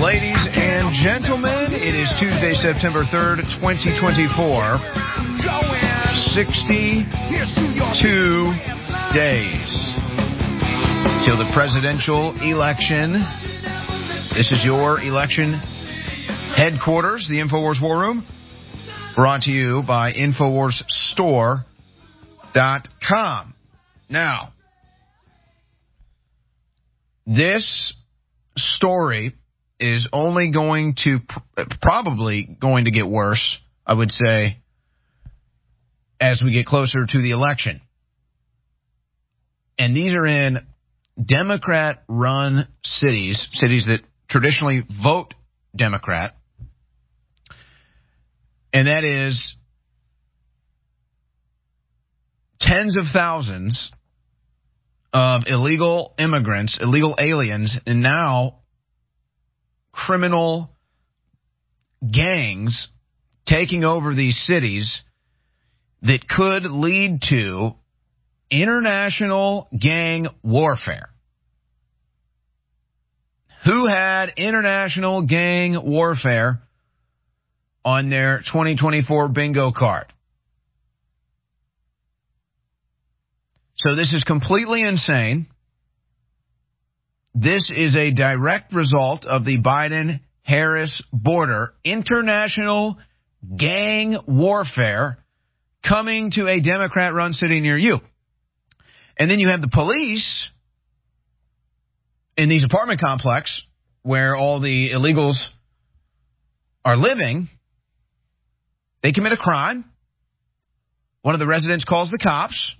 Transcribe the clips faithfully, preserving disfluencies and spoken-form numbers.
Ladies and gentlemen, it is Tuesday, September third, twenty twenty-four. sixty-two days till the presidential election. This is your election headquarters, the InfoWars War Room, brought to you by Infowars Store dot com. Now, this story is only going to, probably going to get worse, I would say, as we get closer to the election. And these are in Democrat-run cities, cities that traditionally vote Democrat. And that is tens of thousands of illegal immigrants, illegal aliens, and now criminal gangs taking over these cities that could lead to international gang warfare. Who had international gang warfare on their twenty twenty-four bingo card? So this is completely insane. This is a direct result of the Biden-Harris border. International gang warfare coming to a Democrat-run city near you. And then you have the police in these apartment complexes where all the illegals are living. They commit a crime. One of the residents calls the cops.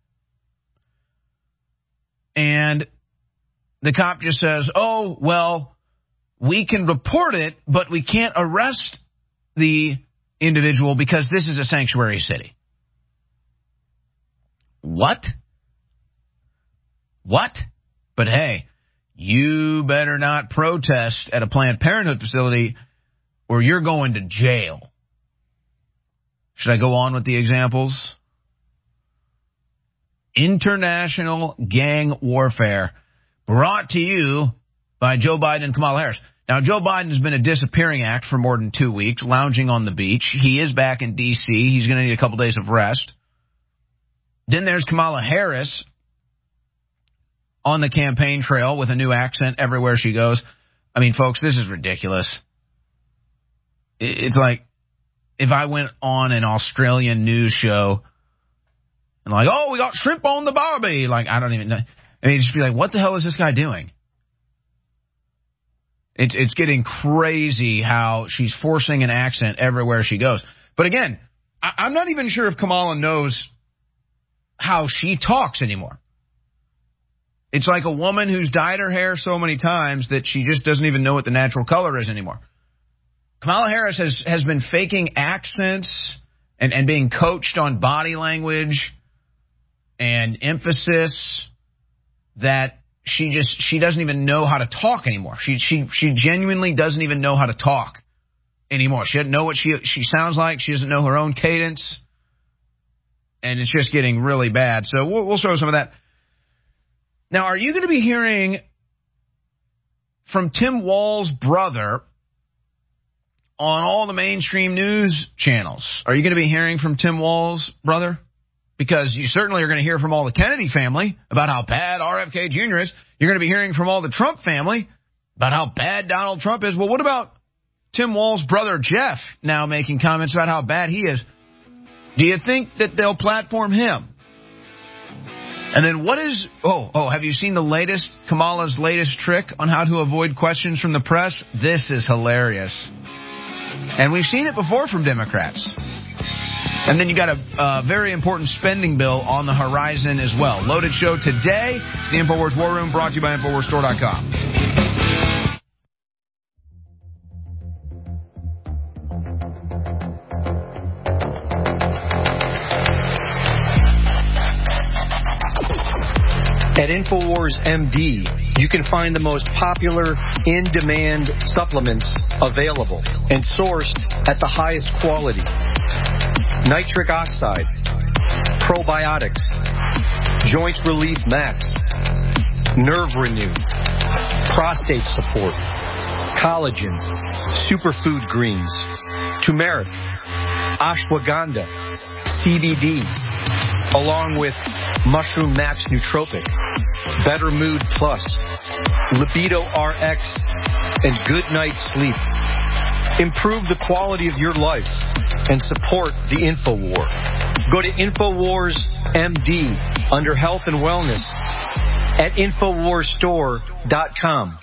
And the cop just says, oh, well, we can report it, but we can't arrest the individual because this is a sanctuary city. What? What? But hey, you better not protest at a Planned Parenthood facility or you're going to jail. Should I go on with the examples? International gang warfare brought to you by Joe Biden and Kamala Harris. Now, Joe Biden has been a disappearing act for more than two weeks, lounging on the beach. He is back in D C He's going to need a couple days of rest. Then there's Kamala Harris on the campaign trail with a new accent everywhere she goes. I mean, folks, this is ridiculous. It's like if I went on an Australian news show and like, oh, we got shrimp on the barbie. Like, I don't even know. I mean, just be like, what the hell is this guy doing? It's it's getting crazy how she's forcing an accent everywhere she goes. But again, I, I'm not even sure if Kamala knows how she talks anymore. It's like a woman who's dyed her hair so many times that she just doesn't even know what the natural color is anymore. Kamala Harris has, has been faking accents and, and being coached on body language and emphasis that she just she doesn't even know how to talk anymore. She she she genuinely doesn't even know how to talk anymore. She doesn't know what she she sounds like. She doesn't know her own cadence, and it's just getting really bad. So we'll, we'll show some of that. Now, are you going to be hearing from Tim Walz's brother on all the mainstream news channels? Are you going to be hearing from Tim Walz's brother? Because you certainly are going to hear from all the Kennedy family about how bad R F K Junior is. You're going to be hearing from all the Trump family about how bad Donald Trump is. Well, what about Tim Walz's brother Jeff now making comments about how bad he is? Do you think that they'll platform him? And then what is, oh, oh, have you seen the latest, Kamala's latest trick on how to avoid questions from the press? This is hilarious. And we've seen it before from Democrats. And then you got a uh, very important spending bill on the horizon as well. Loaded show today. It's the InfoWars War Room, brought to you by Infowars Store dot com. At InfoWars M D, you can find the most popular in-demand supplements available and sourced at the highest quality. Nitric oxide, probiotics, joint relief max, nerve renew, prostate support, collagen, superfood greens, turmeric, ashwagandha, C B D, along with Mushroom Max Nootropic, Better Mood Plus, Libido R X, and Good Night Sleep. Improve the quality of your life and support the InfoWar. Go to InfoWars M D under Health and Wellness at Infowars Store dot com.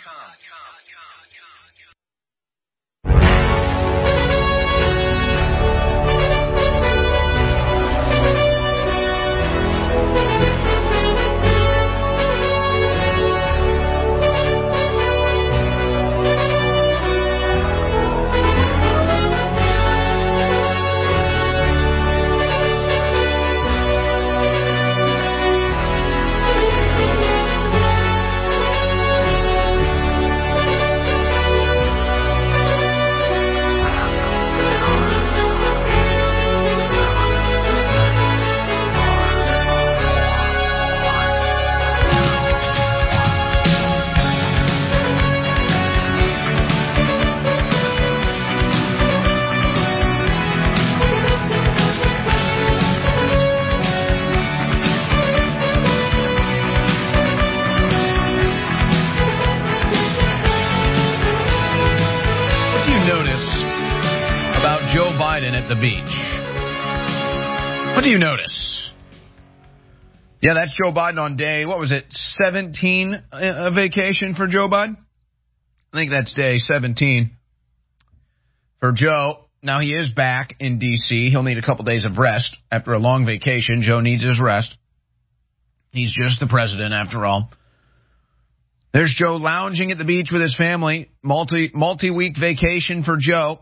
At the beach. What do you notice? Yeah, that's Joe Biden on day, what was it, seventeen a vacation for Joe Biden? I think that's day seventeen for Joe. Now he is back in D C. He'll need a couple days of rest after a long vacation. Joe needs his rest. He's just the president after all. There's Joe lounging at the beach with his family. Multi, multi-week vacation for Joe.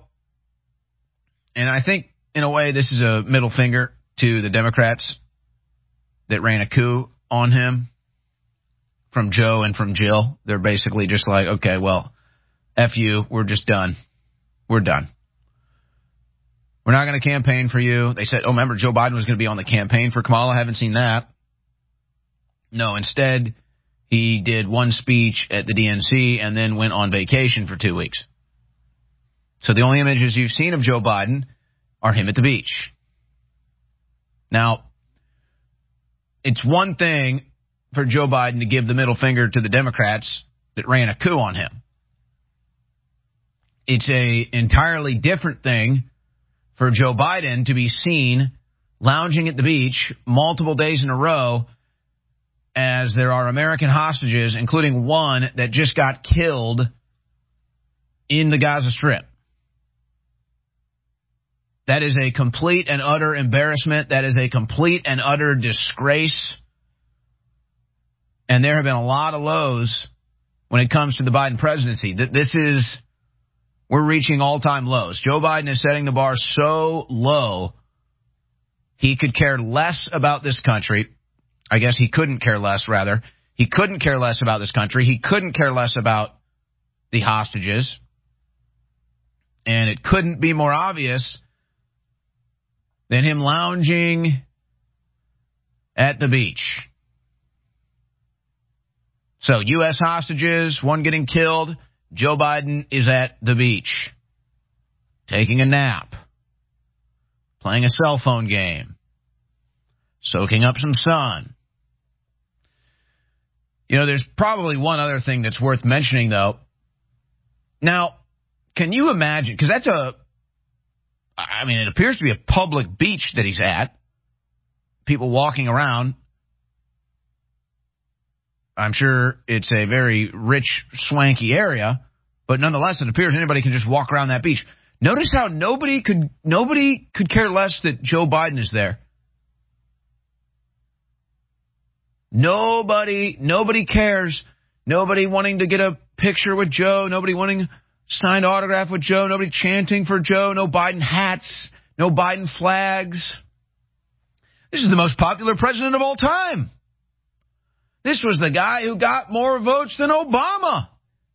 And I think, in a way, this is a middle finger to the Democrats that ran a coup on him from Joe and from Jill. They're basically just like, okay, well, F you, we're just done. We're done. We're not going to campaign for you. They said, oh, remember, Joe Biden was going to be on the campaign for Kamala. I haven't seen that. No, instead, he did one speech at the D N C and then went on vacation for two weeks. So the only images you've seen of Joe Biden are him at the beach. Now, it's one thing for Joe Biden to give the middle finger to the Democrats that ran a coup on him. It's a entirely different thing for Joe Biden to be seen lounging at the beach multiple days in a row as there are American hostages, including one that just got killed in the Gaza Strip. That is a complete and utter embarrassment. That is a complete and utter disgrace. And there have been a lot of lows when it comes to the Biden presidency. This is, we're reaching all-time lows. Joe Biden is setting the bar so low, he could care less about this country. I guess he couldn't care less, rather. He couldn't care less about this country. He couldn't care less about the hostages. And it couldn't be more obvious than him lounging at the beach. So, U S hostages, one getting killed. Joe Biden is at the beach, taking a nap, playing a cell phone game, soaking up some sun. You know, there's probably one other thing that's worth mentioning, though. Now, can you imagine, because that's a, I mean, it appears to be a public beach that he's at. People walking around. I'm sure it's a very rich, swanky area, but nonetheless, it appears anybody can just walk around that beach. Notice how nobody could nobody could care less that Joe Biden is there. Nobody, nobody cares. Nobody wanting to get a picture with Joe. Nobody wanting signed autograph with Joe, nobody chanting for Joe, no Biden hats, no Biden flags. This is the most popular president of all time. This was the guy who got more votes than Obama.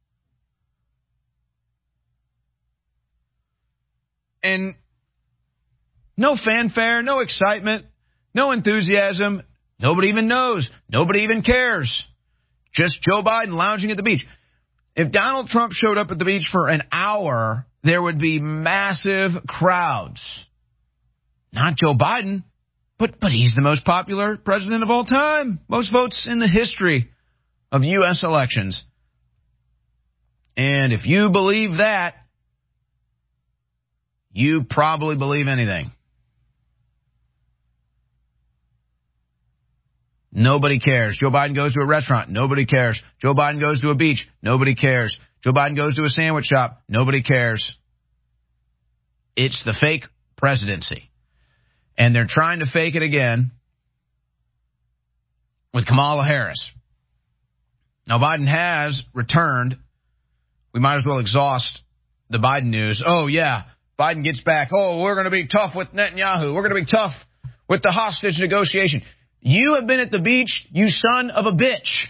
And no fanfare, no excitement, no enthusiasm. Nobody even knows. Nobody even cares. Just Joe Biden lounging at the beach. If Donald Trump showed up at the beach for an hour, there would be massive crowds. Not Joe Biden, but, but he's the most popular president of all time. Most votes in the history of U S elections. And if you believe that, you probably believe anything. Nobody cares. Joe Biden goes to a restaurant. Nobody cares. Joe Biden goes to a beach. Nobody cares. Joe Biden goes to a sandwich shop. Nobody cares. It's the fake presidency. And they're trying to fake it again with Kamala Harris. Now, Biden has returned. We might as well exhaust the Biden news. Oh, yeah, Biden gets back. Oh, we're going to be tough with Netanyahu. We're going to be tough with the hostage negotiation. You have been at the beach, you son of a bitch.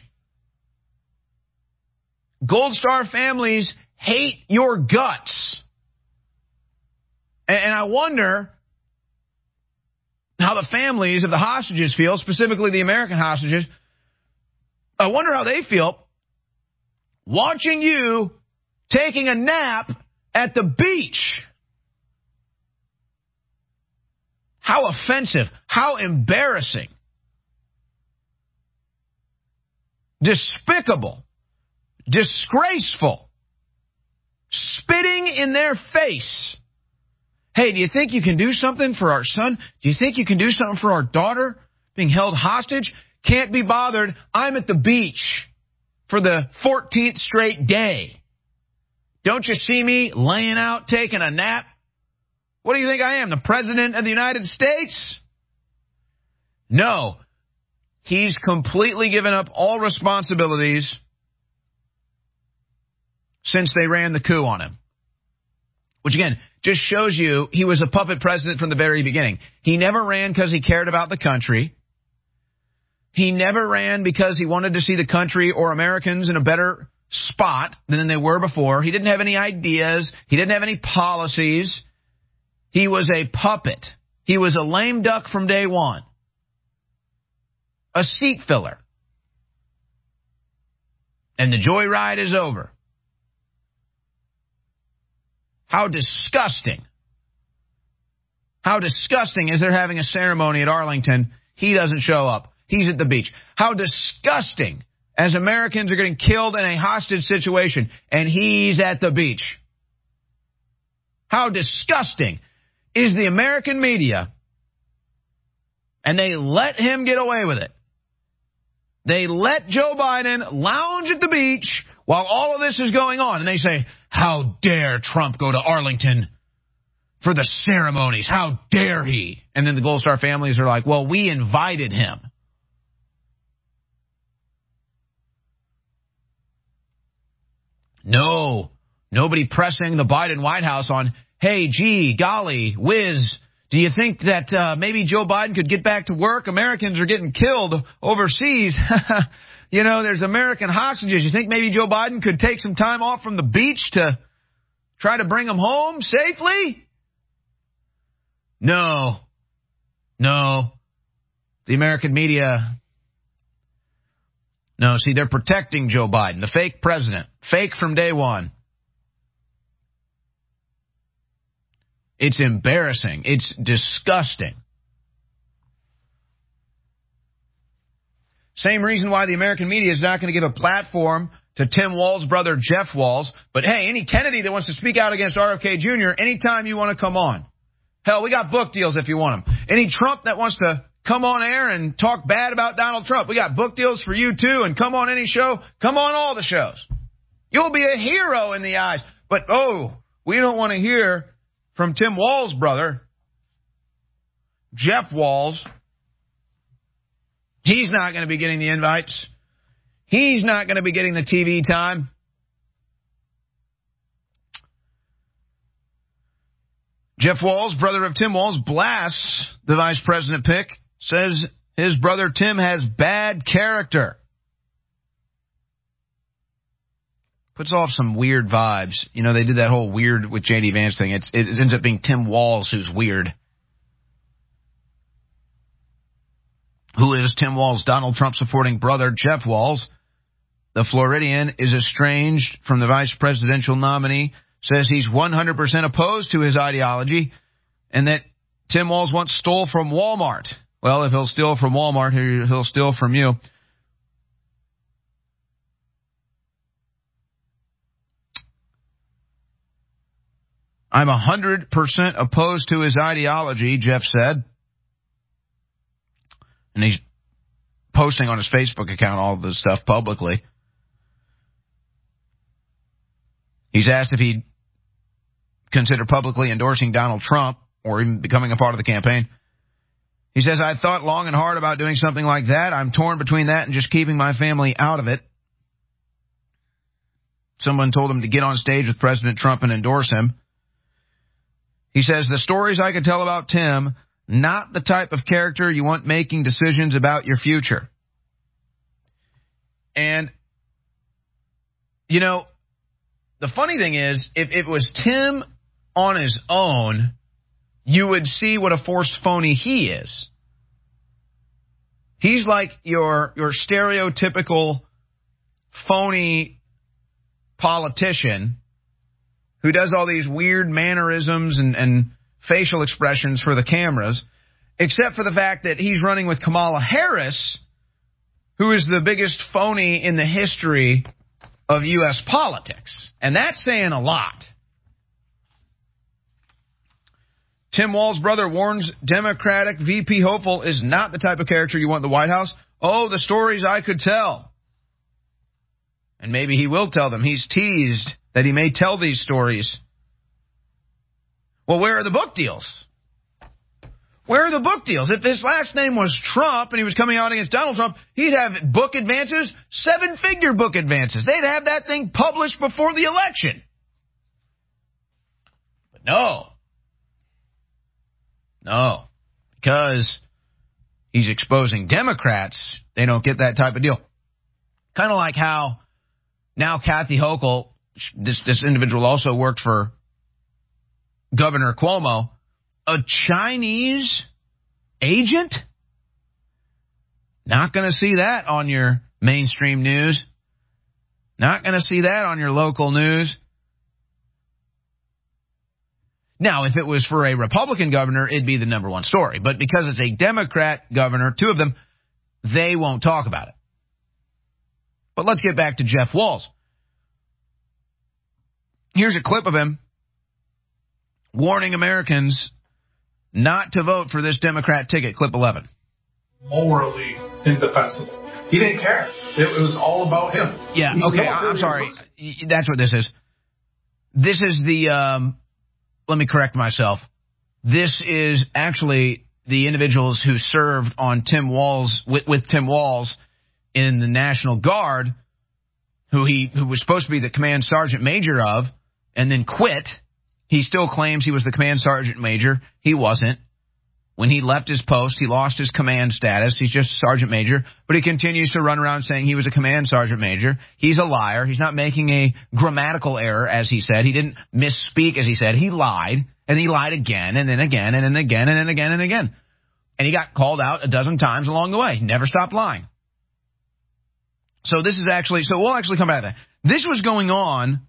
Gold Star families hate your guts. And I wonder how the families of the hostages feel, specifically the American hostages. I wonder how they feel watching you taking a nap at the beach. How offensive, how embarrassing. Despicable, disgraceful, spitting in their face. Hey, do you think you can do something for our son? Do you think you can do something for our daughter being held hostage? Can't be bothered. I'm at the beach for the fourteenth straight day. Don't you see me laying out taking a nap? What do you think I am, the President of the United States? No. He's completely given up all responsibilities since they ran the coup on him. Which, again, just shows you he was a puppet president from the very beginning. He never ran because he cared about the country. He never ran because he wanted to see the country or Americans in a better spot than they were before. He didn't have any ideas. He didn't have any policies. He was a puppet. He was a lame duck from day one. A seat filler. And the joyride is over. How disgusting. How disgusting is they're having a ceremony at Arlington. He doesn't show up. He's at the beach. How disgusting as Americans are getting killed in a hostage situation and he's at the beach. How disgusting is the American media, and they let him get away with it. They let Joe Biden lounge at the beach while all of this is going on. And they say, how dare Trump go to Arlington for the ceremonies? How dare he? And then the Gold Star families are like, well, we invited him. No, nobody pressing the Biden White House on, hey, gee, golly, whiz, do you think that uh, maybe Joe Biden could get back to work? Americans are getting killed overseas. You know, there's American hostages. You think maybe Joe Biden could take some time off from the beach to try to bring them home safely? No. No. The American media. No, see, they're protecting Joe Biden, the fake president. Fake from day one. It's embarrassing. It's disgusting. Same reason why the American media is not going to give a platform to Tim Walz's brother, Jeff Walz. But, hey, any Kennedy that wants to speak out against R F K Junior, anytime you want to come on. Hell, we got book deals if you want them. Any Trump that wants to come on air and talk bad about Donald Trump, we got book deals for you, too. And come on any show. Come on all the shows. You'll be a hero in the eyes. But, oh, we don't want to hear from Tim Walz's brother, Jeff Walz. He's not going to be getting the invites. He's not going to be getting the T V time. Jeff Walz, brother of Tim Walz, blasts the vice president pick, says his brother Tim has bad character. Puts off some weird vibes. You know, they did that whole weird with J D Vance thing. It's, it ends up being Tim Walz who's weird. Who is Tim Walz? Donald Trump supporting brother Jeff Walz, the Floridian is estranged from the vice presidential nominee, says he's one hundred percent opposed to his ideology, and that Tim Walz once stole from Walmart. Well, if he'll steal from Walmart, he'll steal from you. I'm one hundred percent opposed to his ideology, Jeff said. And he's posting on his Facebook account all of this stuff publicly. He's asked if he'd consider publicly endorsing Donald Trump or even becoming a part of the campaign. He says, I thought long and hard about doing something like that. I'm torn between that and just keeping my family out of it. Someone told him to get on stage with President Trump and endorse him. He says, the stories I could tell about Tim, not the type of character you want making decisions about your future. And, you know, the funny thing is, if it was Tim on his own, you would see what a forced phony he is. He's like your your stereotypical phony politician who does all these weird mannerisms and, and facial expressions for the cameras, except for the fact that he's running with Kamala Harris, who is the biggest phony in the history of U S politics. And that's saying a lot. Tim Walz's brother warns Democratic V P hopeful is not the type of character you want in the White House. Oh, the stories I could tell. And maybe he will tell them. He's teased that he may tell these stories. Well, where are the book deals? Where are the book deals? If his last name was Trump and he was coming out against Donald Trump, he'd have book advances, seven-figure book advances. They'd have that thing published before the election. But no. No. Because he's exposing Democrats, they don't get that type of deal. Kind of like how now Kathy Hochul, this, this individual also worked for Governor Cuomo, a Chinese agent? Not going to see that on your mainstream news. Not going to see that on your local news. Now, if it was for a Republican governor, it'd be the number one story. But because it's a Democrat governor, two of them, they won't talk about it. But let's get back to Jeff Walz. Here's a clip of him warning Americans not to vote for this Democrat ticket, clip eleven. Morally indefensible. He didn't care. It was all about him. Yeah, He's okay, I'm sorry. That's what this is. This is the, um, let me correct myself. This is actually the individuals who served on Tim Walz, with, with Tim Walz in the National Guard, who he who was supposed to be the command sergeant major of, and then quit. He still claims he was the command sergeant major. He wasn't. When he left his post, he lost his command status. He's just sergeant major, but he continues to run around saying he was a command sergeant major. He's a liar. He's not making a grammatical error, as he said. He didn't misspeak, as he said. He lied, and he lied again, and then again, and then again, and then again, and again. And he got called out a dozen times along the way. He never stopped lying. So this is actually, so we'll actually come back to that. This was going on,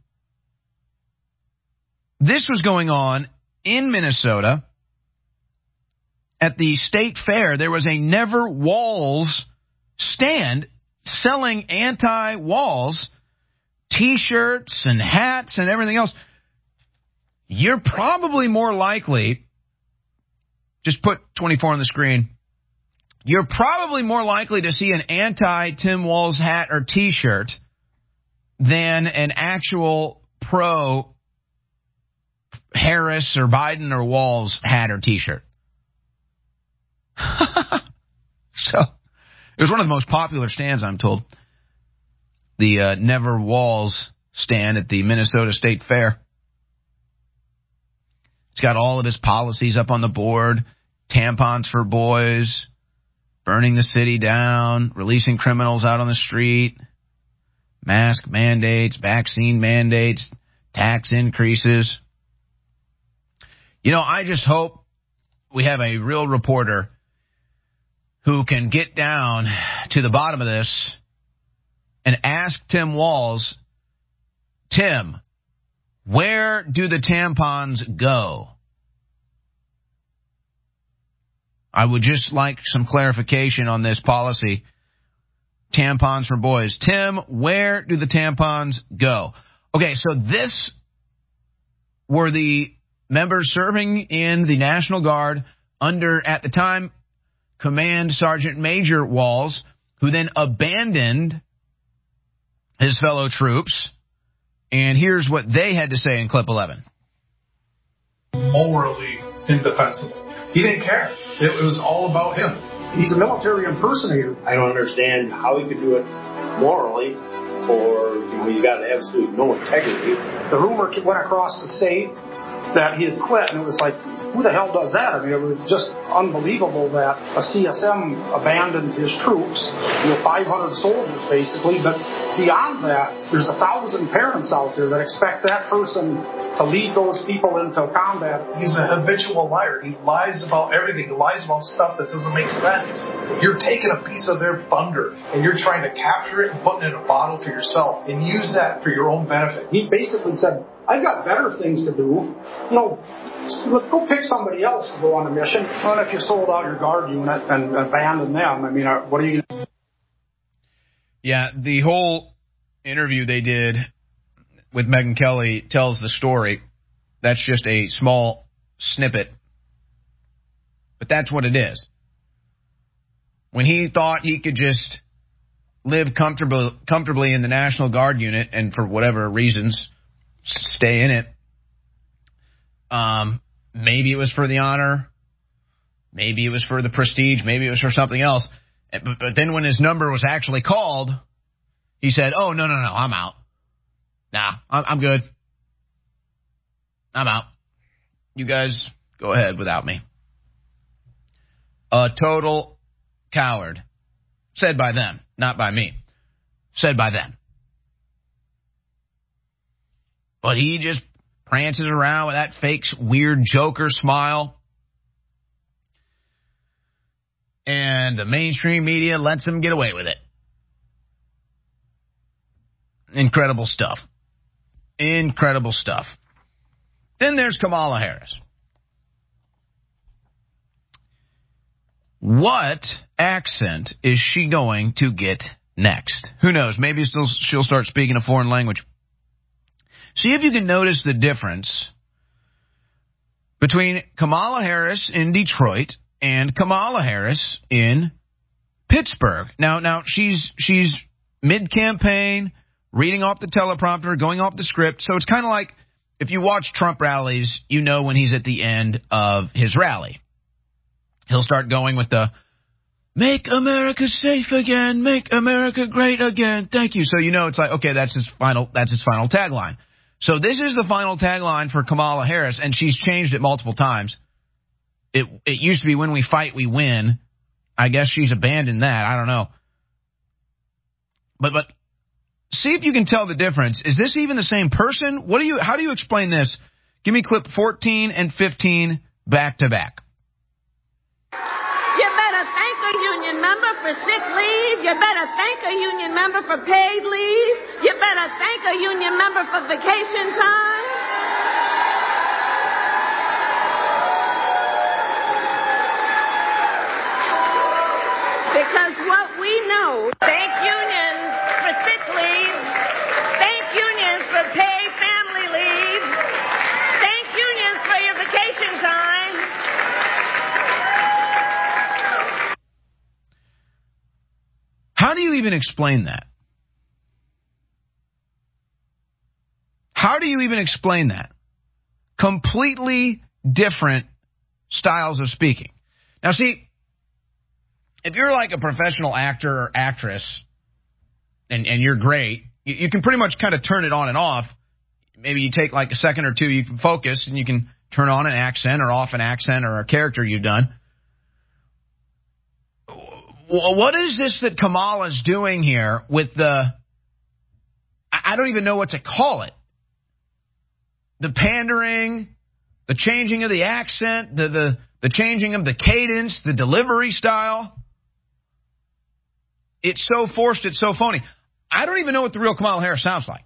this was going on in Minnesota. At the state fair, there was a Never Walz stand selling anti-Walz T-shirts and hats and everything else. You're probably more likely, just put twenty-four on the screen, you're probably more likely to see an anti-Tim Walz hat or T-shirt than an actual pro-Harris or Biden or Walz hat or T-shirt. So, it was one of the most popular stands, I'm told. The uh, Never Walz stand at the Minnesota State Fair. It's got all of his policies up on the board. Tampons for boys, burning the city down, releasing criminals out on the street, mask mandates, vaccine mandates, tax increases. You know, I just hope we have a real reporter who can get down to the bottom of this and ask Tim Walz, Tim, where do the tampons go? I would just like some clarification on this policy. Tampons for boys. Tim, where do the tampons go? Okay, so this were the members serving in the National Guard under, at the time, Command Sergeant Major Walz, who then abandoned his fellow troops. And here's what they had to say in clip eleven. Morally indefensible. He didn't care. It was all about him. He's a military impersonator. I don't understand how he could do it morally, or, you know, you got absolutely no integrity. The rumor went across the state that he had quit, and it was like, who the hell does that? I mean, it was just unbelievable that a C S M abandoned his troops, you know, five hundred soldiers basically. But beyond that, there's a thousand parents out there that expect that person to lead those people into combat. He's a habitual liar. He lies about everything. He lies about stuff that doesn't make sense. You're taking a piece of their thunder, and you're trying to capture it and put it in a bottle for yourself and use that for your own benefit. He basically said, I've got better things to do. You know, go pick somebody else to go on a mission. Well, if you sold out your guard unit and abandoned them, I mean, what are you going to do? Yeah, the whole interview they did with Megyn Kelly tells the story. That's just a small snippet. But that's what it is. When he thought he could just live comfortable, comfortably in the National Guard unit and for whatever reasons stay in it, um, maybe it was for the honor, maybe it was for the prestige, maybe it was for something else. But, but then when his number was actually called, he said, oh, no, no, no, I'm out. Nah, I'm, I'm good. I'm out. You guys go ahead without me. A total coward. Said by them, not by me. Said by them. But he just prances around with that fake, weird Joker smile. And the mainstream media lets him get away with it. Incredible stuff. Incredible stuff. Then there's Kamala Harris. What accent is she going to get next? Who knows? Maybe still she'll start speaking a foreign language. See if you can notice the difference between Kamala Harris in Detroit and Kamala Harris in Pittsburgh. Now, now she's she's mid-campaign, reading off the teleprompter, going off the script. So it's kind of like if you watch Trump rallies, you know when he's at the end of his rally. He'll start going with the, make America safe again, make America great again, thank you. So you know it's like, okay, that's his final, that's his final tagline. So this is the final tagline for Kamala Harris, and she's changed it multiple times. It it used to be, when we fight, we win. I guess she's abandoned that. I don't know. But but see if you can tell the difference. Is this even the same person? What do you? How do you explain this? Give me clip fourteen and fifteen back to back. You better thank a union member for sick leave. You better thank a union member for paid leave. You better thank a union member for vacation time. Because what we know, thank unions for sick leave. Thank unions for paid family leave. Thank unions for your vacation time. How do you even explain that? How do you even explain that? Completely different styles of speaking. Now, see, if you're like a professional actor or actress and, and you're great, you, you can pretty much kind of turn it on and off. Maybe you take like a second or two, you can focus, and you can turn on an accent or off an accent or a character you've done. What is this that Kamala's doing here with the, I don't even know what to call it. The pandering, the changing of the accent, the, the, the changing of the cadence, the delivery style. It's so forced, it's so phony. I don't even know what the real Kamala Harris sounds like.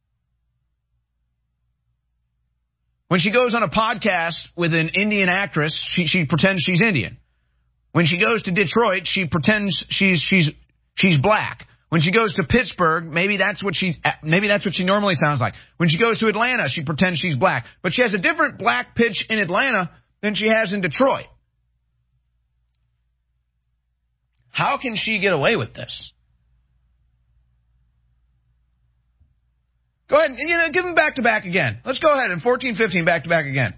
When she goes on a podcast with an Indian actress, she, she pretends she's Indian. When she goes to Detroit, she pretends she's she's she's black. When she goes to Pittsburgh, maybe that's what she maybe that's what she normally sounds like. When she goes to Atlanta, she pretends she's black. But she has a different black pitch in Atlanta than she has in Detroit. How can she get away with this? Go ahead and, you know, give them back to back again. Let's go ahead and fourteen fifteen back to back again.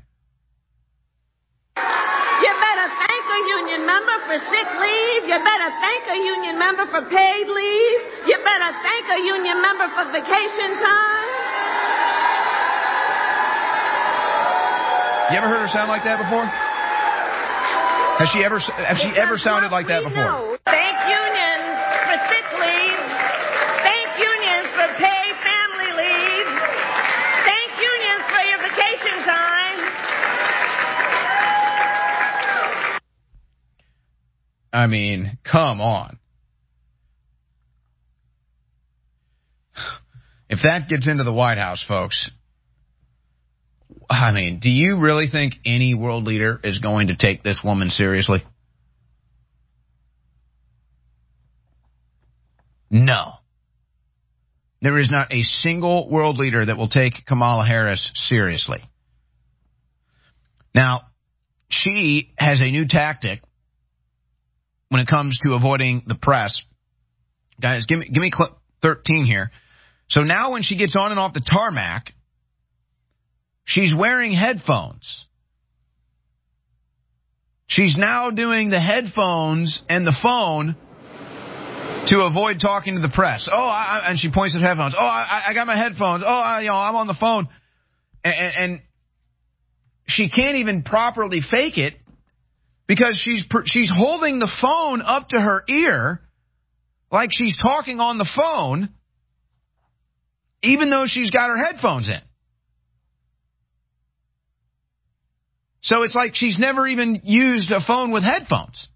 You better thank a union member for sick leave. You better thank a union member for paid leave. You better thank a union member for vacation time. You ever heard her sound like that before? Has she ever have she ever sounded like that before? Know. Thank unions for sick leave. Thank unions for paid family leave. Thank unions for your vacation time. I mean, come on. If that gets into the White House, folks, I mean, do you really think any world leader is going to take this woman seriously? No. There is not a single world leader that will take Kamala Harris seriously. Now, she has a new tactic when it comes to avoiding the press. Guys, give me give me clip thirteen here. So now when she gets on and off the tarmac, she's wearing headphones. She's now doing the headphones and the phone to avoid talking to the press. Oh, I, and she points at headphones. Oh, I, I got my headphones. Oh, I, you know, I'm on the phone. And, and she can't even properly fake it because she's she's holding the phone up to her ear like she's talking on the phone, even though she's got her headphones in. So it's like she's never even used a phone with headphones.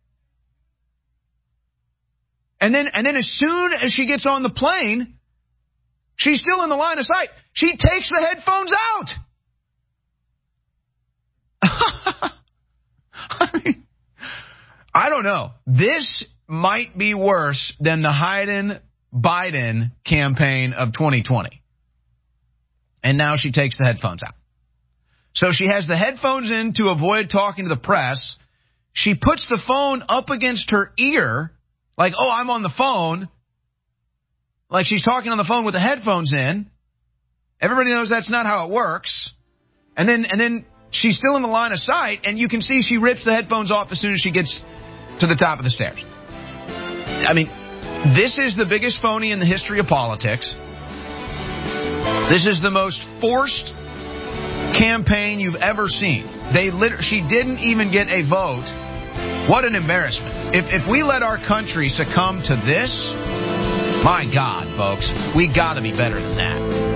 And then and then as soon as she gets on the plane, she's still in the line of sight. She takes the headphones out. I mean, I don't know. This might be worse than the Biden campaign of twenty twenty. And now she takes the headphones out. So she has the headphones in to avoid talking to the press. She puts the phone up against her ear, like, oh, I'm on the phone. Like she's talking on the phone with the headphones in. Everybody knows that's not how it works. And then and then she's still in the line of sight, and you can see she rips the headphones off as soon as she gets to the top of the stairs. I mean, this is the biggest phony in the history of politics. This is the most forced campaign you've ever seen. They lit- she didn't even get a vote. What an embarrassment. If if we let our country succumb to this, my God, folks, we got to be better than that.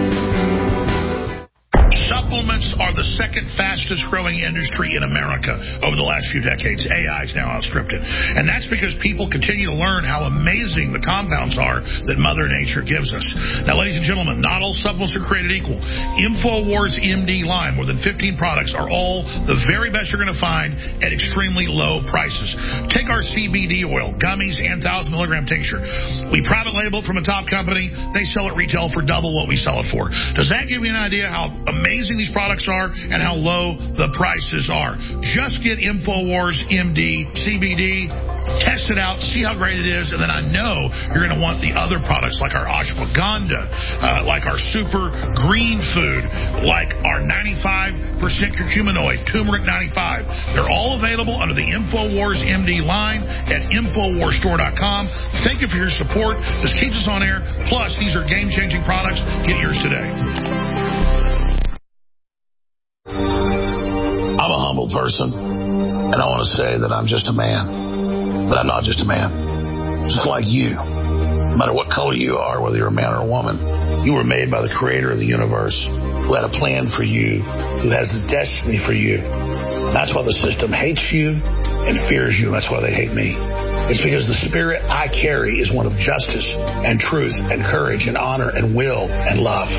Supplements are the second fastest growing industry in America over the last few decades. A I has now outstripped it. And that's because people continue to learn how amazing the compounds are that Mother Nature gives us. Now, ladies and gentlemen, not all supplements are created equal. InfoWars M D line, more than fifteen products, are all the very best you're going to find at extremely low prices. Take our C B D oil, gummies, and one thousand milligram tincture. We private label it from a top company. They sell it retail for double what we sell it for. Does that give you an idea how amazing these products are and how low the prices are? Just get InfoWars M D C B D, test it out, see how great it is, and then I know you're going to want the other products like our ashwagandha, uh, like our super green food, like our ninety-five percent curcuminoid, turmeric ninety-five. They're all available under the InfoWars M D line at infowars store dot com. Thank you for your support. This keeps us on air. Plus, these are game-changing products. Get yours today. I'm a humble person, and I want to say that I'm just a man, but I'm not just a man. Just like you, no matter what color you are, whether you're a man or a woman, you were made by the creator of the universe, who had a plan for you, who has a destiny for you. That's why the system hates you and fears you, and that's why they hate me. It's because the spirit I carry is one of justice and truth and courage and honor and will and love.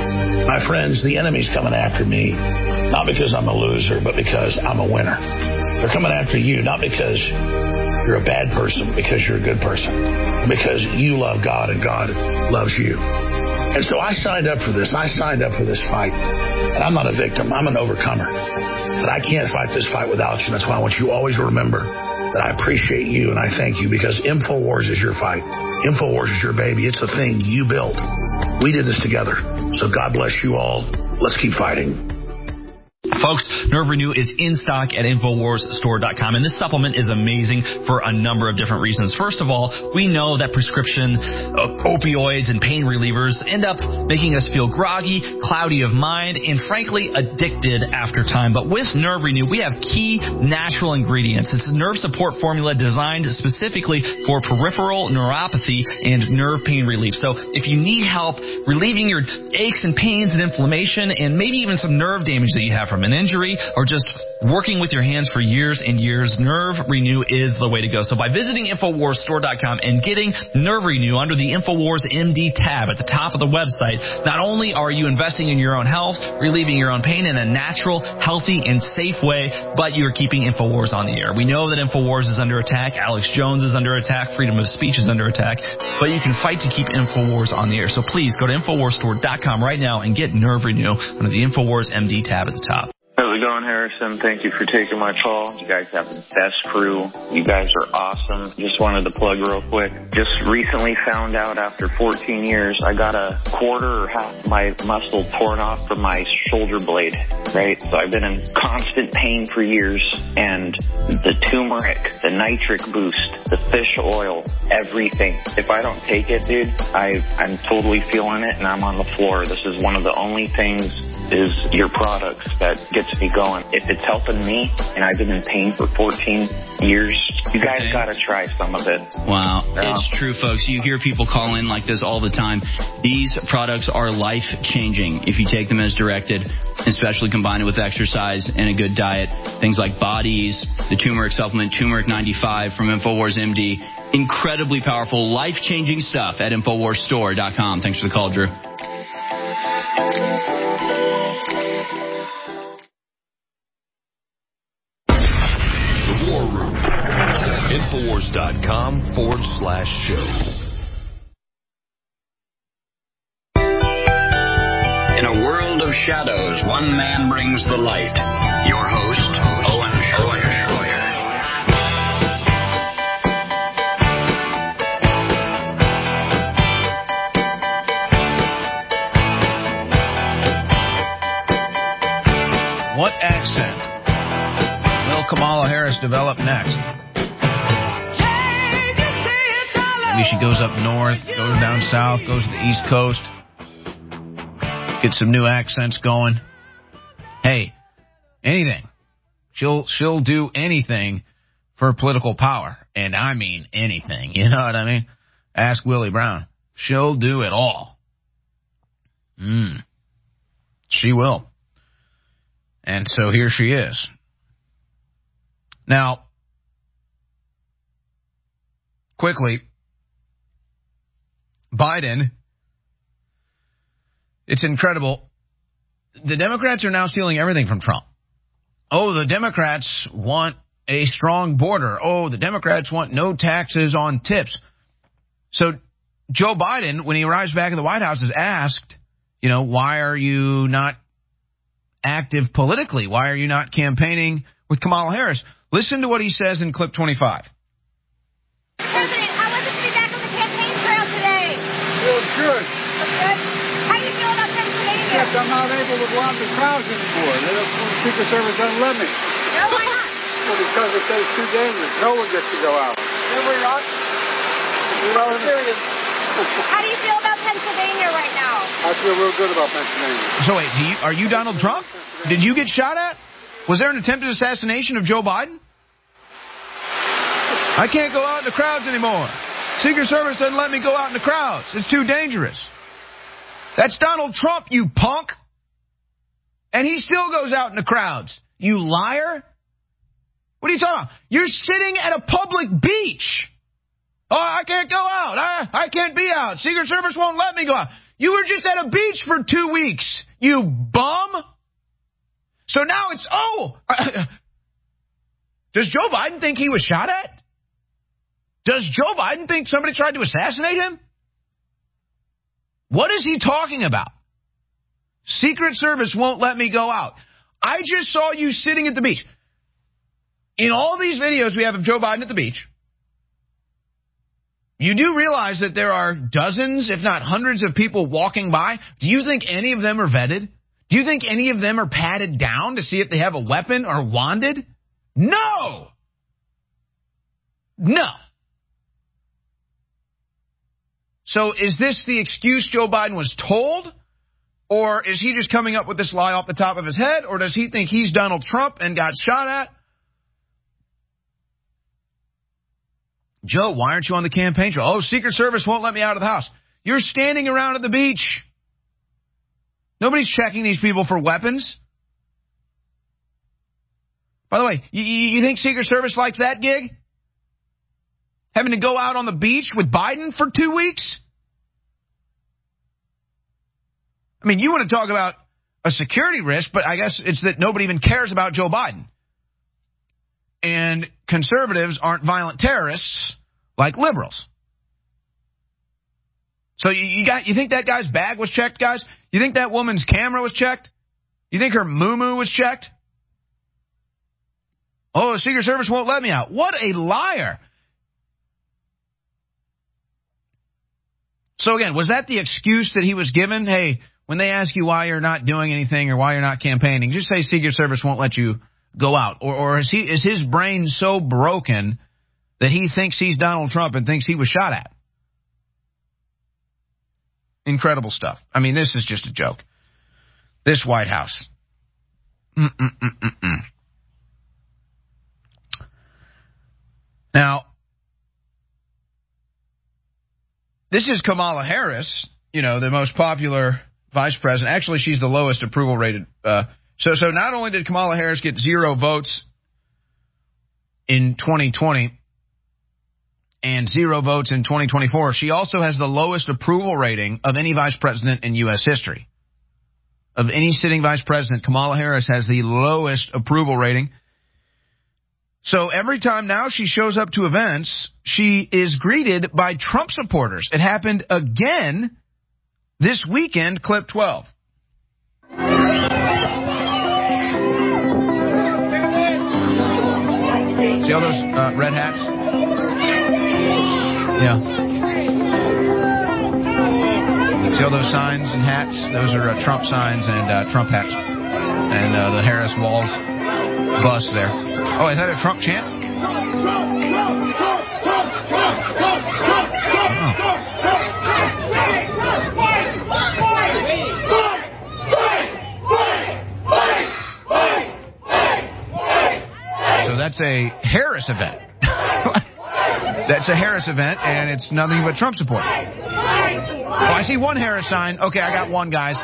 My friends, the enemy's coming after me, not because I'm a loser, but because I'm a winner. They're coming after you, not because you're a bad person, but because you're a good person, because you love God and God loves you. And so I signed up for this. I signed up for this fight. And I'm not a victim. I'm an overcomer. But I can't fight this fight without you. That's why I want you always to remember that I appreciate you and I thank you, because InfoWars is your fight. InfoWars is your baby. It's the thing you built. We did this together. So God bless you all. Let's keep fighting. Folks, Nerve Renew is in stock at Infowars Store dot com, and this supplement is amazing for a number of different reasons. First of all, we know that prescription uh, opioids and pain relievers end up making us feel groggy, cloudy of mind, and frankly addicted after time. But with Nerve Renew, we have key natural ingredients. It's a nerve support formula designed specifically for peripheral neuropathy and nerve pain relief. So if you need help relieving your aches and pains and inflammation, and maybe even some nerve damage that you have from an injury or just working with your hands for years and years, Nerve Renew is the way to go. So by visiting Infowars Store dot com and getting Nerve Renew under the Infowars M D tab at the top of the website, not only are you investing in your own health, relieving your own pain in a natural, healthy, and safe way, but you're keeping Infowars on the air. We know that Infowars is under attack. Alex Jones is under attack. Freedom of speech is under attack. But you can fight to keep Infowars on the air. So please go to Infowars Store dot com right now and get Nerve Renew under the Infowars M D tab at the top. How's it going, Harrison? Thank you for taking my call. You guys have the best crew. You guys are awesome. Just wanted to plug real quick. Just recently found out after fourteen years, I got a quarter or half my muscle torn off from my shoulder blade, right? So I've been in constant pain for years, and the turmeric, the nitric boost, the fish oil, everything. If I don't take it, dude, I, I'm totally feeling it, and I'm on the floor. This is one of the only things is your products that gets me going. If it's helping me, and I've been in pain for fourteen years, you guys okay. got to try some of it. Wow. Yeah. It's true, folks. You hear people call in like this all the time. These products are life-changing if you take them as directed, especially combined with exercise and a good diet. Things like Bodies, the turmeric supplement, Turmeric ninety-five from Infowars M D. Incredibly powerful, life-changing stuff at Infowars Store dot com. Thanks for the call, Drew. Infowars dot com forward slash show. In a world of shadows, one man brings the light. Your host, Owen Schroyer. What accent will Kamala Harris develop next? Maybe she goes up north, goes down south, goes to the East Coast, get some new accents going. Hey, anything. She'll she'll do anything for political power, and I mean anything. You know what I mean? Ask Willie Brown. She'll do it all. Hmm. She will. And so here she is. Now, quickly, Biden, it's incredible. The Democrats are now stealing everything from Trump. Oh, the Democrats want a strong border. Oh, the Democrats want no taxes on tips. So Joe Biden, when he arrives back in the White House, is asked, you know, why are you not active politically? Why are you not campaigning with Kamala Harris? Listen to what he says in clip twenty-five. President, how was it to be back on the campaign trail today? It was good. That's good. How do you feel about Pennsylvania? Except I'm not able to go out to crowds anymore. They don't, the Secret Service doesn't let me. No, why not? Well, because they say it's too dangerous. No one gets to go out. No, we're not. Well, serious. How do you feel about Pennsylvania right now? I feel real good about Pennsylvania. So wait, do you, are you Donald Trump? Did you get shot at? Was there an attempted assassination of Joe Biden? I can't go out in the crowds anymore. Secret Service doesn't let me go out in the crowds. It's too dangerous. That's Donald Trump, you punk. And he still goes out in the crowds. You liar. What are you talking about? You're sitting at a public beach. Oh, I can't go out. I, I can't be out. Secret Service won't let me go out. You were just at a beach for two weeks, you bum. So now it's, oh, does Joe Biden think he was shot at? Does Joe Biden think somebody tried to assassinate him? What is he talking about? Secret Service won't let me go out. I just saw you sitting at the beach. In all these videos we have of Joe Biden at the beach, you do realize that there are dozens, if not hundreds of people walking by. Do you think any of them are vetted? Do you think any of them are patted down to see if they have a weapon or wanded? No! No. So is this the excuse Joe Biden was told? Or is he just coming up with this lie off the top of his head? Or does he think he's Donald Trump and got shot at? Joe, why aren't you on the campaign trail? Oh, Secret Service won't let me out of the house. You're standing around at the beach. Nobody's checking these people for weapons. By the way, you, you think Secret Service likes that gig? Having to go out on the beach with Biden for two weeks? I mean, you want to talk about a security risk, but I guess it's that nobody even cares about Joe Biden. And conservatives aren't violent terrorists like liberals. So you, you got you think that guy's bag was checked, guys? You think that woman's camera was checked? You think her moo-moo was checked? Oh, the Secret Service won't let me out. What a liar. So again, was that the excuse that he was given? Hey, when they ask you why you're not doing anything or why you're not campaigning, just say Secret Service won't let you go out. Or, or is he is his brain so broken that he thinks he's Donald Trump and thinks he was shot at? Incredible stuff. I mean, this is just a joke. This White House. Mm-mm-mm-mm-mm. Now, this is Kamala Harris, you know, the most popular vice president. Actually, she's the lowest approval rated. Uh, so, so not only did Kamala Harris get zero votes in twenty twenty and zero votes in twenty twenty-four, she also has the lowest approval rating of any vice president in U S history. Of any sitting vice president, Kamala Harris has the lowest approval rating. So every time now she shows up to events, she is greeted by Trump supporters. It happened again this weekend, clip twelve. See all those uh, red hats? Yeah. See all those signs and hats? Those are uh, Trump signs and uh, Trump hats. And uh, the Harris Walls bus there. Oh, is that a Trump chant? So that's a Harris event. That's a Harris event, and it's nothing but Trump support. Oh, I see one Harris sign. Okay, I got one, guys.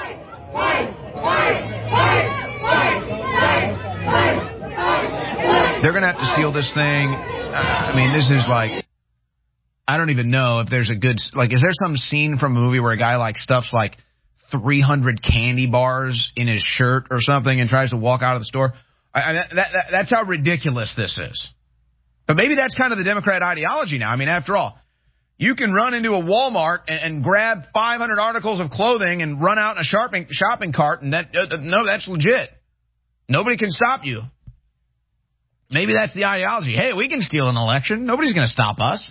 They're going to have to steal this thing. Uh, I mean, this is like, I don't even know if there's a good, like, is there some scene from a movie where a guy, like, stuffs, like, three hundred candy bars in his shirt or something and tries to walk out of the store? I, I, that, that, that's how ridiculous this is. But maybe that's kind of the Democrat ideology now. I mean, after all, you can run into a Walmart and, and grab five hundred articles of clothing and run out in a shopping, shopping cart, and that, uh, no, that's legit. Nobody can stop you. Maybe that's the ideology. Hey, we can steal an election. Nobody's going to stop us.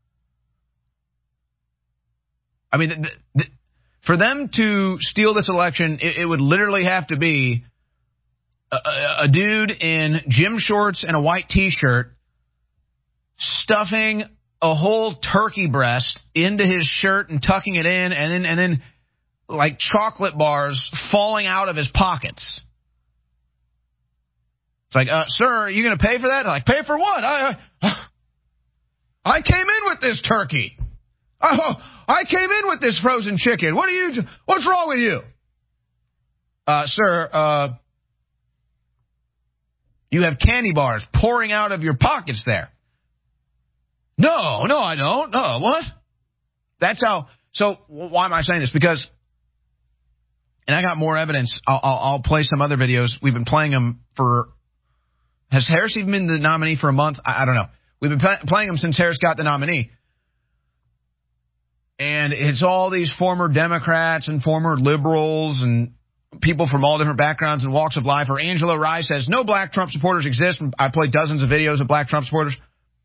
I mean, th- th- for them to steal this election, it, it would literally have to be a, a, a dude in gym shorts and a white T-shirt stuffing a whole turkey breast into his shirt and tucking it in, and then and then like chocolate bars falling out of his pockets. It's like, uh, sir, are you going to pay for that? Like, pay for what? I, I I came in with this turkey. Oh, I came in with this frozen chicken. What are you? What's wrong with you? Uh, sir, uh, you have candy bars pouring out of your pockets there. No, no, I don't. No, what? That's how. So why am I saying this? Because, and I got more evidence. I'll, I'll, I'll play some other videos. We've been playing them for, has Harris even been the nominee for a month? I, I don't know. We've been play, playing them since Harris got the nominee. And it's all these former Democrats and former liberals and people from all different backgrounds and walks of life. Or Angela Rye says, no black Trump supporters exist. I played dozens of videos of black Trump supporters.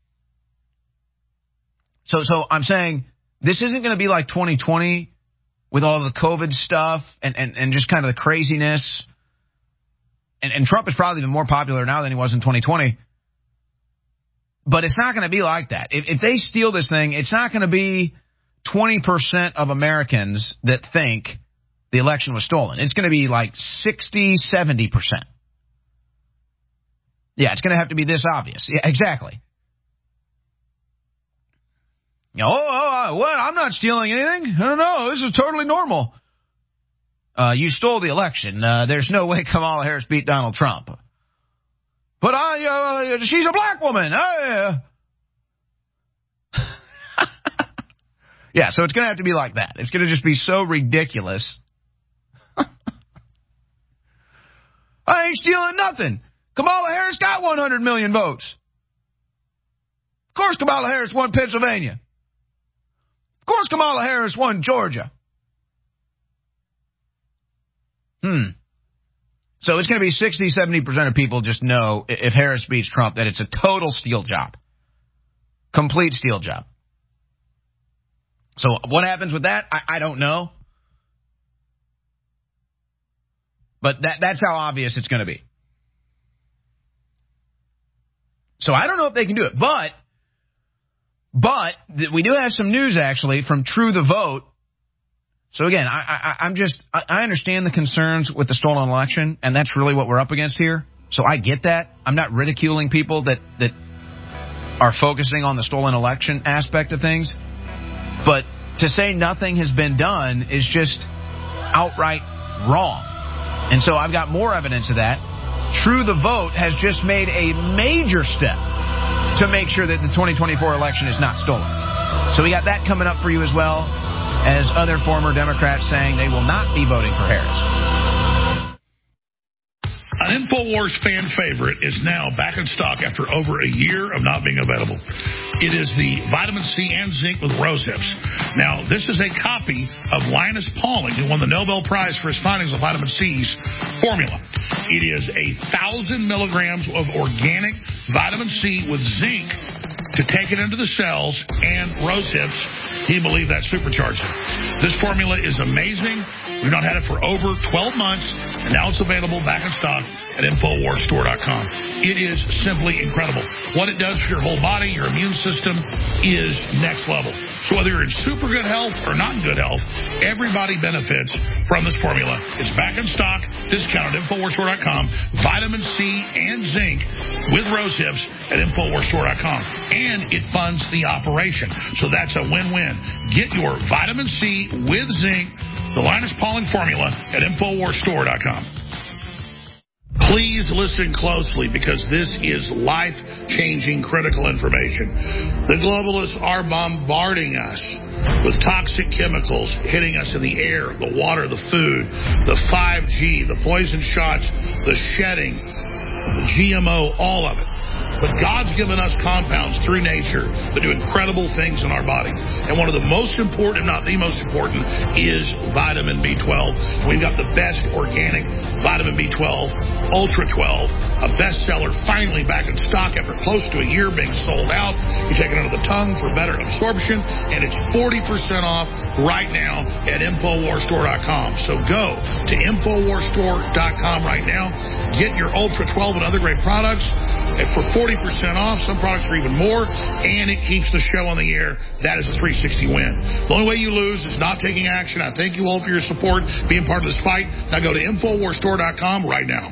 So, so I'm saying this isn't going to be like twenty twenty with all the COVID stuff and, and, and just kind of the craziness. And, and Trump is probably even more popular now than he was in twenty twenty. But it's not going to be like that. If, if they steal this thing, it's not going to be twenty percent of Americans that think the election was stolen. It's going to be like sixty, seventy percent. Yeah, it's going to have to be this obvious. Yeah, exactly. You know, oh, oh, what? I'm not stealing anything. I don't know. This is totally normal. Uh, you stole the election. Uh, there's no way Kamala Harris beat Donald Trump. But I, uh, she's a black woman. I, uh... yeah, so it's going to have to be like that. It's going to just be so ridiculous. I ain't stealing nothing. Kamala Harris got one hundred million votes. Of course Kamala Harris won Pennsylvania. Of course Kamala Harris won Georgia. Hmm. So it's going to be sixty, seventy percent of people just know if Harris beats Trump that it's a total steal job. Complete steal job. So what happens with that? I, I don't know. But that that's how obvious it's going to be. So I don't know if they can do it. But, but we do have some news, actually, from True the Vote. So, again, I, I, I'm just, I, I understand the concerns with the stolen election, and that's really what we're up against here. So I get that. I'm not ridiculing people that, that are focusing on the stolen election aspect of things. But to say nothing has been done is just outright wrong. And so I've got more evidence of that. True the Vote has just made a major step to make sure that the twenty twenty-four election is not stolen. So we got that coming up for you as well as other former Democrats saying they will not be voting for Harris. An InfoWars fan favorite is now back in stock after over a year of not being available. It is the vitamin C and zinc with rose hips. Now, this is a copy of Linus Pauling, who won the Nobel Prize for his findings of vitamin C's formula. It is a thousand milligrams of organic vitamin C with zinc to take it into the cells, and rose hips, he believed that supercharged it. This formula is amazing. We've not had it for over twelve months, and now it's available back in stock at Infowars Store dot com. It is simply incredible. What it does for your whole body, your immune system, is next level. So whether you're in super good health or not in good health, everybody benefits from this formula. It's back in stock, discounted at Infowars Store dot com. Vitamin C and zinc with rose hips at Infowars Store dot com. And it funds the operation. So that's a win-win. Get your vitamin C with zinc, the Linus Pauling formula, at Infowars Store dot com. Please listen closely, because this is life-changing, critical information. The globalists are bombarding us with toxic chemicals hitting us in the air, the water, the food, the five G, the poison shots, the shedding, the G M O, all of it. But God's given us compounds through nature that do incredible things in our body. And one of the most important, not the most important, is vitamin B twelve. We've got the best organic vitamin B twelve, Ultra twelve, a bestseller, finally back in stock after close to a year being sold out. You take it under the tongue for better absorption, and it's forty percent off right now at Infowars Store dot com. So go to Infowars Store dot com right now. Get your Ultra twelve and other great products for forty percent off. Some products are even more, and it keeps the show on the air. That is a three sixty win. The only way you lose is not taking action. I thank you all for your support, being part of this fight. Now go to Infowars Store dot com right now.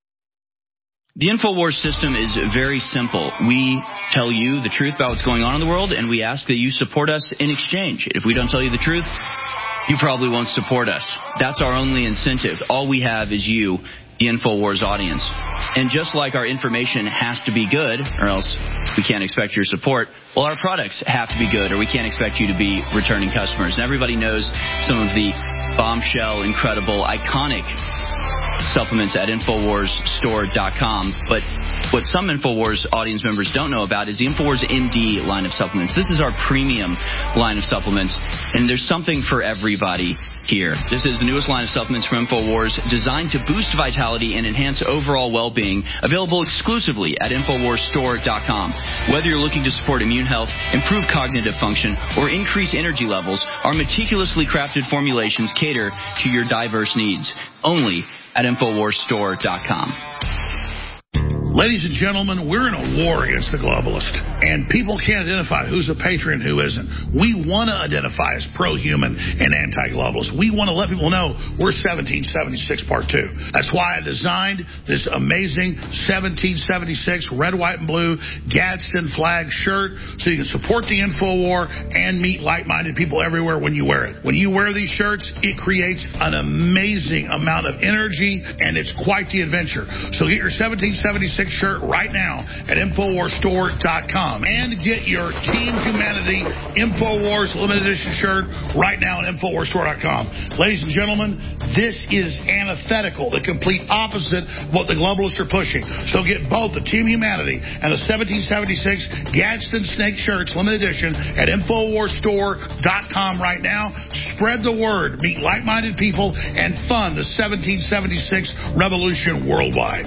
The InfoWars system is very simple. We tell you the truth about what's going on in the world, and we ask that you support us in exchange. If we don't tell you the truth, you probably won't support us. That's our only incentive. All we have is you, the InfoWars audience. And just like our information has to be good, or else we can't expect your support, well, our products have to be good, or we can't expect you to be returning customers. And everybody knows some of the bombshell, incredible, iconic supplements at Infowars Store dot com. But what some Infowars audience members don't know about is the Infowars M D line of supplements. This is our premium line of supplements, and there's something for everybody here. This is the newest line of supplements from Infowars, designed to boost vitality and enhance overall well-being, available exclusively at Infowars Store dot com. Whether you're looking to support immune health, improve cognitive function, or increase energy levels, our meticulously crafted formulations cater to your diverse needs. Only at Infowars Store dot com. Ladies and gentlemen, we're in a war against the globalist, and people can't identify who's a patriot and who isn't. We want to identify as pro-human and anti-globalist. We want to let people know we're seventeen seventy-six Part two. That's why I designed this amazing seventeen seventy-six red, white, and blue Gadsden flag shirt so you can support the InfoWar and meet like-minded people everywhere when you wear it. When you wear these shirts, it creates an amazing amount of energy, and it's quite the adventure. So get your seventeen seventy-six shirt right now at Infowars Store dot com and get your Team Humanity Infowars limited edition shirt right now at Infowars Store dot com. Ladies and gentlemen, this is antithetical, the complete opposite of what the globalists are pushing. So get both the Team Humanity and the seventeen seventy-six Gadsden Snake shirts limited edition at Infowars Store dot com right now. Spread the word, meet like-minded people, and fund the seventeen seventy-six revolution worldwide.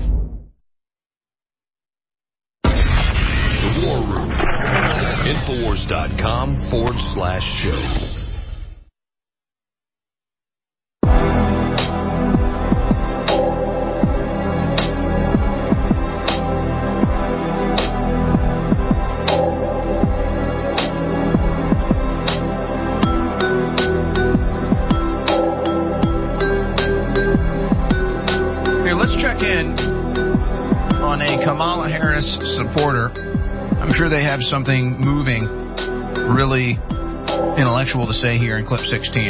War Room. Infowars dot com forward slash show. Here, let's check in on a Kamala Harris supporter. I'm sure they have something moving, really intellectual to say here in clip sixteen.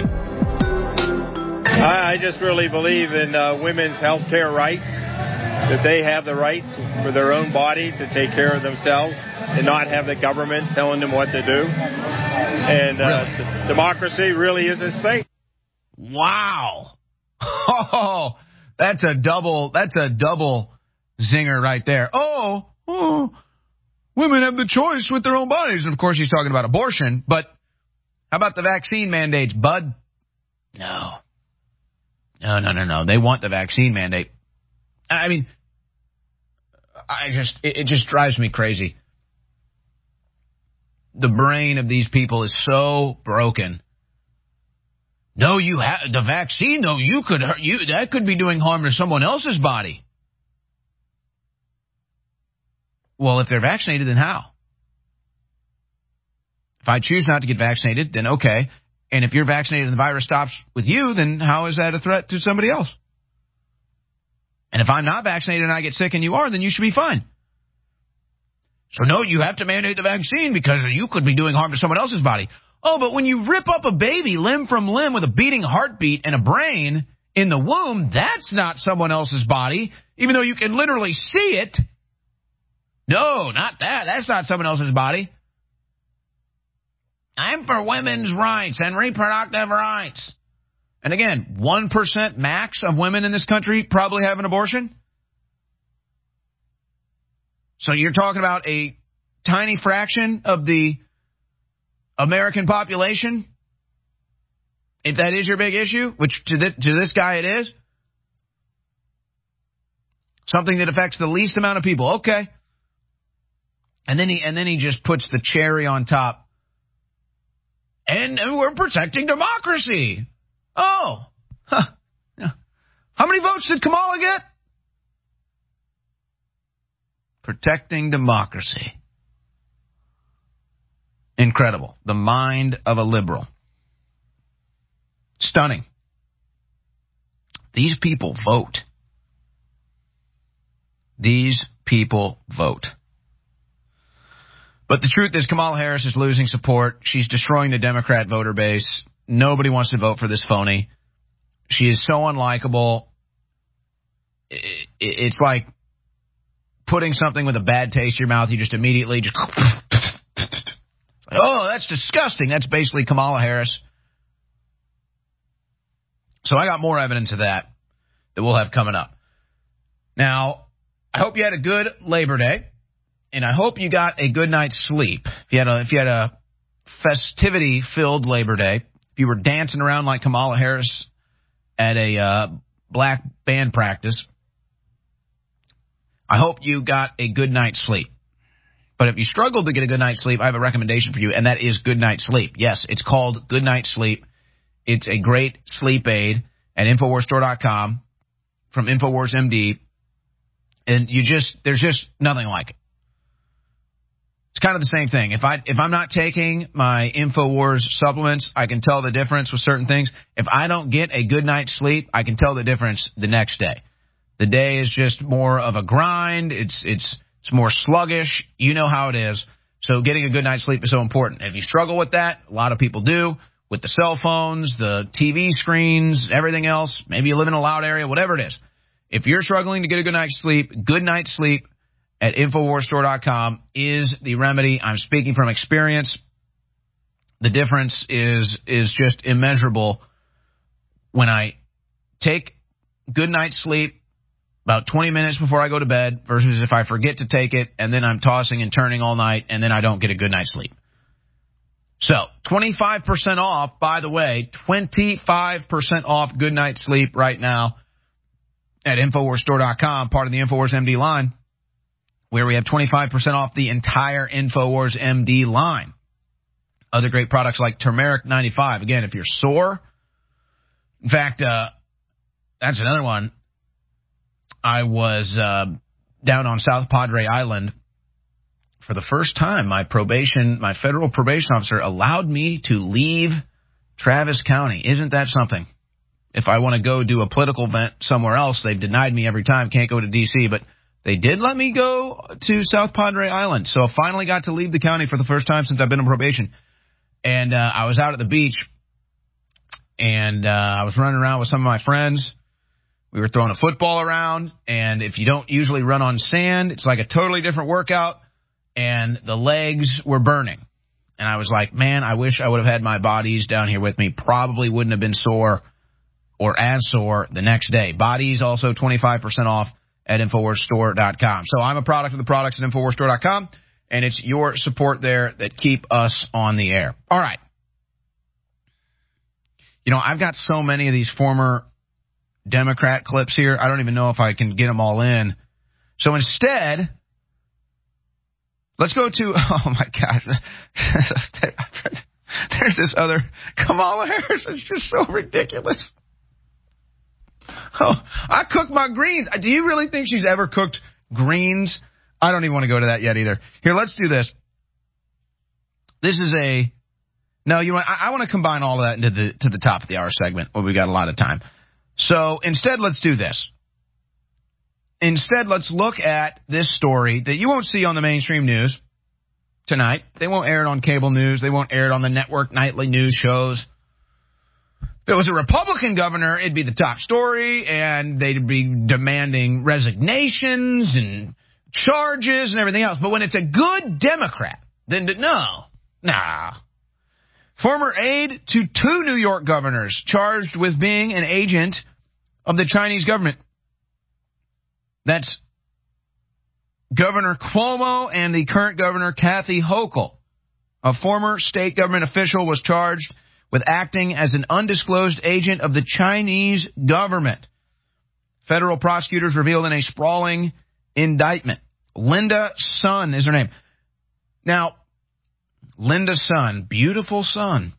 I just really believe in uh, women's health care rights, that they have the right for their own body to take care of themselves and not have the government telling them what to do. And uh, really? d- democracy really is at stake. Wow. Oh, that's a double, that's a double zinger right there. Oh, oh. Women have the choice with their own bodies. And, of course, he's talking about abortion. But how about the vaccine mandates, bud? No. No, no, no, no. They want the vaccine mandate. I mean, I just, it, it just drives me crazy. The brain of these people is so broken. No, you have the vaccine, though. You could, you, that could be doing harm to someone else's body. Well, if they're vaccinated, then how? If I choose not to get vaccinated, then okay. And if you're vaccinated and the virus stops with you, then how is that a threat to somebody else? And if I'm not vaccinated and I get sick and you are, then you should be fine. So no, you have to mandate the vaccine because you could be doing harm to someone else's body. Oh, but when you rip up a baby limb from limb with a beating heartbeat and a brain in the womb, that's not someone else's body, even though you can literally see it. No, not that. That's not someone else's body. I'm for women's rights and reproductive rights. And again, one percent max of women in this country probably have an abortion. So you're talking about a tiny fraction of the American population? If that is your big issue, which to, th- to this guy it is. Something that affects the least amount of people. Okay. And then he and then he just puts the cherry on top. And we're protecting democracy. Oh. Huh. How many votes did Kamala get? Protecting democracy. Incredible. The mind of a liberal. Stunning. These people vote. These people vote. But the truth is Kamala Harris is losing support. She's destroying the Democrat voter base. Nobody wants to vote for this phony. She is so unlikable. It's like putting something with a bad taste in your mouth, you just immediately just, oh, that's disgusting. That's basically Kamala Harris. So I got more evidence of that that we'll have coming up. Now, I hope you had a good Labor Day, and I hope you got a good night's sleep. If you had a, if you had a festivity-filled Labor Day, if you were dancing around like Kamala Harris at a uh, black band practice, I hope you got a good night's sleep. But if you struggled to get a good night's sleep, I have a recommendation for you, and that is Good Night Sleep. Yes, it's called Good Night Sleep. It's a great sleep aid at Infowars Store dot com from Infowars M D. And you just, there's just nothing like it. It's kind of the same thing. If I, if I'm not taking my Infowars supplements, I can tell the difference with certain things. If I don't get a good night's sleep, I can tell the difference the next day. The day is just more of a grind. It's, it's, it's more sluggish. You know how it is. So getting a good night's sleep is so important. If you struggle with that, a lot of people do, with the cell phones, the T V screens, everything else. Maybe you live in a loud area, whatever it is. If you're struggling to get a good night's sleep, good night's sleep at Infowars Store dot com is the remedy. I'm speaking from experience. The difference is is just immeasurable when I take good night's sleep about twenty minutes before I go to bed versus if I forget to take it and then I'm tossing and turning all night and then I don't get a good night's sleep. So twenty-five percent off, by the way, twenty-five percent off good night's sleep right now at Infowars Store dot com, part of the Infowars M D line, where we have twenty-five percent off the entire Infowars M D line. Other great products like Turmeric ninety-five. Again, if you're sore, in fact, uh, that's another one. I was uh, down on South Padre Island for the first time. My probation, my federal probation officer allowed me to leave Travis County. Isn't that something? If I want to go do a political event somewhere else, they've denied me every time. Can't go to D C, but they did let me go to South Padre Island. So I finally got to leave the county for the first time since I've been on probation. And uh, I was out at the beach, and uh, I was running around with some of my friends. We were throwing a football around, and if you don't usually run on sand, it's like a totally different workout, and the legs were burning. And I was like, man, I wish I would have had my bodies down here with me. Probably wouldn't have been sore or as sore the next day. Bodies also twenty-five percent off at Infowars Store dot com. So I'm a product of the products at Infowars Store dot com, and it's your support there that keep us on the air. All right. You know, I've got so many of these former Democrat clips here, I don't even know if I can get them all in. So instead, let's go to, oh my gosh, there's this other Kamala Harris. It's just so ridiculous. Oh, I cook my greens. Do you really think she's ever cooked greens? I don't even want to go to that yet either. Here, let's do this. This is a, no, you know what? I, I want to combine all of that into the to the top of the hour segment where we got a lot of time. So instead, let's do this. Instead, let's look at this story that you won't see on the mainstream news tonight. They won't air it on cable news. They won't air it on the network nightly news shows. If it was a Republican governor, it'd be the top story, and they'd be demanding resignations and charges and everything else. But when it's a good Democrat, then no, nah. Former aide to two New York governors charged with being an agent of the Chinese government. That's Governor Cuomo and the current governor, Kathy Hochul. A former state government official was charged with acting as an undisclosed agent of the Chinese government. Federal prosecutors revealed in a sprawling indictment. Linda Sun is her name. Now, Linda Sun, beautiful Sun,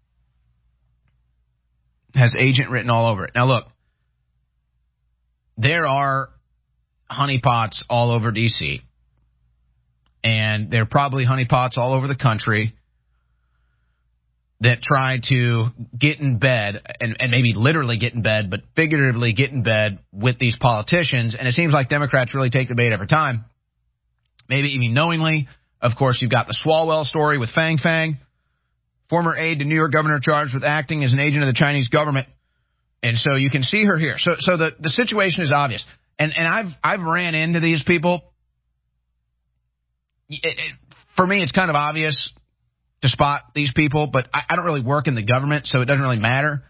has agent written all over it. Now, look, there are honeypots all over D C, and there are probably honeypots all over the country that try to get in bed, and, and maybe literally get in bed, but figuratively get in bed with these politicians. And it seems like Democrats really take the bait every time, maybe even knowingly. Of course, you've got the Swalwell story with Fang Fang, former aide to New York governor charged with acting as an agent of the Chinese government. And so you can see her here. So so the, the situation is obvious. And and I've I've ran into these people it, it, for me, it's kind of obvious to spot these people, but I, I don't really work in the government, so it doesn't really matter.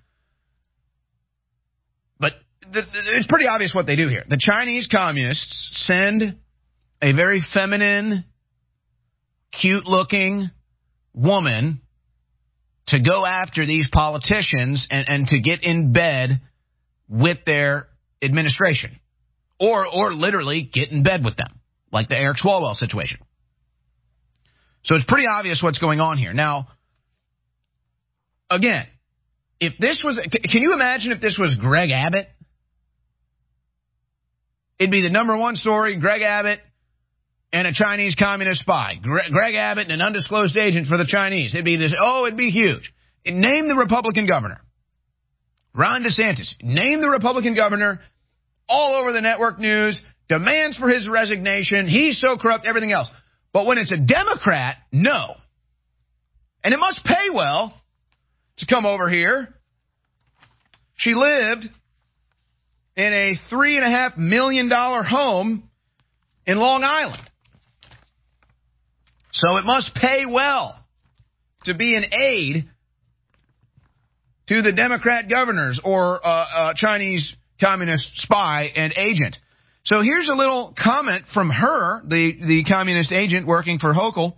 But the, the, it's pretty obvious what they do here. The Chinese communists send a very feminine, cute-looking woman to go after these politicians and, and to get in bed with their administration. Or or literally get in bed with them, like the Eric Swalwell situation. So it's pretty obvious what's going on here. Now, again, if this was... Can you imagine if this was Greg Abbott? It'd be the number one story, Greg Abbott and a Chinese communist spy. Gre- Greg Abbott and an undisclosed agent for the Chinese. It'd be this, oh, it'd be huge. Name the Republican governor. Ron DeSantis. Name the Republican governor. All over the network news. Demands for his resignation. He's so corrupt, everything else. But when it's a Democrat, no. And it must pay well to come over here. She lived in a three and a half million dollar home in Long Island. So it must pay well to be an aide to the Democrat governors or uh, uh, Chinese communist spy and agent. So here's a little comment from her, the, the communist agent working for Hochul.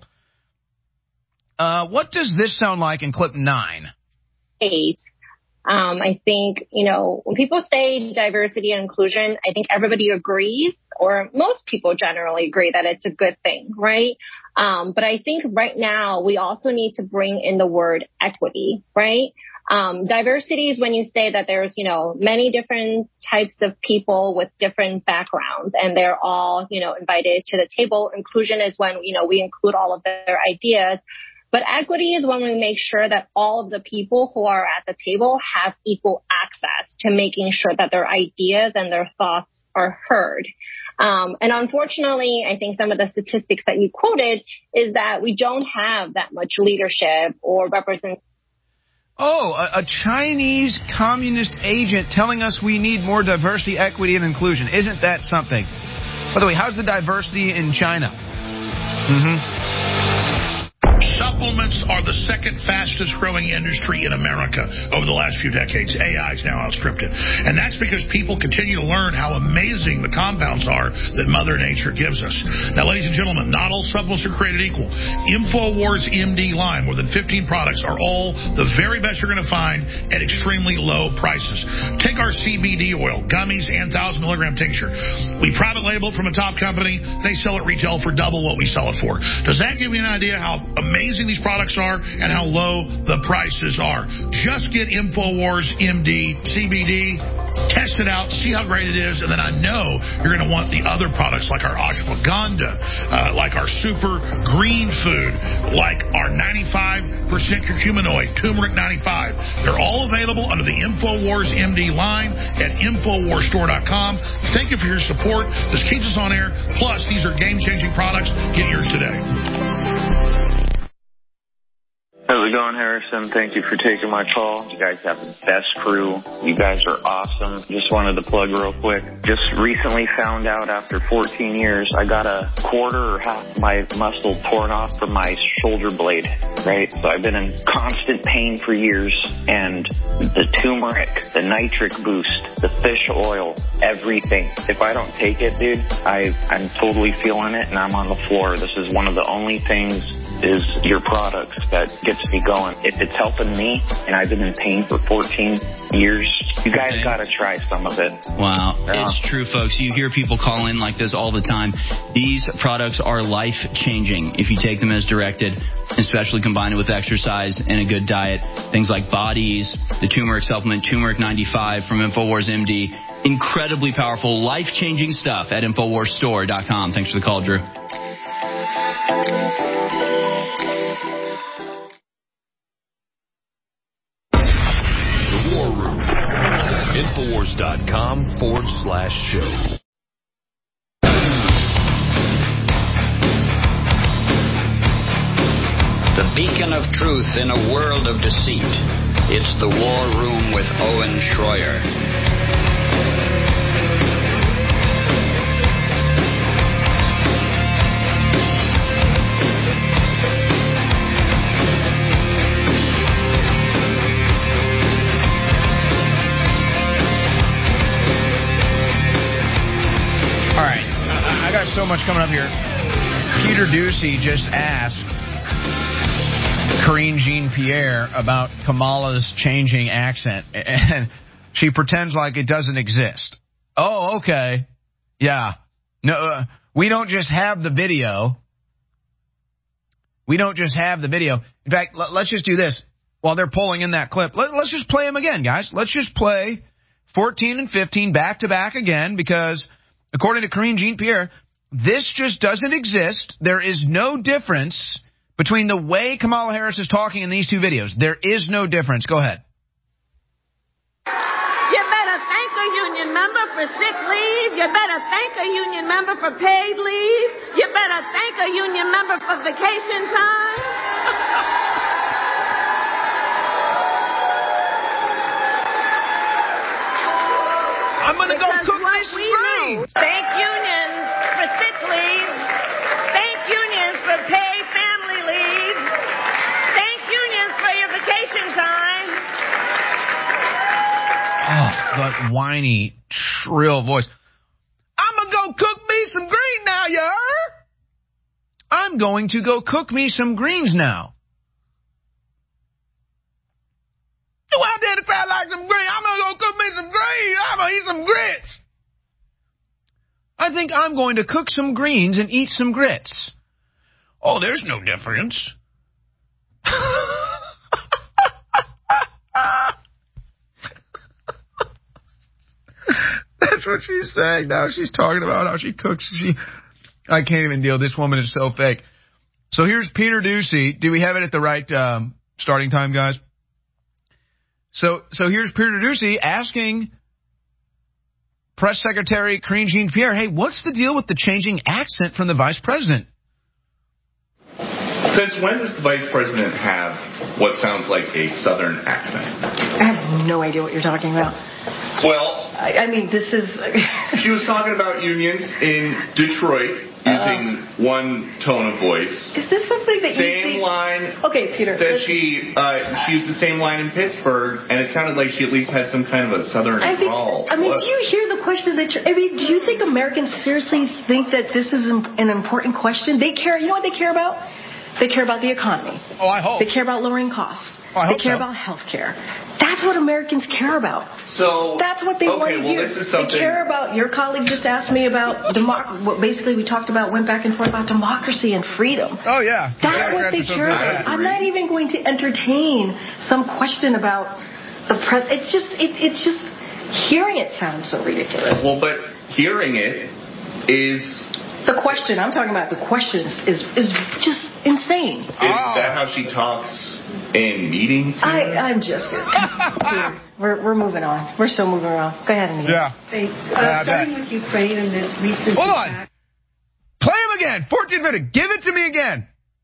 Uh, what does this sound like in clip nine? Eight. Um, I think, you know, when people say diversity and inclusion, I think everybody agrees, or most people generally agree that it's a good thing, right? Um, but I think right now we also need to bring in the word equity, right? Um, diversity is when you say that there's, you know, many different types of people with different backgrounds and they're all, you know, invited to the table. Inclusion is when, you know, we include all of their ideas. But equity is when we make sure that all of the people who are at the table have equal access to making sure that their ideas and their thoughts are heard. Um, and unfortunately, I think some of the statistics that you quoted is that we don't have that much leadership or representation. Oh, a, a Chinese communist agent telling us we need more diversity, equity, and inclusion. Isn't that something? By the way, how's the diversity in China? Mm-hmm. Supplements are the second fastest growing industry in America over the last few decades. A I has now outstripped it. And that's because people continue to learn how amazing the compounds are that Mother Nature gives us. Now, ladies and gentlemen, not all supplements are created equal. InfoWars M D line, more than fifteen products, are all the very best you're going to find at extremely low prices. Take our C B D oil, gummies, and one thousand milligram tincture. We private label it from a top company. They sell it retail for double what we sell it for. Does that give you an idea how amazing these products are and how low the prices are? Just get InfoWars M D C B D, test it out, see how great it is, and then I know you're going to want the other products like our ashwagandha, uh, like our super green food, like our ninety-five percent curcuminoid, turmeric ninety-five. They're all available under the InfoWars M D line at Infowars Store dot com. Thank you for your support. This keeps us on air. Plus, these are game-changing products. Get yours today. How's it going, Harrison? Thank you for taking my call. You guys have the best crew. You guys are awesome. Just wanted to plug real quick. Just recently found out after fourteen years, I got a quarter or half my muscle torn off from my shoulder blade, right? So I've been in constant pain for years. And the turmeric, the nitric boost, the fish oil, everything. If I don't take it, dude, I, I'm totally feeling it and I'm on the floor. This is one of the only things is your products that gets me going. If it's helping me, and I've been in pain for fourteen years, you guys okay. got to try some of it. Wow. Yeah. It's true, folks. You hear people call in like this all the time. These products are life-changing if you take them as directed, especially combined with exercise and a good diet. Things like Bodies, the turmeric supplement, Turmeric ninety-five from InfoWars M D. Incredibly powerful, life-changing stuff at Infowars Store dot com. Thanks for the call, Drew. Infowars dot com forward slash show. The beacon of truth in a world of deceit. It's the War Room with Owen Schroyer. I got so much coming up here. Peter Doocy just asked Karine Jean-Pierre about Kamala's changing accent, and she pretends like it doesn't exist. Oh, okay. Yeah. No, uh, we don't just have the video. We don't just have the video. In fact, l- let's just do this. While they're pulling in that clip, let- let's just play them again, guys. Let's just play fourteen and fifteen back-to-back again, because according to Karine Jean-Pierre, this just doesn't exist. There is no difference between the way Kamala Harris is talking in these two videos. There is no difference. Go ahead. You better thank a union member for sick leave. You better thank a union member for paid leave. You better thank a union member for vacation time. I'm going to go cook me some greens. Thank unions for sick leave. Thank unions for paid family leave. Thank unions for your vacation time. Oh, that whiny, shrill voice. I'm going to go cook me some greens now, you heard? I'm going to go cook me some greens now. Go out there to crowd like some greens. I'm going to go cook me some greens. I'm going to eat some grits. I think I'm going to cook some greens and eat some grits. Oh, there's no difference. That's what she's saying now. She's talking about how she cooks. She, I can't even deal. This woman is so fake. So here's Peter Doocy. Do we have it at the right um, starting time, guys? So, so here's Peter Doocy asking Press Secretary Karine Jean-Pierre, hey, what's the deal with the changing accent from the vice president? Since when does the vice president have what sounds like a southern accent? I have no idea what you're talking about. Well, I, I mean, this is... She was talking about unions in Detroit using uh, one tone of voice. Is this something that same you Same line... Okay, Peter. That she, uh, she used the same line in Pittsburgh, and it sounded like she at least had some kind of a southern I think, drawl. I mean, what? do you hear the question that you're... I mean, do you think Americans seriously think that this is an important question? They care... You know what they care about? They care about the economy. Oh, I hope. They care about lowering costs. Oh, I they hope care so. about health care. That's what Americans care about. So that's what they okay, want to well, hear. This is something... They care about. Your colleague just asked me about democ- what basically we talked about, went back and forth about democracy and freedom. Oh yeah, that's what they care about. I'm not even going to entertain some question about the pres. It's just it, it's just hearing it sounds so ridiculous. Well, but hearing it is. The question I'm talking about, the question is is just insane. Is oh. that how she talks in meetings? I, I'm just kidding. we're we're moving on. We're still moving on. Go ahead, Anita. Yeah. Hey, uh, yeah starting with Ukraine and this recent Hold on. attack. Play him again. fourteen minutes. Give it to me again.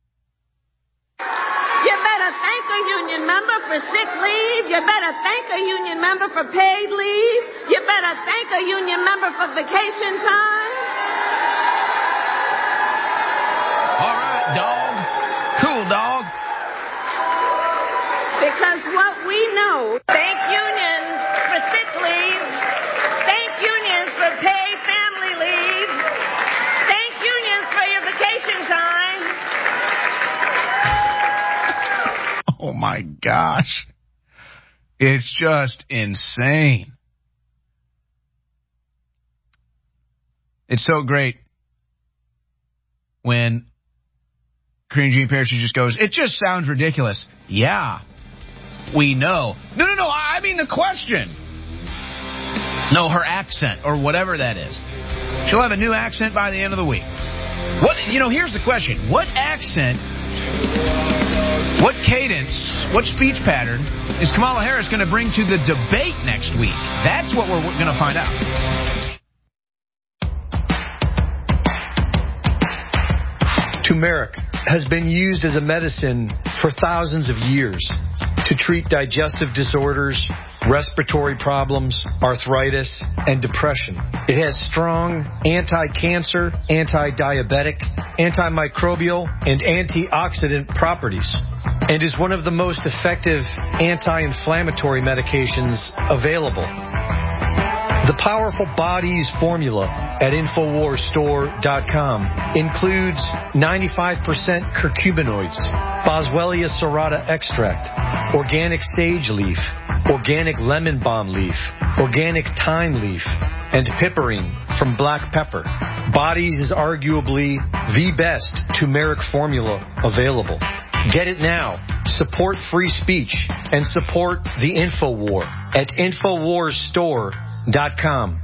You better thank a union member for sick leave. You better thank a union member for paid leave. You better thank a union member for vacation time. All right, dog. Cool, dog. Because what we know, thank unions for sick leave. Thank unions for paid family leave. Thank unions for your vacation time. Oh, my gosh. It's just insane. It's so great when Karine Jean-Pierre, she just goes, it just sounds ridiculous. Yeah, we know. No, no, no, I mean the question. No, her accent or whatever that is. She'll have a new accent by the end of the week. What, you know, here's the question. What accent, what cadence, what speech pattern is Kamala Harris going to bring to the debate next week? That's what we're going to find out. Turmeric has been used as a medicine for thousands of years to treat digestive disorders, respiratory problems, arthritis, and depression. It has strong anti-cancer, anti-diabetic, antimicrobial, and antioxidant properties, and is one of the most effective anti-inflammatory medications available. The Powerful Bodies formula at Infowars Store dot com includes ninety-five percent curcuminoids, Boswellia serrata extract, organic sage leaf, organic lemon balm leaf, organic thyme leaf, and piperine from black pepper. Bodies is arguably the best turmeric formula available. Get it now. Support free speech and support the InfoWar at Infowars Store dot com.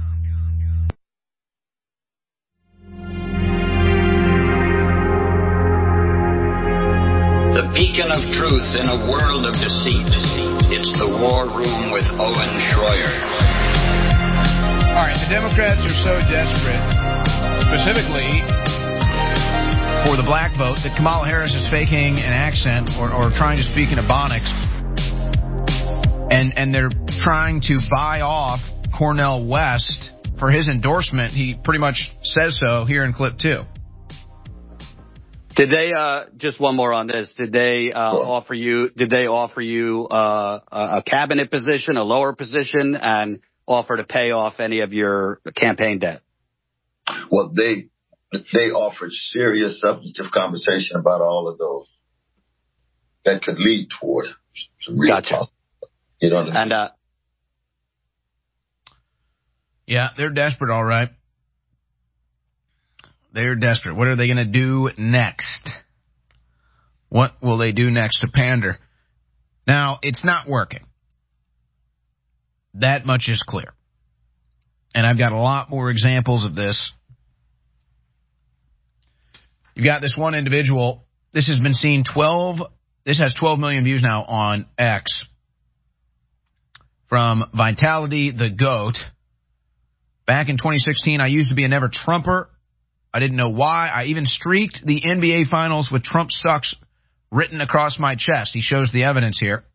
The beacon of truth in a world of deceit. It's the War Room with Owen Schroyer. All right, the Democrats are so desperate, specifically for the black vote, that Kamala Harris is faking an accent or, or trying to speak in Ebonics, and and they're trying to buy off Cornel West for his endorsement. He pretty much says so here in clip two. Did they, uh, just one more on this, did they uh, sure. offer you, did they offer you uh, a cabinet position, a lower position, and offer to pay off any of your campaign debt? Well, they they offered serious substantive conversation about all of those that could lead toward some real gotcha. Talk. You know what I mean? And, uh, yeah, they're desperate, all right. They're desperate. What are they going to do next? What will they do next to pander? Now, it's not working. That much is clear. And I've got a lot more examples of this. You've got this one individual. This has been seen twelve. This has twelve million views now on X. From Vitality the Goat. Back in twenty sixteen, I used to be a never Trumper. I didn't know why. I even streaked the N B A Finals with Trump sucks written across my chest. He shows the evidence here.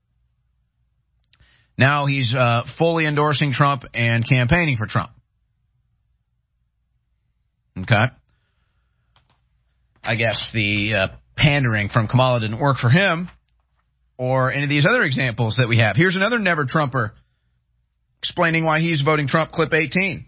Now he's uh, fully endorsing Trump and campaigning for Trump. Okay. I guess the uh, pandering from Kamala didn't work for him, or any of these other examples that we have. Here's another never Trumper explaining why he's voting Trump, clip eighteen.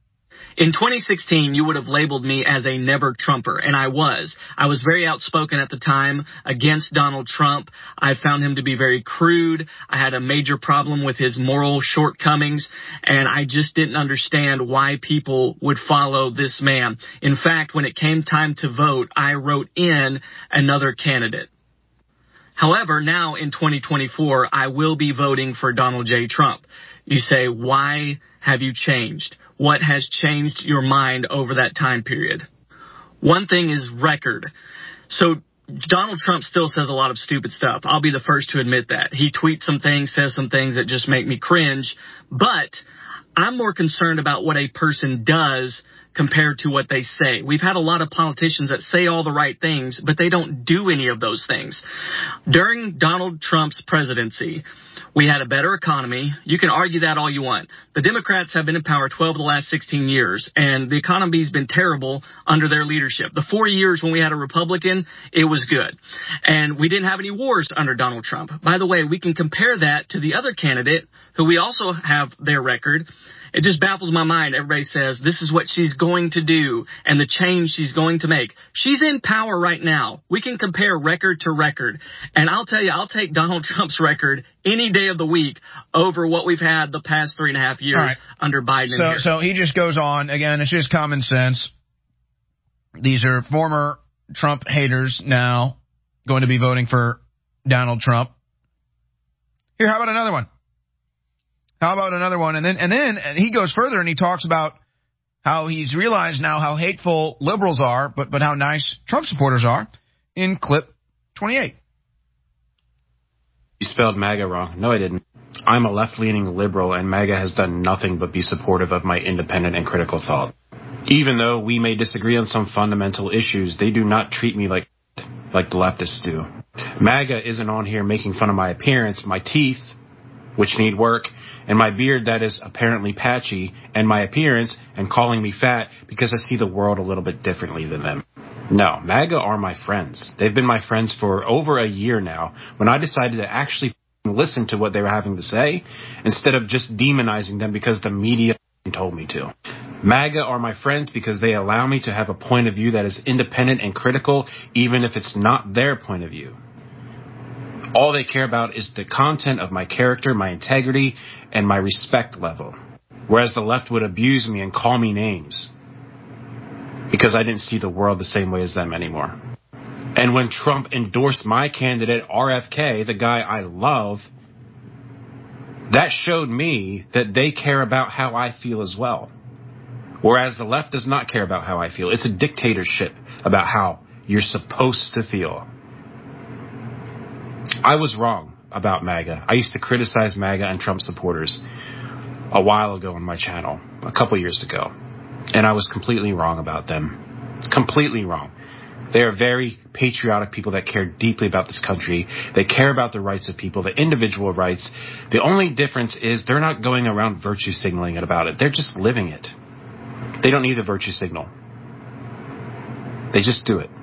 In twenty sixteen, you would have labeled me as a never Trumper, and I was. I was very outspoken at the time against Donald Trump. I found him to be very crude. I had a major problem with his moral shortcomings, and I just didn't understand why people would follow this man. In fact, when it came time to vote, I wrote in another candidate. However, now in twenty twenty-four, I will be voting for Donald J. Trump. You say, why have you changed? What has changed your mind over that time period? One thing is record. So Donald Trump still says a lot of stupid stuff. I'll be the first to admit that. He tweets some things, says some things that just make me cringe. But I'm more concerned about what a person does compared to what they say. We've had a lot of politicians that say all the right things, but they don't do any of those things. During Donald Trump's presidency, we had a better economy. You can argue that all you want. The Democrats have been in power twelve of the last sixteen years, and the economy's been terrible under their leadership. The four years when we had a Republican, it was good. And we didn't have any wars under Donald Trump. By the way, we can compare that to the other candidate, who we also have their record. It just baffles my mind. Everybody says this is what she's going to do and the change she's going to make. She's in power right now. We can compare record to record. And I'll tell you, I'll take Donald Trump's record any day of the week over what we've had the past three and a half years right. under Biden. So, so he just goes on. Again, it's just common sense. These are former Trump haters now going to be voting for Donald Trump. Here, how about another one? How about another one? And then and then he goes further and he talks about how he's realized now how hateful liberals are, but but how nice Trump supporters are in clip twenty-eight. You spelled MAGA wrong. No, I didn't. I'm a left-leaning liberal, and MAGA has done nothing but be supportive of my independent and critical thought. Even though we may disagree on some fundamental issues, they do not treat me like like the leftists do. MAGA isn't on here making fun of my appearance, my teeth, which need work, and my beard that is apparently patchy, and my appearance, and calling me fat because I see the world a little bit differently than them. No, MAGA are my friends. They've been my friends for over a year now, when I decided to actually listen to what they were having to say, instead of just demonizing them because the media told me to. MAGA are my friends because they allow me to have a point of view that is independent and critical, even if it's not their point of view. All they care about is the content of my character, my integrity, and my respect level. Whereas the left would abuse me and call me names because I didn't see the world the same way as them anymore. And when Trump endorsed my candidate, R F K, the guy I love, that showed me that they care about how I feel as well. Whereas the left does not care about how I feel. It's a dictatorship about how you're supposed to feel. I was wrong about MAGA. I used to criticize MAGA and Trump supporters a while ago on my channel, a couple years ago. And I was completely wrong about them. Completely wrong. They are very patriotic people that care deeply about this country. They care about the rights of people, the individual rights. The only difference is they're not going around virtue signaling it about it. They're just living it. They don't need a virtue signal. They just do it.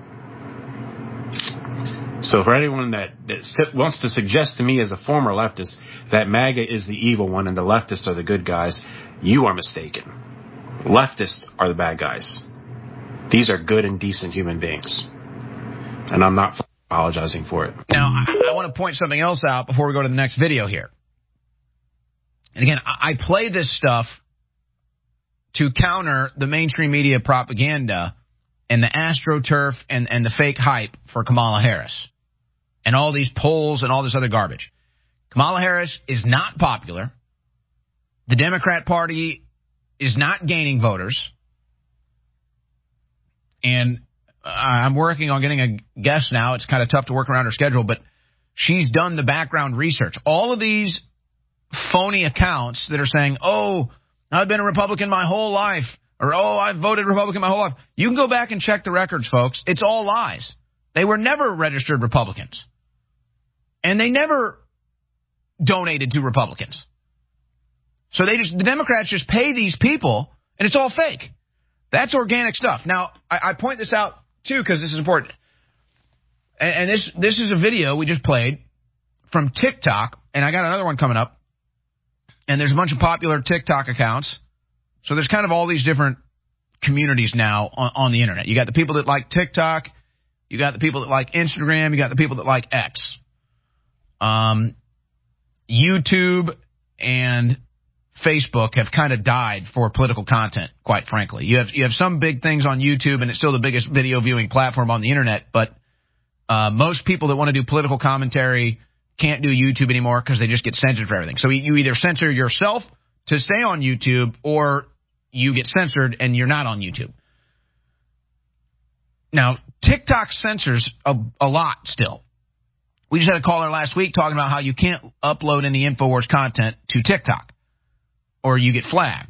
So for anyone that, that wants to suggest to me as a former leftist that MAGA is the evil one and the leftists are the good guys, you are mistaken. Leftists are the bad guys. These are good and decent human beings. And I'm not apologizing for it. Now, I, I want to point something else out before we go to the next video here. And again, I, I play this stuff to counter the mainstream media propaganda and the AstroTurf and, and the fake hype for Kamala Harris and all these polls and all this other garbage. Kamala Harris is not popular. The Democrat Party is not gaining voters. And I'm working on getting a guest now. It's kind of tough to work around her schedule, but she's done the background research. All of these phony accounts that are saying, oh, I've been a Republican my whole life, or, oh, I've voted Republican my whole life. You can go back and check the records, folks. It's all lies. They were never registered Republicans. And they never donated to Republicans. So they just, the Democrats just pay these people, and it's all fake. That's organic stuff. Now, I, I point this out, too, because this is important. And, and this this is a video we just played from TikTok, and I got another one coming up. And there's a bunch of popular TikTok accounts. So there's kind of all these different communities now on, on the Internet. You got the people that like TikTok. You got the people that like Instagram. You got the people that like X. Um, YouTube and Facebook have kind of died for political content, quite frankly. You have you have some big things on YouTube, and it's still the biggest video viewing platform on the Internet. But uh, most people that want to do political commentary can't do YouTube anymore because they just get censored for everything. So you either censor yourself to stay on YouTube, or you get censored and you're not on YouTube. Now, TikTok censors a, a lot still. We just had a caller last week talking about how you can't upload any InfoWars content to TikTok, or you get flagged.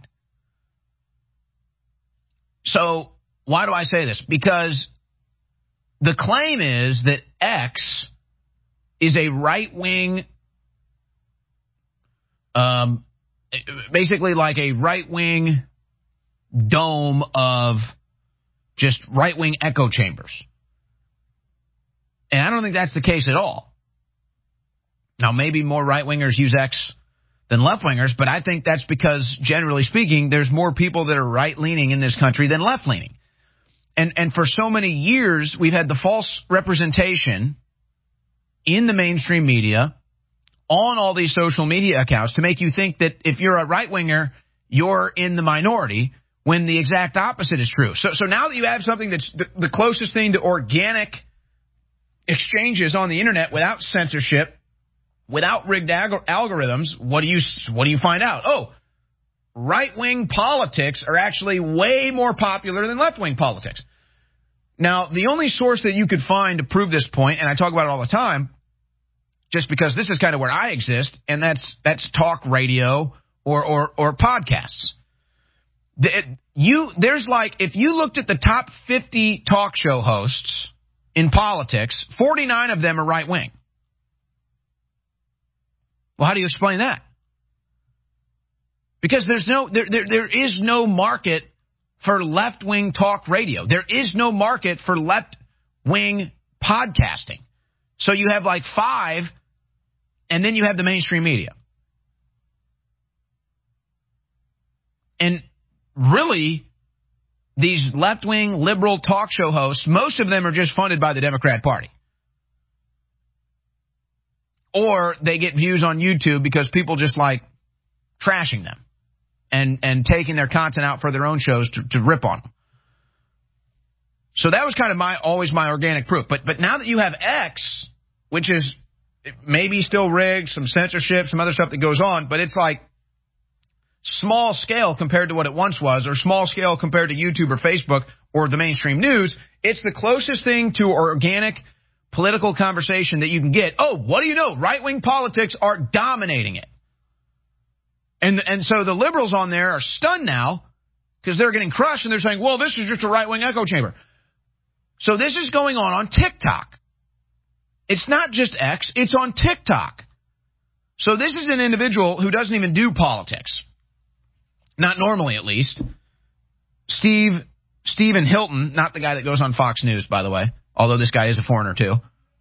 So why do I say this? Because the claim is that X is a right-wing, um, basically like a right-wing dome of just right-wing echo chambers. And I don't think that's the case at all. Now, maybe more right-wingers use X than left-wingers, but I think that's because, generally speaking, there's more people that are right-leaning in this country than left-leaning. And and for so many years, we've had the false representation in the mainstream media on all these social media accounts to make you think that if you're a right-winger, you're in the minority, when the exact opposite is true. So, so now that you have something that's the, the closest thing to organic exchanges on the Internet without censorship, without rigged ag- algorithms, what do you what do you find out? Oh, right-wing politics are actually way more popular than left-wing politics. Now, the only source that you could find to prove this point, and I talk about it all the time, just because this is kind of where I exist, and that's that's talk radio or or, or podcasts. The, it, you there's like, if you looked at the top fifty talk show hosts in politics, forty-nine of them are right-wing. Well, how do you explain that? Because there's no there there, there is no market for left-wing talk radio. There is no market for left-wing podcasting. So you have like five, and then you have the mainstream media. And really, these left-wing liberal talk show hosts, most of them are just funded by the Democrat Party. Or they get views on YouTube because people just like trashing them and, and taking their content out for their own shows to, to rip on them. So that was kind of my always my organic proof. But but now that you have X, which is maybe still rigged, some censorship, some other stuff that goes on, but it's like small scale compared to what it once was, or small scale compared to YouTube or Facebook or the mainstream news, it's the closest thing to organic political conversation that you can get. Oh, what do you know? Right-wing politics are dominating it. And and so the liberals on there are stunned now because they're getting crushed, and they're saying, well, this is just a right-wing echo chamber. So this is going on on TikTok. It's not just X, it's on TikTok. So this is an individual who doesn't even do politics. Not normally, at least. Steve, Stephen Hilton, not the guy that goes on Fox News, by the way, although this guy is a foreigner too.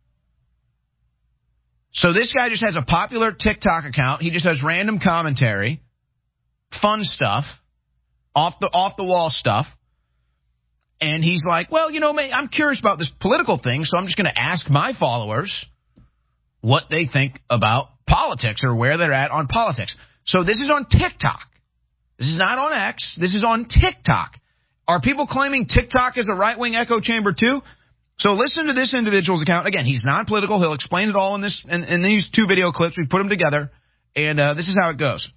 So this guy just has a popular TikTok account. He just has random commentary, fun stuff, off the off the wall stuff. And he's like, well, you know, I'm curious about this political thing, so I'm just going to ask my followers what they think about politics or where they're at on politics. So this is on TikTok. This is not on X. This is on TikTok. Are people claiming TikTok is a right-wing echo chamber too? So listen to this individual's account. Again, he's non-political. He'll explain it all in this in, in these two video clips. We put them together, and uh, this is how it goes.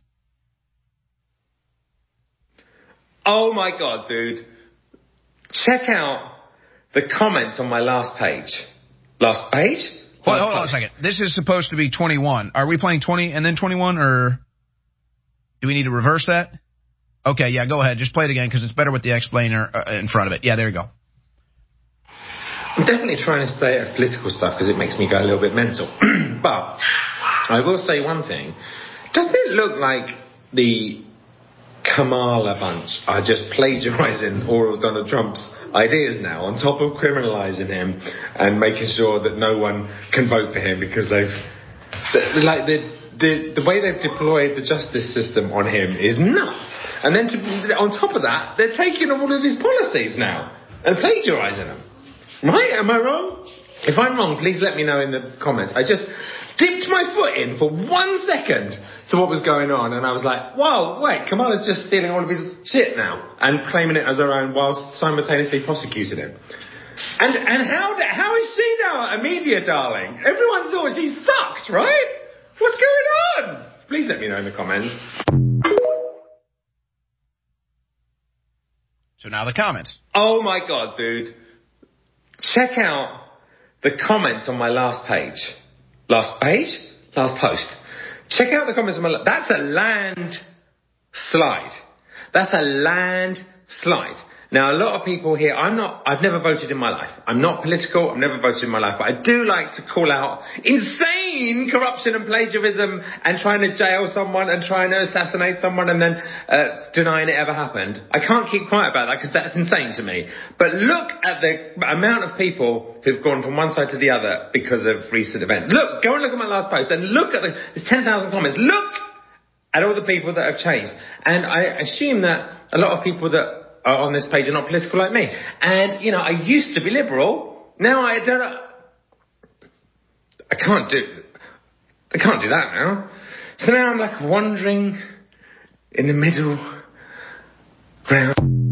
Oh, my God, dude. Check out the comments on my last page. Last page? Hold, hold on a second. This is supposed to be twenty-one. Are we playing twenty and then twenty-one, or do we need to reverse that? Okay, yeah, go ahead. Just play it again because it's better with the explainer uh, in front of it. Yeah, there you go. I'm definitely trying to stay out of political stuff because it makes me go a little bit mental. But I will say one thing. Doesn't it look like the Kamala bunch are just plagiarizing all of Donald Trump's ideas now, on top of criminalizing him and making sure that no one can vote for him because they've like the the the way they've deployed the justice system on him is nuts. And then to, on top of that, they're taking all of his policies now and plagiarizing them. Right? Am I wrong? If I'm wrong, please let me know in the comments. I just dipped my foot in for one second to what was going on, and I was like, whoa, wait, Kamala's just stealing all of his shit now and claiming it as her own whilst simultaneously prosecuting him. And and how how is she now a media darling? Everyone thought she sucked, right? What's going on? Please let me know in the comments. So now the comments. Oh my God, dude. Check out the comments on my last page. Last page? Last post. Check out the comments on my... La- That's a landslide. That's a landslide. Now, a lot of people here... I'm not... I've never voted in my life. I'm not political. I've never voted in my life. But I do like to call out insane corruption and plagiarism and trying to jail someone and trying to assassinate someone and then uh, denying it ever happened. I can't keep quiet about that because that's insane to me. But look at the amount of people who've gone from one side to the other because of recent events. Look, go and look at my last post and look at the... There's ten thousand comments. Look at all the people that have changed. And I assume that a lot of people that are on this page are not political like me. And, you know, I used to be liberal. Now I don't know. I can't do... I can't do that now. So now I'm like wandering in the middle ground.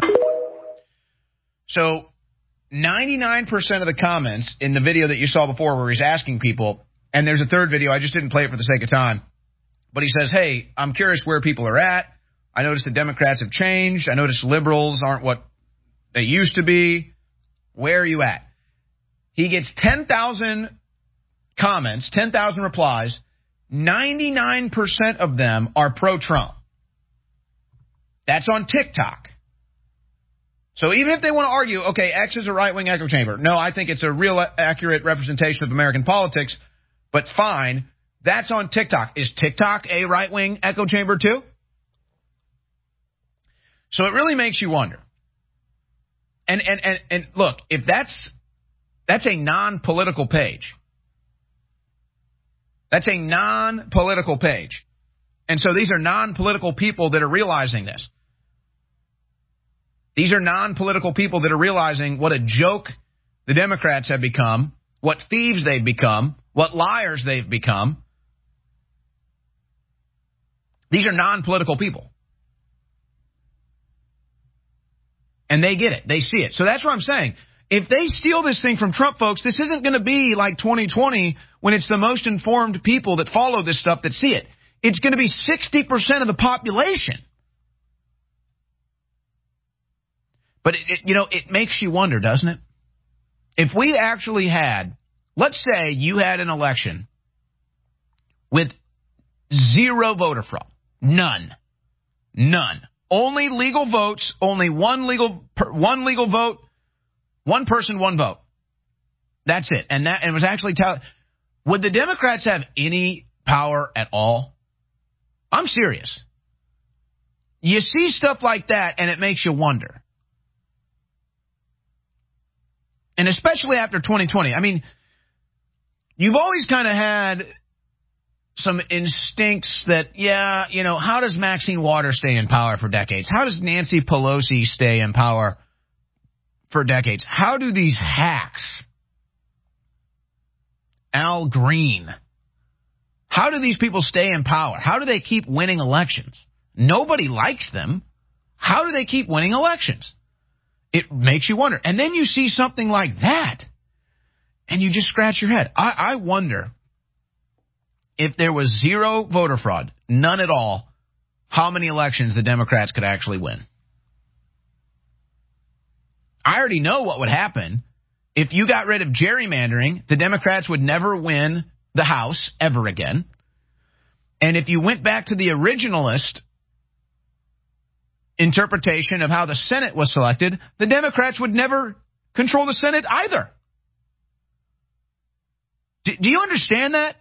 So ninety-nine percent of the comments in the video that you saw before where he's asking people, and there's a third video, I just didn't play it for the sake of time, but he says, hey, I'm curious where people are at. I noticed the Democrats have changed. I noticed liberals aren't what they used to be. Where are you at? He gets ten thousand comments, ten thousand replies. ninety-nine percent of them are pro-Trump. That's on TikTok. So even if they want to argue, okay, X is a right-wing echo chamber. No, I think it's a real accurate representation of American politics, but fine. That's on TikTok. Is TikTok a right-wing echo chamber too? So it really makes you wonder. And and and, and look, if that's that's a non-political page. That's a non-political page. And so these are non-political people that are realizing this. These are non-political people that are realizing what a joke the Democrats have become, what thieves they've become, what liars they've become. These are non-political people. And they get it. They see it. So that's what I'm saying. If they steal this thing from Trump, folks, this isn't going to be like twenty twenty when it's the most informed people that follow this stuff that see it. It's going to be sixty percent of the population. But, it, it, you know, it makes you wonder, doesn't it? If we actually had, let's say you had an election with zero voter fraud. None. None. Only legal votes, only one legal one legal vote, one person, one vote. That's it. And that and it was actually tell, would the Democrats have any power at all? I'm serious. You see stuff like that and it makes you wonder. And especially after twenty twenty. I mean, you've always kind of had some instincts that, yeah, you know, how does Maxine Waters stay in power for decades? How does Nancy Pelosi stay in power for decades? How do these hacks, Al Green, how do these people stay in power? How do they keep winning elections? Nobody likes them. How do they keep winning elections? It makes you wonder. And then you see something like that, and you just scratch your head. I, I wonder, if there was zero voter fraud, none at all, how many elections the Democrats could actually win. I already know what would happen. If you got rid of gerrymandering, the Democrats would never win the House ever again. And if you went back to the originalist interpretation of how the Senate was selected, the Democrats would never control the Senate either. Do, do you understand that?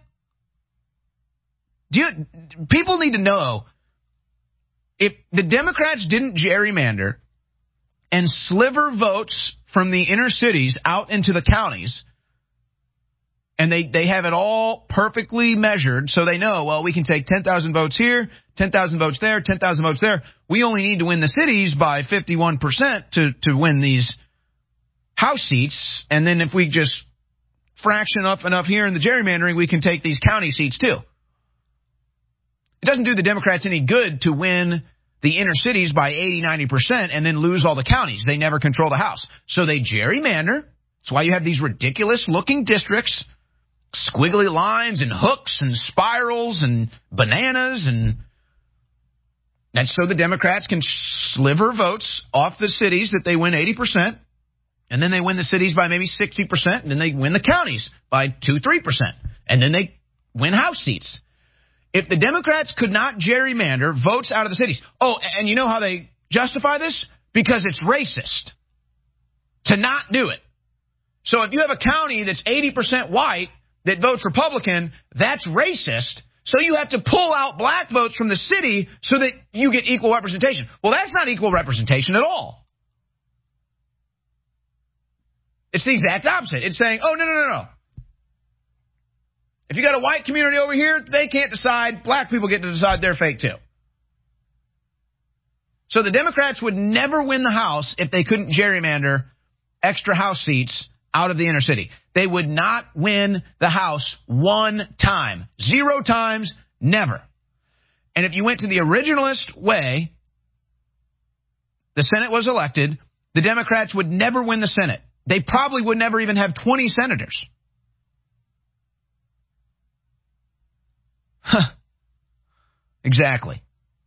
Do you, people need to know, if the Democrats didn't gerrymander and sliver votes from the inner cities out into the counties, and they, they have it all perfectly measured so they know, well, we can take ten thousand votes here, ten thousand votes there, ten thousand votes there. We only need to win the cities by fifty-one percent to, to win these House seats, and then if we just fraction up enough here in the gerrymandering, we can take these county seats too. It doesn't do the Democrats any good to win the inner cities by eighty, ninety percent and then lose all the counties. They never control the House. So they gerrymander. That's why you have these ridiculous-looking districts, squiggly lines and hooks and spirals and bananas. And that's so the Democrats can sliver votes off the cities that they win eighty percent, and then they win the cities by maybe sixty percent, and then they win the counties by two, three percent, and then they win House seats. If the Democrats could not gerrymander votes out of the cities, oh, and you know how they justify this? Because it's racist to not do it. So if you have a county that's eighty percent white that votes Republican, that's racist. So you have to pull out black votes from the city so that you get equal representation. Well, that's not equal representation at all. It's the exact opposite. It's saying, oh, no, no, no, no. If you got a white community over here, they can't decide. Black people get to decide their fate too. So the Democrats would never win the House if they couldn't gerrymander extra House seats out of the inner city. They would not win the House one time. Zero times, never. And if you went to the originalist way, the Senate was elected, the Democrats would never win the Senate. They probably would never even have twenty senators. Huh. Exactly.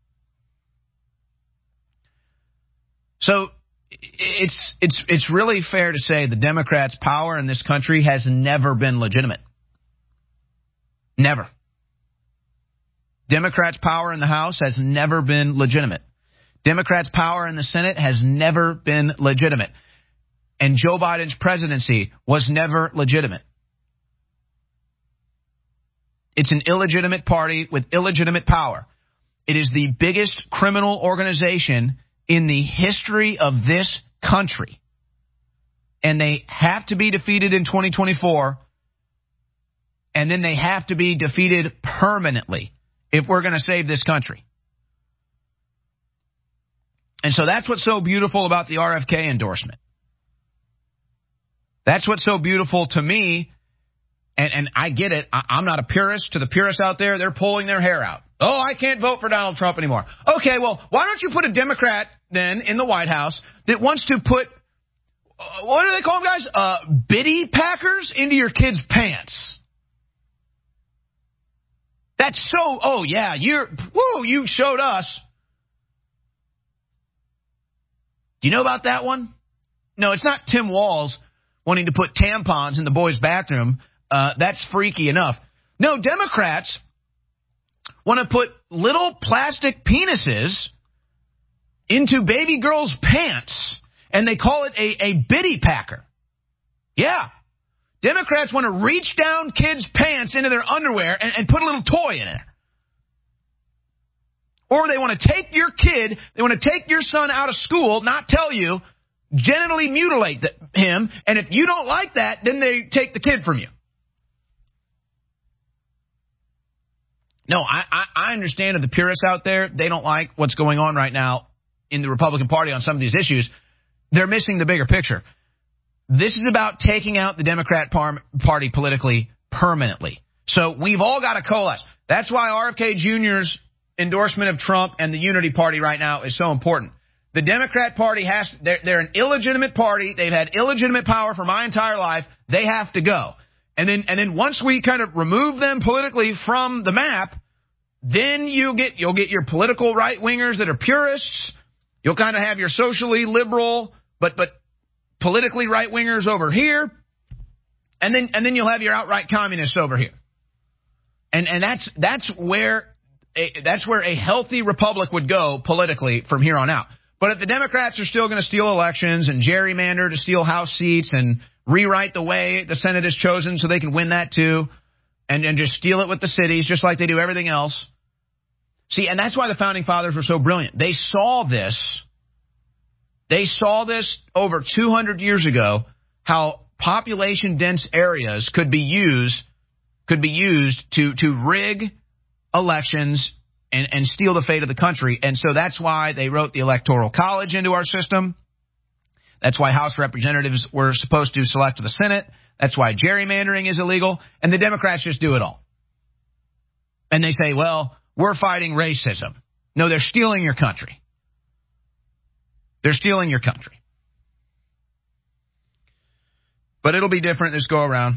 So it's it's it's really fair to say the Democrats' power in this country has never been legitimate. Never. Democrats' power in the House has never been legitimate. Democrats' power in the Senate has never been legitimate. And Joe Biden's presidency was never legitimate. It's an illegitimate party with illegitimate power. It is the biggest criminal organization in the history of this country. And they have to be defeated in twenty twenty-four. And then they have to be defeated permanently if we're going to save this country. And so that's what's so beautiful about the R F K endorsement. That's what's so beautiful to me. And, and I get it. I, I'm not a purist. To the purists out there, they're pulling their hair out. Oh, I can't vote for Donald Trump anymore. Okay, well, why don't you put a Democrat then in the White House that wants to put, uh, what do they call them, guys? Uh, biddy packers into your kids' pants. That's so, oh, yeah, you're, whoa, you showed us. Do you know about that one? No, it's not Tim Walz wanting to put tampons in the boys' bathroom. Uh, that's freaky enough. No, Democrats want to put little plastic penises into baby girls' pants, and they call it a, a biddy packer. Yeah. Democrats want to reach down kids' pants into their underwear and, and put a little toy in it. Or they want to take your kid, they want to take your son out of school, not tell you, genitally mutilate the, him, and if you don't like that, then they take the kid from you. No, I, I, I understand that the purists out there, they don't like what's going on right now in the Republican Party on some of these issues. They're missing the bigger picture. This is about taking out the Democrat par- Party politically permanently. So we've all got to coalesce. That's why R F K Junior's endorsement of Trump and the Unity Party right now is so important. The Democrat Party has, they're, they're an illegitimate party. They've had illegitimate power for my entire life. They have to go. And then, and then once we kind of remove them politically from the map, then you get, you'll get your political right wingers that are purists. You'll kind of have your socially liberal, but, but politically right wingers over here. And then, and then you'll have your outright communists over here. And, and that's, that's where, a, that's where a healthy republic would go politically from here on out. But if the Democrats are still going to steal elections and gerrymander to steal House seats and rewrite the way the Senate is chosen so they can win that too, and, and just steal it with the cities just like they do everything else. See, and that's why the Founding Fathers were so brilliant. They saw this. They saw this over two hundred years ago, how population-dense areas could be used could be used to, to rig elections and, and steal the fate of the country. And so that's why they wrote the Electoral College into our system. That's why House representatives were supposed to select the Senate. That's why gerrymandering is illegal. And the Democrats just do it all. And they say, well, we're fighting racism. No, they're stealing your country. They're stealing your country. But it'll be different this go around.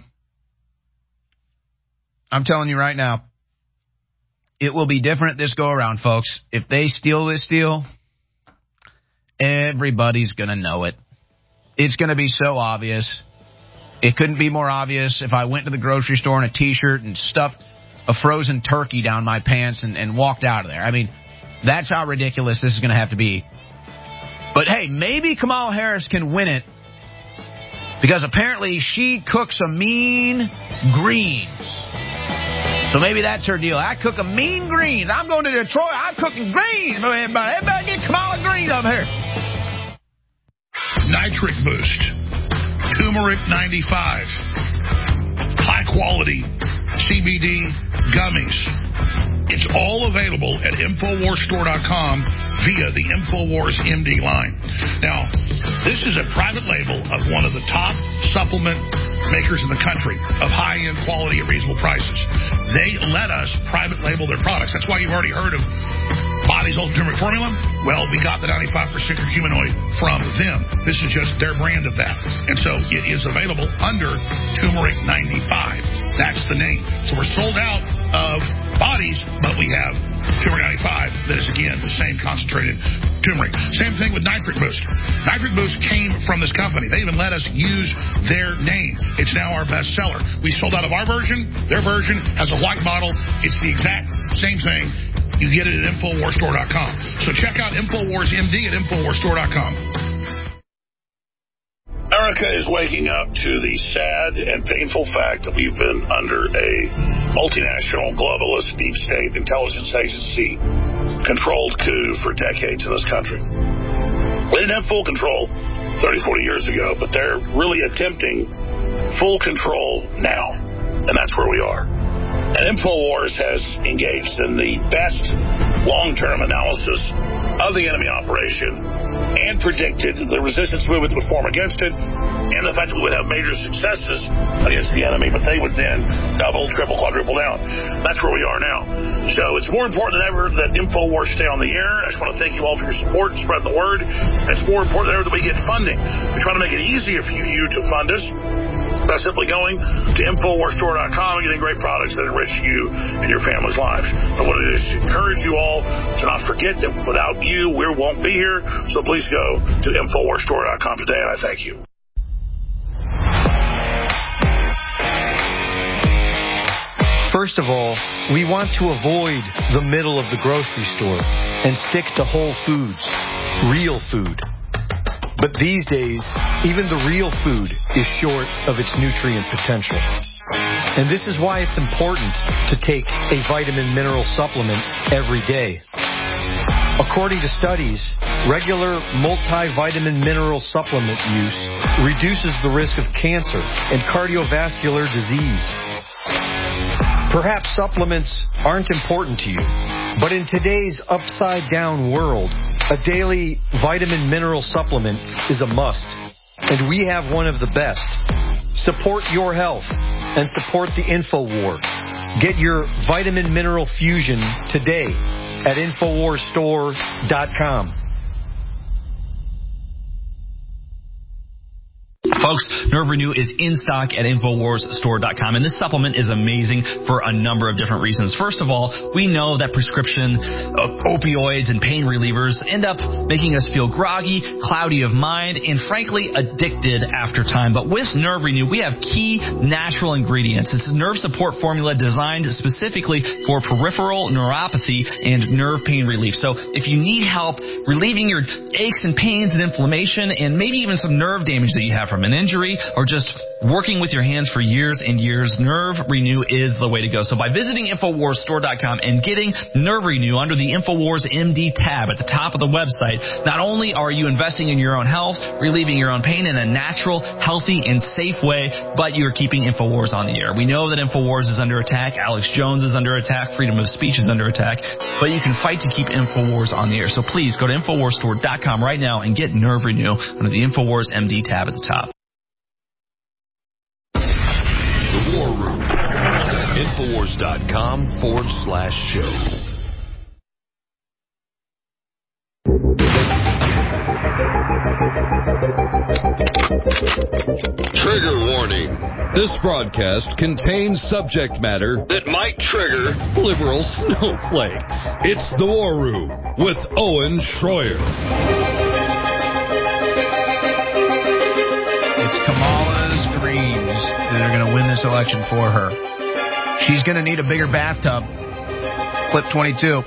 I'm telling you right now, it will be different this go around, folks. If they steal this deal, everybody's going to know it. It's going to be so obvious. It couldn't be more obvious if I went to the grocery store in a T-shirt and stuffed a frozen turkey down my pants and, and walked out of there. I mean, that's how ridiculous this is going to have to be. But, hey, maybe Kamala Harris can win it because apparently she cooks a mean greens. So maybe that's her deal. I cook a mean greens. I'm going to Detroit. I'm cooking greens. Everybody, everybody get Kamala Green up here. Nitric Boost. Turmeric ninety-five. High quality C B D gummies. It's all available at Infowars Store dot com via the Infowars M D line. Now, this is a private label of one of the top supplement makers in the country of high-end quality at reasonable prices. They let us private label their products. That's why you've already heard of Body's Ultimate Turmeric Formula. Well, we got the ninety-five percent curcuminoid from them. This is just their brand of that. And so it is available under Turmeric ninety-five. That's the name. So we're sold out of Bodies, but we have Turmeric ninety-five that is, again, the same concentrated turmeric. Same thing with Nitric Boost. Nitric Boost came from this company. They even let us use their name. It's now our best seller. We sold out of our version. Their version has a white bottle. It's the exact same thing. You get it at Infowars Store dot com. So check out Infowars M D at Infowars Store dot com. America is waking up to the sad and painful fact that we've been under a multinational, globalist, deep state intelligence agency controlled coup for decades in this country. We didn't have full control thirty, forty years ago, but they're really attempting full control now, and that's where we are. And InfoWars has engaged in the best long-term analysis of the enemy operation and predicted the resistance movement would form against it, and the fact that we would have major successes against the enemy, but they would then double, triple, quadruple down. That's where we are now. So it's more important than ever that InfoWars stay on the air. I just want to thank you all for your support and spread the word. It's more important than ever that we get funding. We try to make it easier for you, you to fund us by simply going to Infowars Store dot com and getting great products that enrich you and your family's lives. I want to just encourage you all to not forget that without you, we won't be here. So please go to Infowars Store dot com today, and I thank you. First of all, we want to avoid the middle of the grocery store and stick to whole foods, real food. But these days, even the real food is short of its nutrient potential. And this is why it's important to take a vitamin mineral supplement every day. According to studies, regular multivitamin mineral supplement use reduces the risk of cancer and cardiovascular disease. Perhaps supplements aren't important to you, but in today's upside-down world, a daily vitamin mineral supplement is a must, and we have one of the best. Support your health and support the InfoWar. Get your vitamin mineral fusion today at Infowars Store dot com. Folks, Nerve Renew is in stock at Infowars Store dot com, and this supplement is amazing for a number of different reasons. First of all, we know that prescription uh, opioids and pain relievers end up making us feel groggy, cloudy of mind, and frankly addicted after time. But with Nerve Renew, we have key natural ingredients. It's a nerve support formula designed specifically for peripheral neuropathy and nerve pain relief. So if you need help relieving your aches and pains and inflammation and maybe even some nerve damage that you have from an injury or just working with your hands for years and years, Nerve Renew is the way to go. So by visiting Infowars Store dot com and getting Nerve Renew under the Infowars M D tab at the top of the website, not only are you investing in your own health, relieving your own pain in a natural, healthy, and safe way, but you're keeping Infowars on the air. We know that Infowars is under attack. Alex Jones is under attack. Freedom of speech is under attack. But you can fight to keep Infowars on the air. So please go to Infowars Store dot com right now and get Nerve Renew under the Infowars M D tab at the top. War Room. Infowars dot com forward slash show. Trigger warning. This broadcast contains subject matter that might trigger liberal snowflakes. It's the War Room with Owen Schroyer. It's Kamala's dreams that are going to win this election for her. She's going to need a bigger bathtub. Clip twenty-two.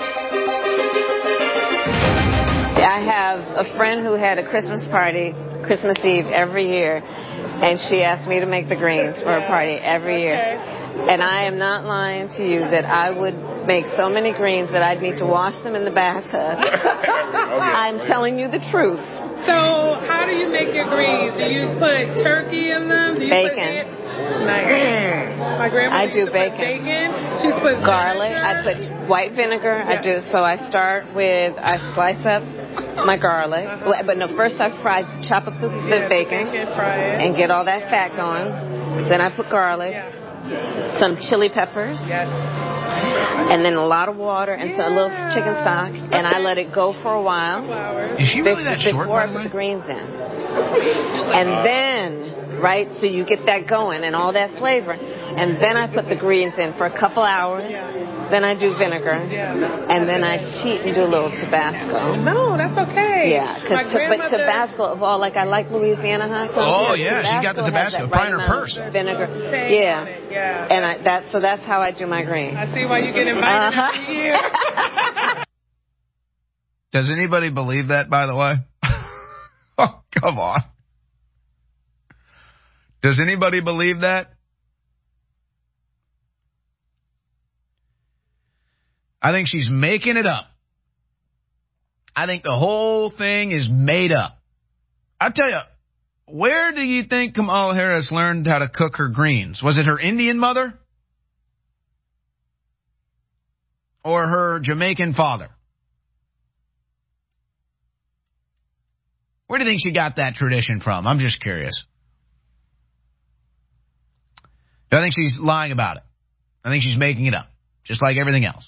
I have a friend who had a Christmas party, Christmas Eve every year, and she asked me to make the greens for her party every year. And I am not lying to you that I would make so many greens that I'd need to wash them in the bathtub. I'm telling you the truth. So how do you make your greens? Do you put turkey in them? Do you bacon. Put nice. My grandma I used do to bacon. Put bacon. She puts garlic. vinegar. I put white vinegar. Yeah. I do. So I start with I slice up my garlic. Uh-huh. Well, but no, first I fry, chop up the, the yeah, bacon, bacon fry it. and get all that fat going. Then I put garlic, Yeah. some chili peppers. Yes. And then a lot of water and some, a little chicken stock, and I let it go for a while. Is she really that short, Before by I the put way? the greens in. And then, right, so you get that going and all that flavor. And then I put the greens in for a couple hours. Then I do vinegar. And then I cheat and do a little Tabasco. No, that's okay. Yeah, My cause t- but grandmother- Tabasco of all, like I like Louisiana hot sauce. Oh, yeah, she got the has Tabasco. that Probably in her amount purse. of Vinegar. Take Yeah. on it, yeah. And I, that, so that's how I do my greens. I see why you get invited Uh-huh. every year. Does anybody believe that, by the way? Oh, come on. Does anybody believe that? I think she's making it up. I think the whole thing is made up. I tell you, where do you think Kamala Harris learned how to cook her greens? Was it her Indian mother? Or her Jamaican father? Where do you think she got that tradition from? I'm just curious. Do I think she's lying about it? I think she's making it up, just like everything else.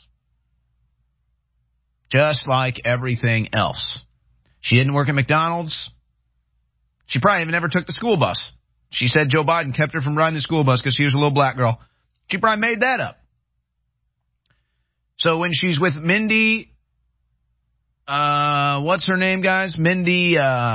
Just like everything else. She didn't work at McDonald's. She probably even never took the school bus. She said Joe Biden kept her from riding the school bus because she was a little black girl. She probably made that up. So when she's with Mindy, uh, what's her name, guys? Mindy, uh,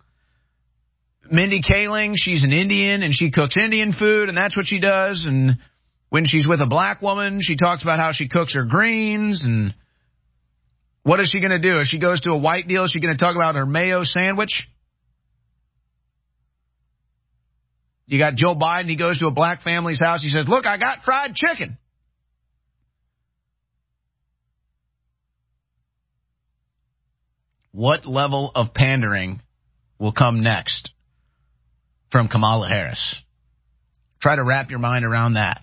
Mindy Kaling, she's an Indian and she cooks Indian food and that's what she does. And when she's with a black woman, she talks about how she cooks her greens. And what is she going to do? If she goes to a white deal, is she going to talk about her mayo sandwich? You got Joe Biden. He goes to a black family's house. He says, look, I got fried chicken. What level of pandering will come next from Kamala Harris? Try to wrap your mind around that.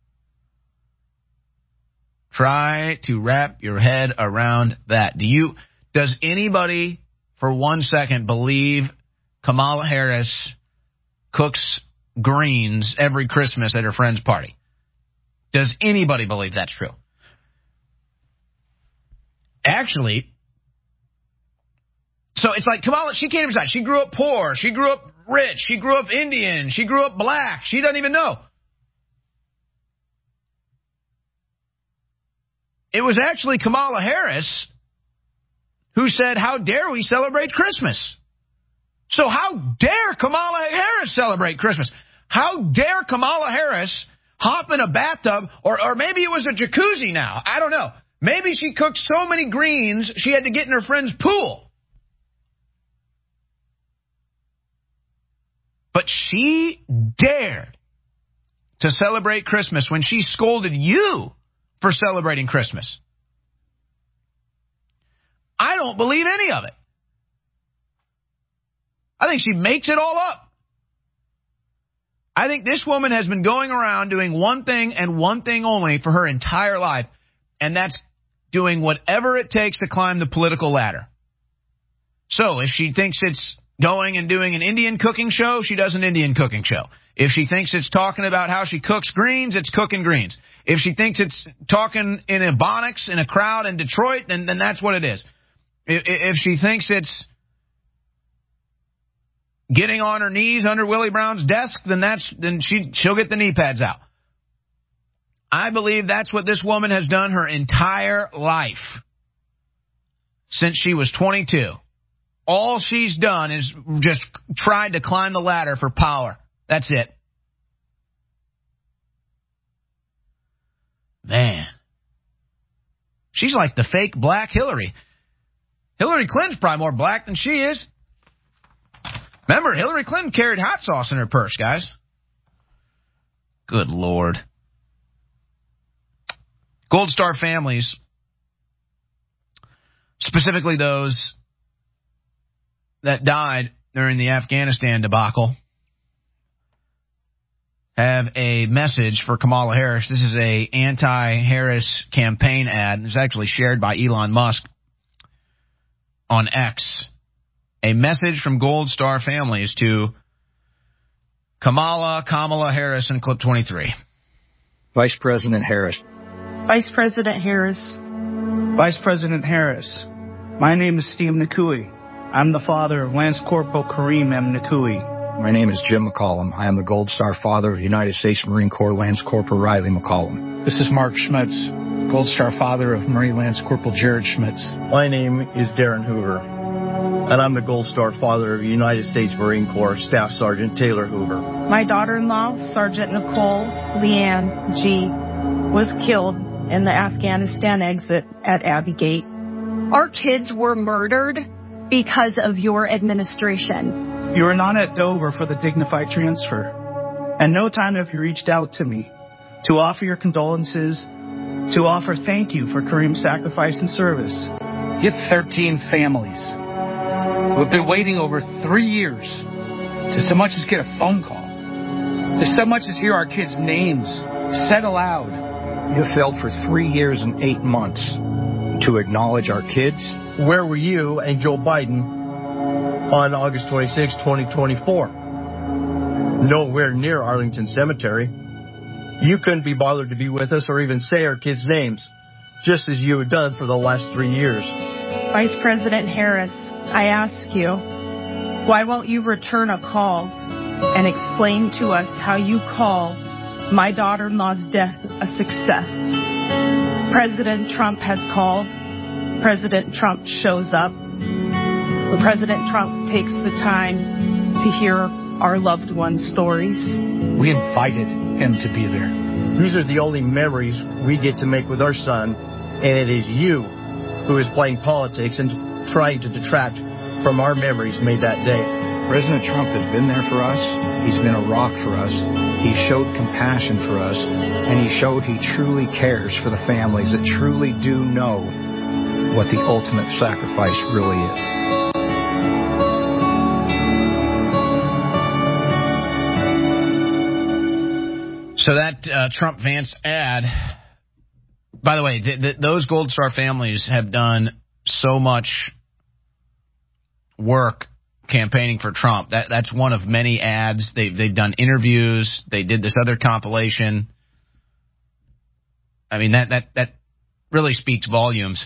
Try to wrap your head around that. Do you, does anybody for one second believe Kamala Harris cooks greens every Christmas at her friend's party? Does anybody believe that's true? Actually, so it's like Kamala, she can't even decide. She grew up poor. She grew up rich. She grew up Indian. She grew up black. She doesn't even know. It was actually Kamala Harris who said, how dare we celebrate Christmas? So how dare Kamala Harris celebrate Christmas? How dare Kamala Harris hop in a bathtub, or, or maybe it was a jacuzzi now. I don't know. Maybe she cooked so many greens she had to get in her friend's pool. But she dared to celebrate Christmas when she scolded you for celebrating Christmas. I don't believe any of it. I think she makes it all up. I think this woman has been going around doing one thing and one thing only for her entire life, and that's doing whatever it takes to climb the political ladder. So if she thinks it's going and doing an Indian cooking show, she does an Indian cooking show. If she thinks it's talking about how she cooks greens, it's cooking greens. If she thinks it's talking in a Ebonics in a crowd in Detroit, then, then that's what it is. If, if she thinks it's getting on her knees under Willie Brown's desk, then that's then she she'll get the knee pads out. I believe that's what this woman has done her entire life since she was twenty-two. All she's done is just tried to climb the ladder for power. That's it. Man. She's like the fake black Hillary. Hillary Clinton's probably more black than she is. Remember, Hillary Clinton carried hot sauce in her purse, guys. Good Lord. Gold Star families, specifically those that died during the Afghanistan debacle, have a message for Kamala Harris. This is a anti-Harris campaign ad. It's actually shared by Elon Musk on X. A message from Gold Star families to Kamala, Kamala Harris, and Clip twenty-three. Vice President Harris. Vice President Harris. Vice President Harris. My name is Steve Nakui. I'm the father of Lance Corporal Kareem M. Nakui. My name is Jim McCollum. I am the Gold Star father of the United States Marine Corps Lance Corporal Riley McCollum. This is Mark Schmitz, Gold Star father of Marine Lance Corporal Jared Schmitz. My name is Darren Hoover, and I'm the Gold Star father of United States Marine Corps Staff Sergeant Taylor Hoover. My daughter-in-law, Sergeant Nicole Leanne G., was killed in the Afghanistan exit at Abbey Gate. Our kids were murdered because of your administration. You were not at Dover for the dignified transfer. And no time have you reached out to me to offer your condolences, to offer thank you for Kareem's sacrifice and service. You have thirteen families who have been waiting over three years to so much as get a phone call, to so much as hear our kids' names said aloud. You failed for three years and eight months to acknowledge our kids. Where were you and Joe Biden on August twenty-sixth, twenty twenty-four. Nowhere near Arlington Cemetery. You couldn't be bothered to be with us or even say our kids' names, just as you had done for the last three years. Vice President Harris, I ask you, why won't you return a call and explain to us how you call my daughter-in-law's death a success? President Trump has called. President Trump shows up. But President Trump takes the time to hear our loved ones' stories. We invited him to be there. These are the only memories we get to make with our son, and it is you who is playing politics and trying to detract from our memories made that day. President Trump has been there for us. He's been a rock for us. He showed compassion for us, and he showed he truly cares for the families that truly do know what the ultimate sacrifice really is. So that uh, Trump-Vance ad, by the way, th- th- those Gold Star families have done so much work campaigning for Trump. That That's one of many ads. They've, they've done interviews. They did this other compilation. I mean, that, that, that really speaks volumes.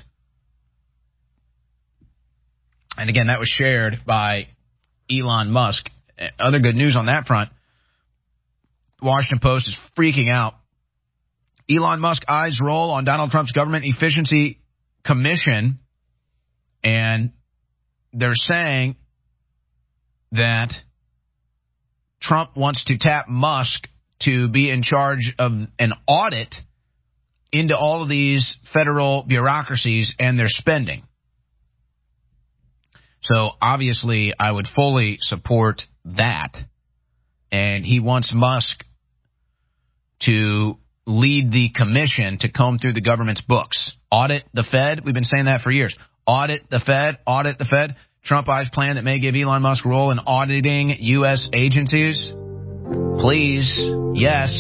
And again, that was shared by Elon Musk. Other good news on that front. Washington Post is freaking out. Elon Musk eyes roll on Donald Trump's government efficiency commission, and they're saying that Trump wants to tap Musk to be in charge of an audit into all of these federal bureaucracies and their spending. So obviously I would fully support that. And he wants Musk to lead the commission to comb through the government's books. Audit the Fed. We've been saying that for years. Audit the Fed. Audit the Fed. Trump eyes plan that may give Elon Musk a role in auditing U S agencies. Please. Yes.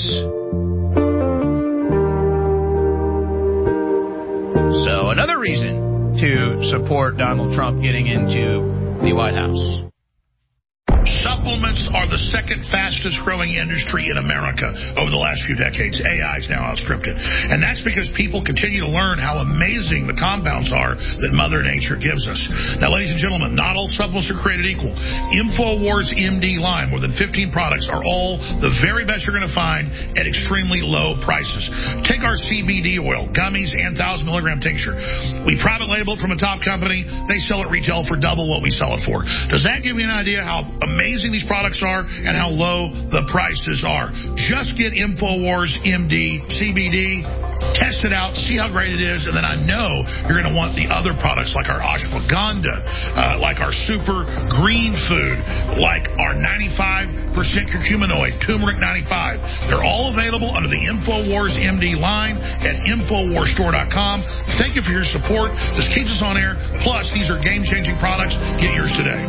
So another reason to support Donald Trump getting into the White House. Supplements are the second fastest growing industry in America over the last few decades. A I is now outstripped it. And that's because people continue to learn how amazing the compounds are that Mother Nature gives us. Now, ladies and gentlemen, not all supplements are created equal. InfoWars M D line, more than fifteen products, are all the very best you're going to find at extremely low prices. Take our C B D oil, gummies, and one thousand milligram tincture. We private label it from a top company. They sell it retail for double what we sell it for. Does that give you an idea how amazing these products are and how low the prices are? Just get InfoWars M D C B D, test it out, see how great it is, and then I know you're going to want the other products like our ashwagandha, uh, like our super green food, like our ninety-five percent curcuminoid, turmeric ninety-five. They're all available under the InfoWars M D line at infowars store dot com. Thank you for your support. This keeps us on air. Plus, these are game-changing products. Get yours today.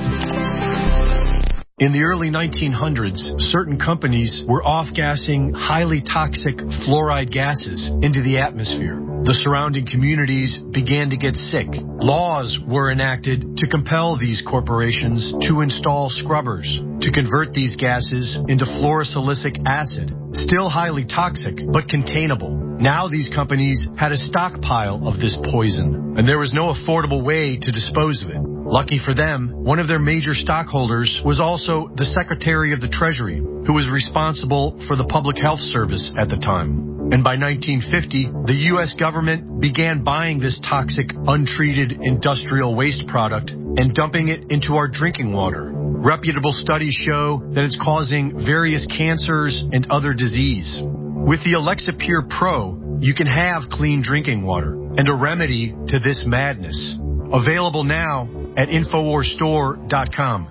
In the early nineteen hundreds, certain companies were off-gassing highly toxic fluoride gases into the atmosphere. The surrounding communities began to get sick. Laws were enacted to compel these corporations to install scrubbers to convert these gases into fluorosilicic acid, still highly toxic but containable. Now these companies had a stockpile of this poison, and there was no affordable way to dispose of it. Lucky for them, one of their major stockholders was also the Secretary of the Treasury, who was responsible for the Public Health Service at the time. And by nineteen fifty, the U S government began buying this toxic, untreated industrial waste product and dumping it into our drinking water. Reputable studies show that it's causing various cancers and other disease. With the Alexa Pure Pro, you can have clean drinking water and a remedy to this madness. Available now at infowars store dot com.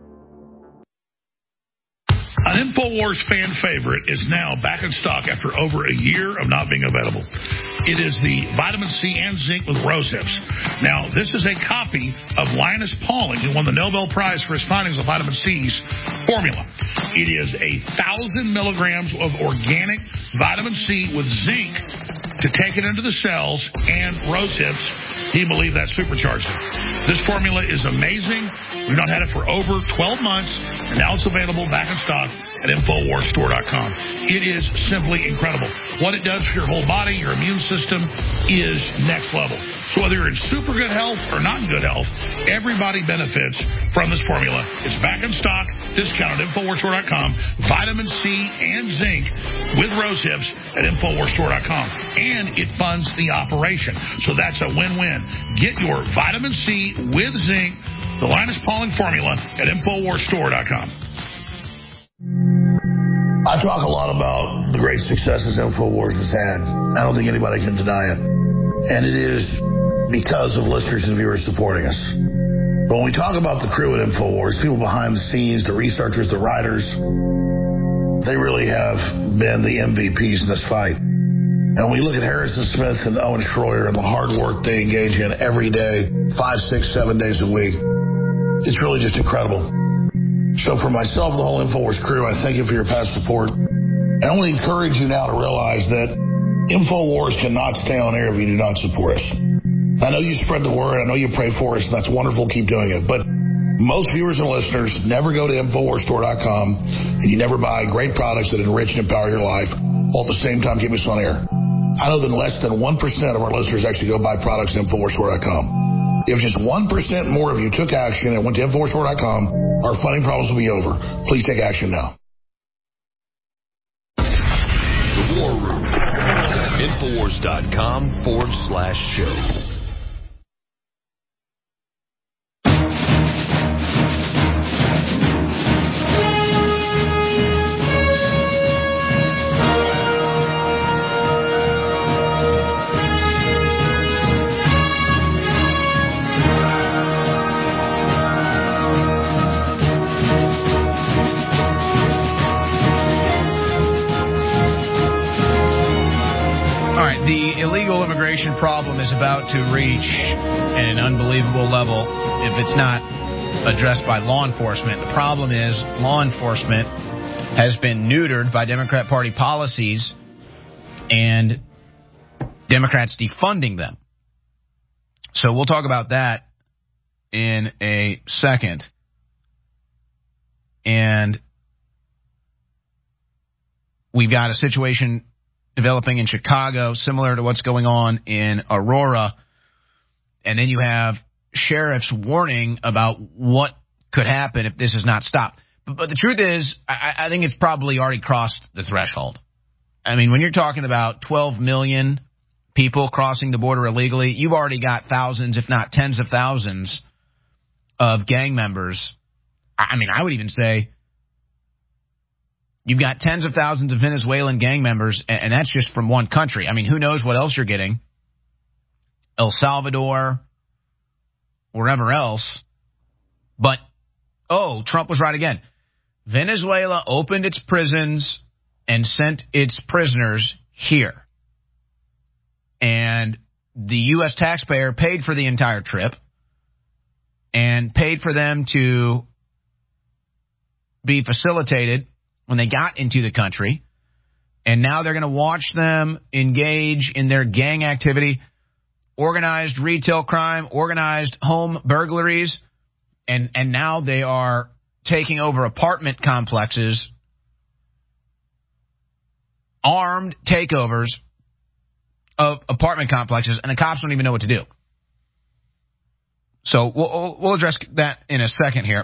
An InfoWars fan favorite is now back in stock after over a year of not being available. It is the vitamin C and zinc with rose hips. Now, this is a copy of Linus Pauling, who won the Nobel Prize for his findings on vitamin C's formula. It is a thousand milligrams of organic vitamin C with zinc to take it into the cells, and rose hips, he believed that supercharged it. This formula is amazing. We've not had it for over twelve months, and now it's available back in stock at Infowars Store dot com. It is simply incredible. What it does for your whole body, your immune system, is next level. So whether you're in super good health or not in good health, everybody benefits from this formula. It's back in stock, discounted at Infowars Store dot com. Vitamin C and zinc with rose hips at Infowars Store dot com. And it funds the operation. So that's a win-win. Get your vitamin C with zinc, the Linus Pauling formula, at Infowars Store dot com. I talk a lot about the great successes InfoWars has had. I don't think anybody can deny it. And it is because of listeners and viewers supporting us. But when we talk about the crew at InfoWars, people behind the scenes, the researchers, the writers, they really have been the M V Ps in this fight. And when we look at Harrison Smith and Owen Schroyer and the hard work they engage in every day, five, six, seven days a week, it's really just incredible. So for myself and the whole InfoWars crew, I thank you for your past support. I only encourage you now to realize that InfoWars cannot stay on air if you do not support us. I know you spread the word. I know you pray for us, and that's wonderful. Keep doing it. But most viewers and listeners never go to Infowars Store dot com, and you never buy great products that enrich and empower your life, while at the same time keep us on air. I know that less than one percent of our listeners actually go buy products at Infowars Store dot com. If just one percent more of you took action and went to Infowars Store dot com, our funding problems will be over. Please take action now. The War Room. Infowars dot com forward slash show. The illegal immigration problem is about to reach an unbelievable level if it's not addressed by law enforcement. The problem is law enforcement has been neutered by Democrat Party policies and Democrats defunding them. So we'll talk about that in a second. And we've got a situation developing in Chicago, similar to what's going on in Aurora. And then you have sheriffs warning about what could happen if this is not stopped. But, but the truth is, I, I think it's probably already crossed the threshold. I mean, when you're talking about twelve million people crossing the border illegally, you've already got thousands, if not tens of thousands, of gang members. I mean, I would even say you've got tens of thousands of Venezuelan gang members, and that's just from one country. I mean, who knows what else you're getting? El Salvador, wherever else. But, oh, Trump was right again. Venezuela opened its prisons and sent its prisoners here. And the U S taxpayer paid for the entire trip and paid for them to be facilitated when they got into the country, and now they're going to watch them engage in their gang activity, organized retail crime, organized home burglaries, and, and now they are taking over apartment complexes, armed takeovers of apartment complexes, and the cops don't even know what to do. So we'll, we'll address that in a second here.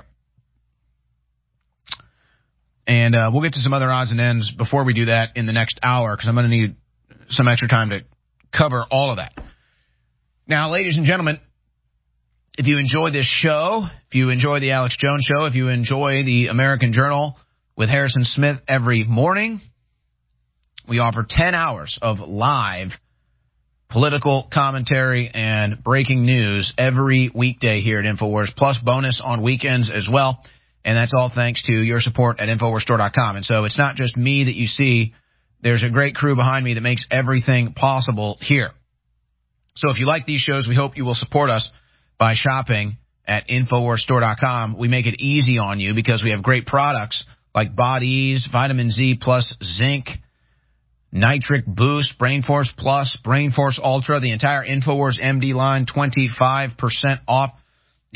And uh, we'll get to some other odds and ends before we do that in the next hour, because I'm going to need some extra time to cover all of that. Now, ladies and gentlemen, if you enjoy this show, if you enjoy the Alex Jones Show, if you enjoy the American Journal with Harrison Smith every morning, we offer ten hours of live political commentary and breaking news every weekday here at InfoWars, plus bonus on weekends as well. And that's all thanks to your support at Infowars Store dot com. And so it's not just me that you see. There's a great crew behind me that makes everything possible here. So if you like these shows, we hope you will support us by shopping at Infowars Store dot com. We make it easy on you because we have great products like Bod-Ease, Vitamin Z Plus Zinc, Nitric Boost, Brainforce Plus, Brainforce Ultra, the entire InfoWars M D line, twenty-five percent off. You know,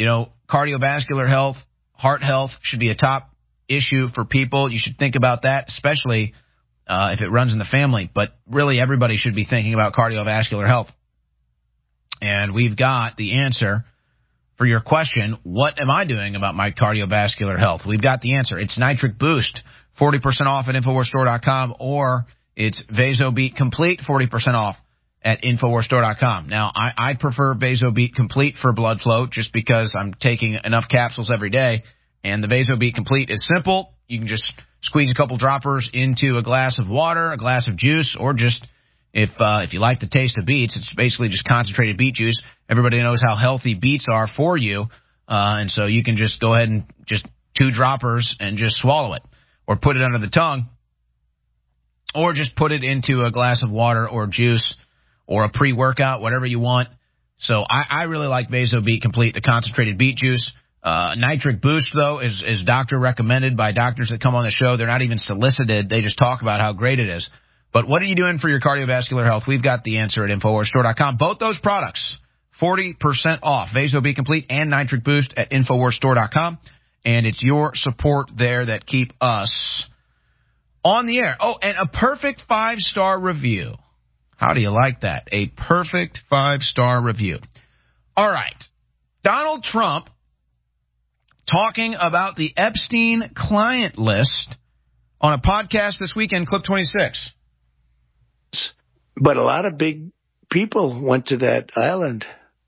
cardiovascular health, heart health should be a top issue for people. You should think about that, especially uh, if it runs in the family. But really, everybody should be thinking about cardiovascular health. And we've got the answer for your question, what am I doing about my cardiovascular health? We've got the answer. It's Nitric Boost, forty percent off at Infowars Store dot com, or it's VasoBeat Complete, forty percent off at Infowars Store dot com. Now, I, I prefer VasoBeat Complete for blood flow just because I'm taking enough capsules every day, and the VasoBeat Complete is simple. You can just squeeze a couple droppers into a glass of water, a glass of juice, or just If uh, if you like the taste of beets, it's basically just concentrated beet juice. Everybody knows how healthy beets are for you, uh, and so you can just go ahead and just two droppers and just swallow it, or put it under the tongue, or just put it into a glass of water or juice or a pre-workout, whatever you want. So I, I really like VasoBeat Complete, the concentrated beet juice. Uh, Nitric Boost, though, is, is doctor recommended by doctors that come on the show. They're not even solicited. They just talk about how great it is. But what are you doing for your cardiovascular health? We've got the answer at Infowars Store dot com. Both those products, forty percent off, VasoBeat Complete and Nitric Boost at Infowars Store dot com. And it's your support there that keep us on the air. Oh, and a perfect five-star review. How do you like that? A perfect five-star review. All right. Donald Trump talking about the Epstein client list on a podcast this weekend, Clip twenty-six. But a lot of big people went to that island.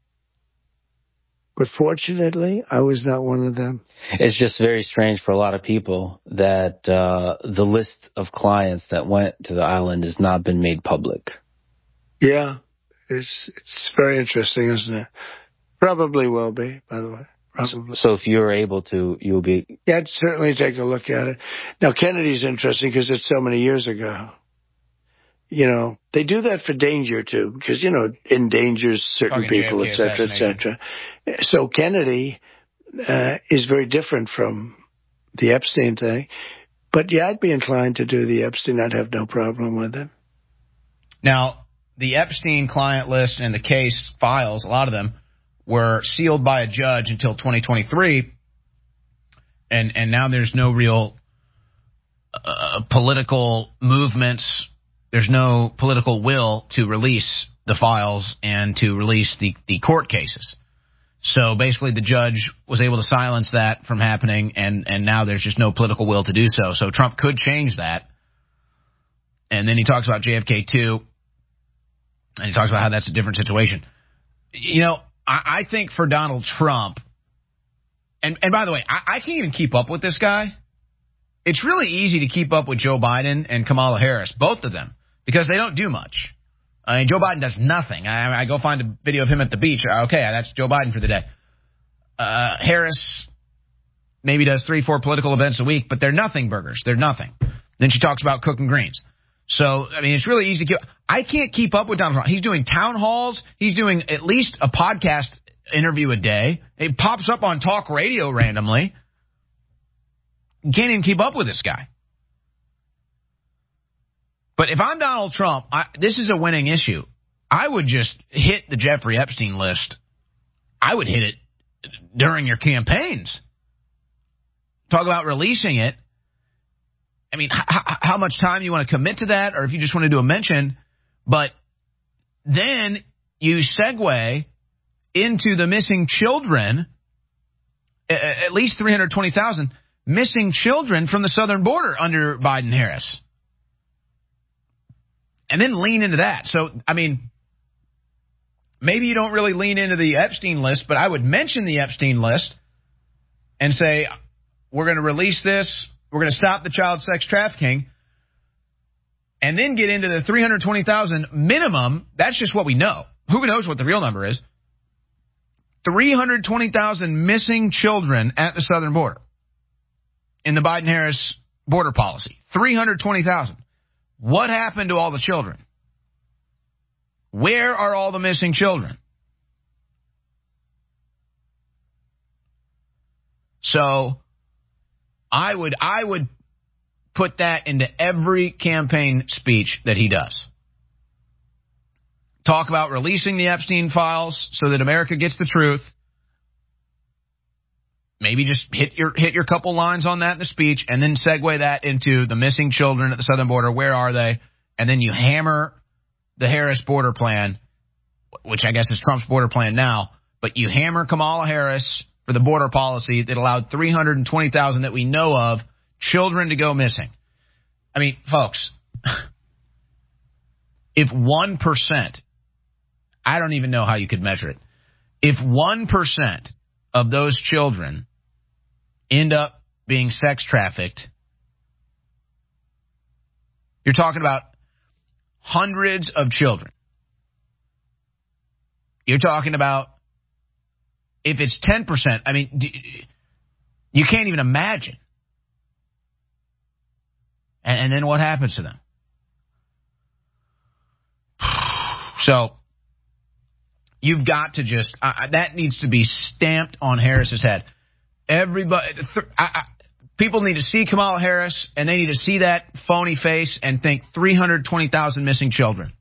But fortunately, I was not one of them. It's just very strange for a lot of people that uh, the list of clients that went to the island has not been made public. Yeah, it's it's very interesting, isn't it? Probably will be, by the way. Probably. So if you're able to, you'll be... Yeah, I'd certainly take a look at it. Now, Kennedy's interesting because it's so many years ago. You know, they do that for danger, too, because, you know, endangers certain Talking people, et cetera, et cetera. So Kennedy uh, is very different from the Epstein thing. But, yeah, I'd be inclined to do the Epstein. I'd have no problem with it. Now, the Epstein client list and the case files, a lot of them, were sealed by a judge until twenty twenty-three, and and now there's no real uh, political movements. There's no political will to release the files and to release the, the court cases. So basically the judge was able to silence that from happening, and, and now there's just no political will to do so. So Trump could change that. And then he talks about J F K two, and he talks about how that's a different situation. You know, I think for Donald Trump, and, and by the way, I, I can't even keep up with this guy. It's really easy to keep up with Joe Biden and Kamala Harris, both of them, because they don't do much. I mean, Joe Biden does nothing. I, I go find a video of him at the beach. Okay, that's Joe Biden for the day. Uh, Harris maybe does three, four political events a week, but they're nothing burgers. They're nothing. Then she talks about cooking greens. So, I mean, it's really easy to keep. I can't keep up with Donald Trump. He's doing town halls. He's doing at least a podcast interview a day. It pops up on talk radio randomly. You can't even keep up with this guy. But if I'm Donald Trump, I, this is a winning issue. I would just hit the Jeffrey Epstein list. I would hit it during your campaigns. Talk about releasing it. I mean, h- how much time you want to commit to that, or if you just want to do a mention. But then you segue into the missing children, at least three hundred twenty thousand missing children from the southern border under Biden-Harris. And then lean into that. So, I mean, maybe you don't really lean into the Epstein list, but I would mention the Epstein list and say, we're going to release this. We're going to stop the child sex trafficking, and then get into the three hundred twenty thousand minimum. That's just what we know. Who knows what the real number is? three hundred twenty thousand missing children at the southern border in the Biden-Harris border policy. three hundred twenty thousand. What happened to all the children? Where are all the missing children? So I would I would put that into every campaign speech that he does. Talk about releasing the Epstein files so that America gets the truth. maybe just hit your hit your couple lines on that in the speech, and then segue that into the missing children at the southern border. Where are they? And then you hammer the Harris border plan, which I guess is Trump's border plan now, but you hammer Kamala Harris for the border policy that allowed three hundred twenty thousand that we know of children to go missing. I mean, folks, if one percent, I don't even know how you could measure it, if one percent of those children end up being sex trafficked, you're talking about hundreds of children. You're talking about, if it's ten percent, I mean, you can't even imagine. And, and then what happens to them? So, you've got to just, uh, that needs to be stamped on Harris's head. Everybody, th- I, I, people need to see Kamala Harris, and they need to see that phony face and think three hundred twenty thousand missing children.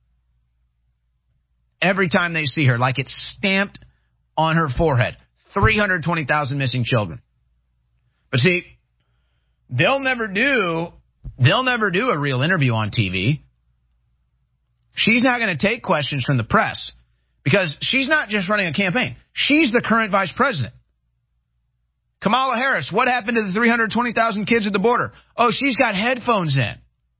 Every time they see her, like it's stamped on her forehead. three hundred twenty thousand missing children. But see, they'll never do, they'll never do a real interview on T V. She's not going to take questions from the press because she's not just running a campaign. She's the current vice president. Kamala Harris, what happened to the three hundred twenty thousand kids at the border? Oh, she's got headphones in.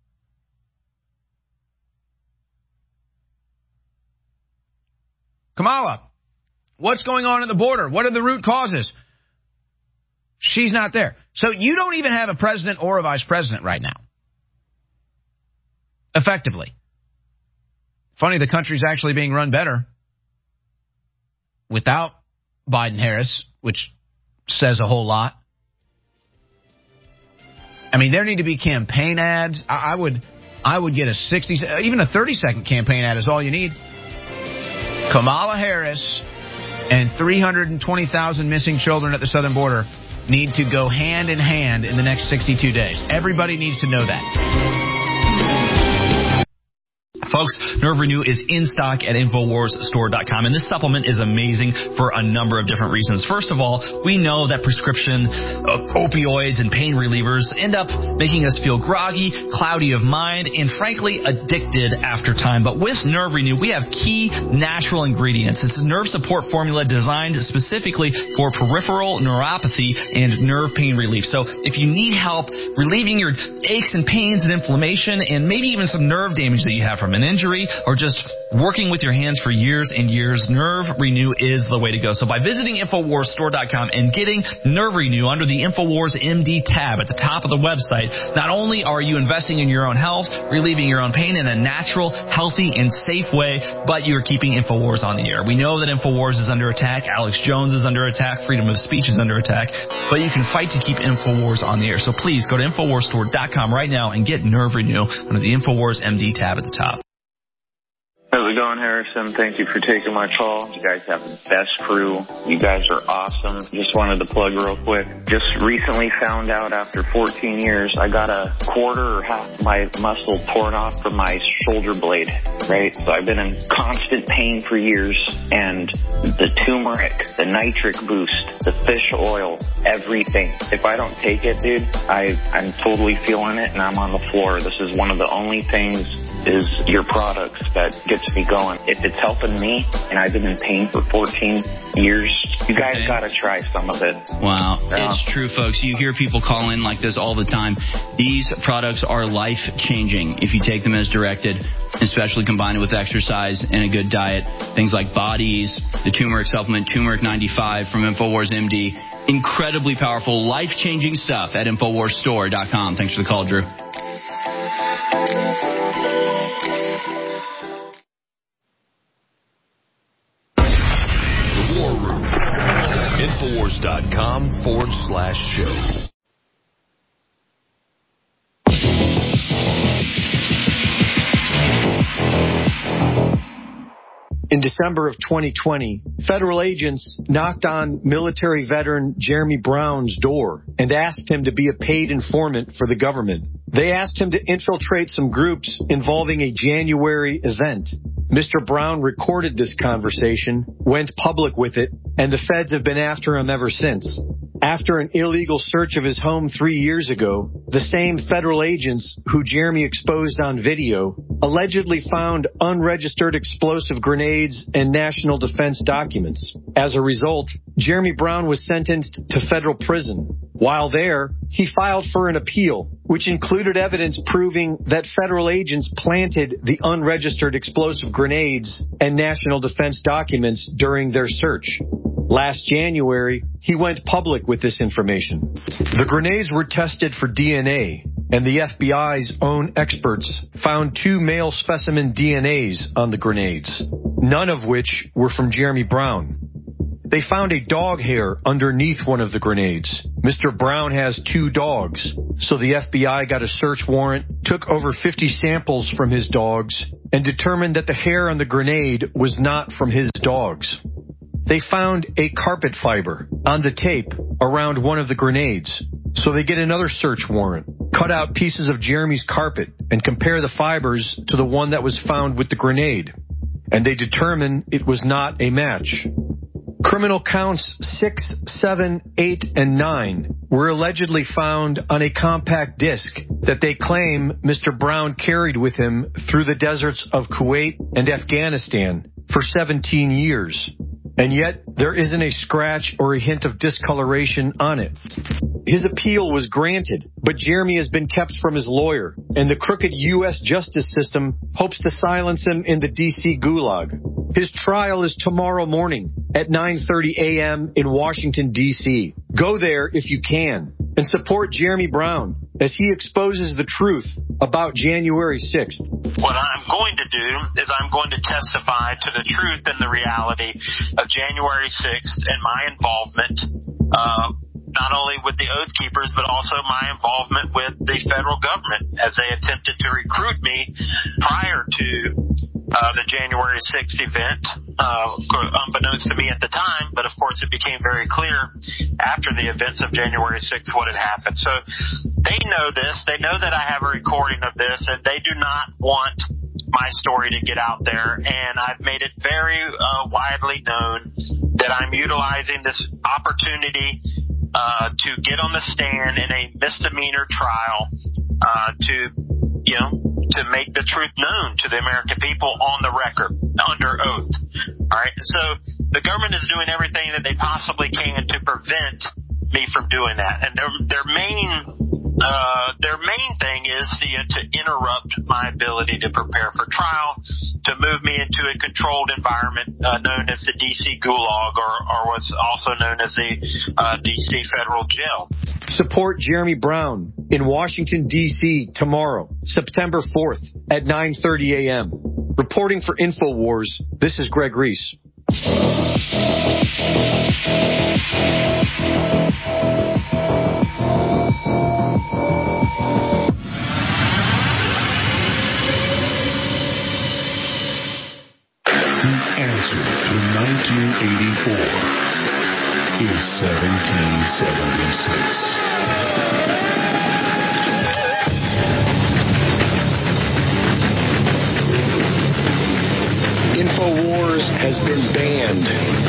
Kamala, what's going on at the border? What are the root causes? She's not there. So you don't even have a president or a vice president right now. Effectively. Funny, the country's actually being run better without Biden-Harris, which says a whole lot. I mean, there need to be campaign ads. I, I would I would get a sixty, even a thirty-second campaign ad is all you need. Kamala Harris and three hundred twenty thousand missing children at the southern border need to go hand in hand in the next sixty-two days. Everybody needs to know that. Folks, Nerve Renew is in stock at Infowars Store dot com, and this supplement is amazing for a number of different reasons. First of all, we know that prescription uh, opioids and pain relievers end up making us feel groggy, cloudy of mind, and frankly addicted after time. But with Nerve Renew, we have key natural ingredients. It's a nerve support formula designed specifically for peripheral neuropathy and nerve pain relief. So if you need help relieving your aches and pains and inflammation and maybe even some nerve damage that you have from an injury or just working with your hands for years and years, Nerve Renew is the way to go. So by visiting Infowars Store dot com and getting Nerve Renew under the Infowars M D tab at the top of the website, not only are you investing in your own health, relieving your own pain in a natural, healthy, and safe way, but you're keeping Infowars on the air. We know that Infowars is under attack. Alex Jones is under attack. Freedom of speech is under attack. But you can fight to keep Infowars on the air. So please go to Infowars Store dot com right now and get Nerve Renew under the Infowars M D tab at the top. How's it going, Harrison? Thank you for taking my call. You guys have the best crew. You guys are awesome. Just wanted to plug real quick. Just recently found out after fourteen years, I got a quarter or half my muscle torn off from my shoulder blade, right? So I've been in constant pain for years, and the turmeric, the nitric boost, the fish oil, everything. If I don't take it, dude, I, I'm totally feeling it, and I'm on the floor. This is one of the only things is your products that gets me going. If it's helping me, and I've been in pain for fourteen years, you guys okay. got to try some of it. Wow. Yeah. It's true, folks. You hear people call in like this all the time. These products are life-changing if you take them as directed, especially combined with exercise and a good diet. Things like Bodies, the turmeric supplement, Turmeric ninety-five from Infowars M D. Incredibly powerful, life-changing stuff at Infowars Store dot com. Thanks for the call, Drew. Infowars dot com forward slash show. In December of twenty twenty, federal agents knocked on military veteran Jeremy Brown's door and asked him to be a paid informant for the government. They asked him to infiltrate some groups involving a January event. Mister Brown recorded this conversation, went public with it, and the feds have been after him ever since. After an illegal search of his home three years ago, the same federal agents who Jeremy exposed on video allegedly found unregistered explosive grenades and national defense documents. As a result, Jeremy Brown was sentenced to federal prison. While there, he filed for an appeal, which included evidence proving that federal agents planted the unregistered explosive grenades and national defense documents during their search. Last January, he went public with this information. The grenades were tested for D N A, and the F B I's own experts found two male specimen D N As on the grenades, none of which were from Jeremy Brown. They found a dog hair underneath one of the grenades. Mister Brown has two dogs, so the F B I got a search warrant, took over fifty samples from his dogs, and determined that the hair on the grenade was not from his dogs. They found a carpet fiber on the tape around one of the grenades, so they get another search warrant, cut out pieces of Jeremy's carpet, and compare the fibers to the one that was found with the grenade. And they determine it was not a match. Criminal counts six, seven, eight, and nine were allegedly found on a compact disc that they claim Mister Brown carried with him through the deserts of Kuwait and Afghanistan for seventeen years. And yet, there isn't a scratch or a hint of discoloration on it. His appeal was granted, but Jeremy has been kept from his lawyer, and the crooked U S justice system hopes to silence him in the D C gulag. His trial is tomorrow morning at nine thirty a.m. in Washington, D C Go there if you can, and support Jeremy Brown as he exposes the truth about January sixth. What I'm going to do is I'm going to testify to the truth and the reality of January sixth and my involvement, uh, not only with the Oath Keepers, but also my involvement with the federal government as they attempted to recruit me prior to uh, the January sixth event, uh, unbeknownst to me at the time, but of course it became very clear after the events of January sixth what had happened. So they know this. They know that I have a recording of this, and they do not want my story to get out there, and I've made it very uh, widely known that I'm utilizing this opportunity uh, to get on the stand in a misdemeanor trial uh, to, you know, to make the truth known to the American people on the record, under oath. All right. So the government is doing everything that they possibly can to prevent me from doing that, and their their main Uh, their main thing is to, to interrupt my ability to prepare for trial, to move me into a controlled environment uh, known as the D C Gulag, or, or what's also known as the uh, D C Federal Jail. Support Jeremy Brown in Washington, D C tomorrow, September fourth at nine thirty a.m. Reporting for InfoWars, this is Greg Reese. nineteen eighty-four is seventeen seventy-six. InfoWars has been banned,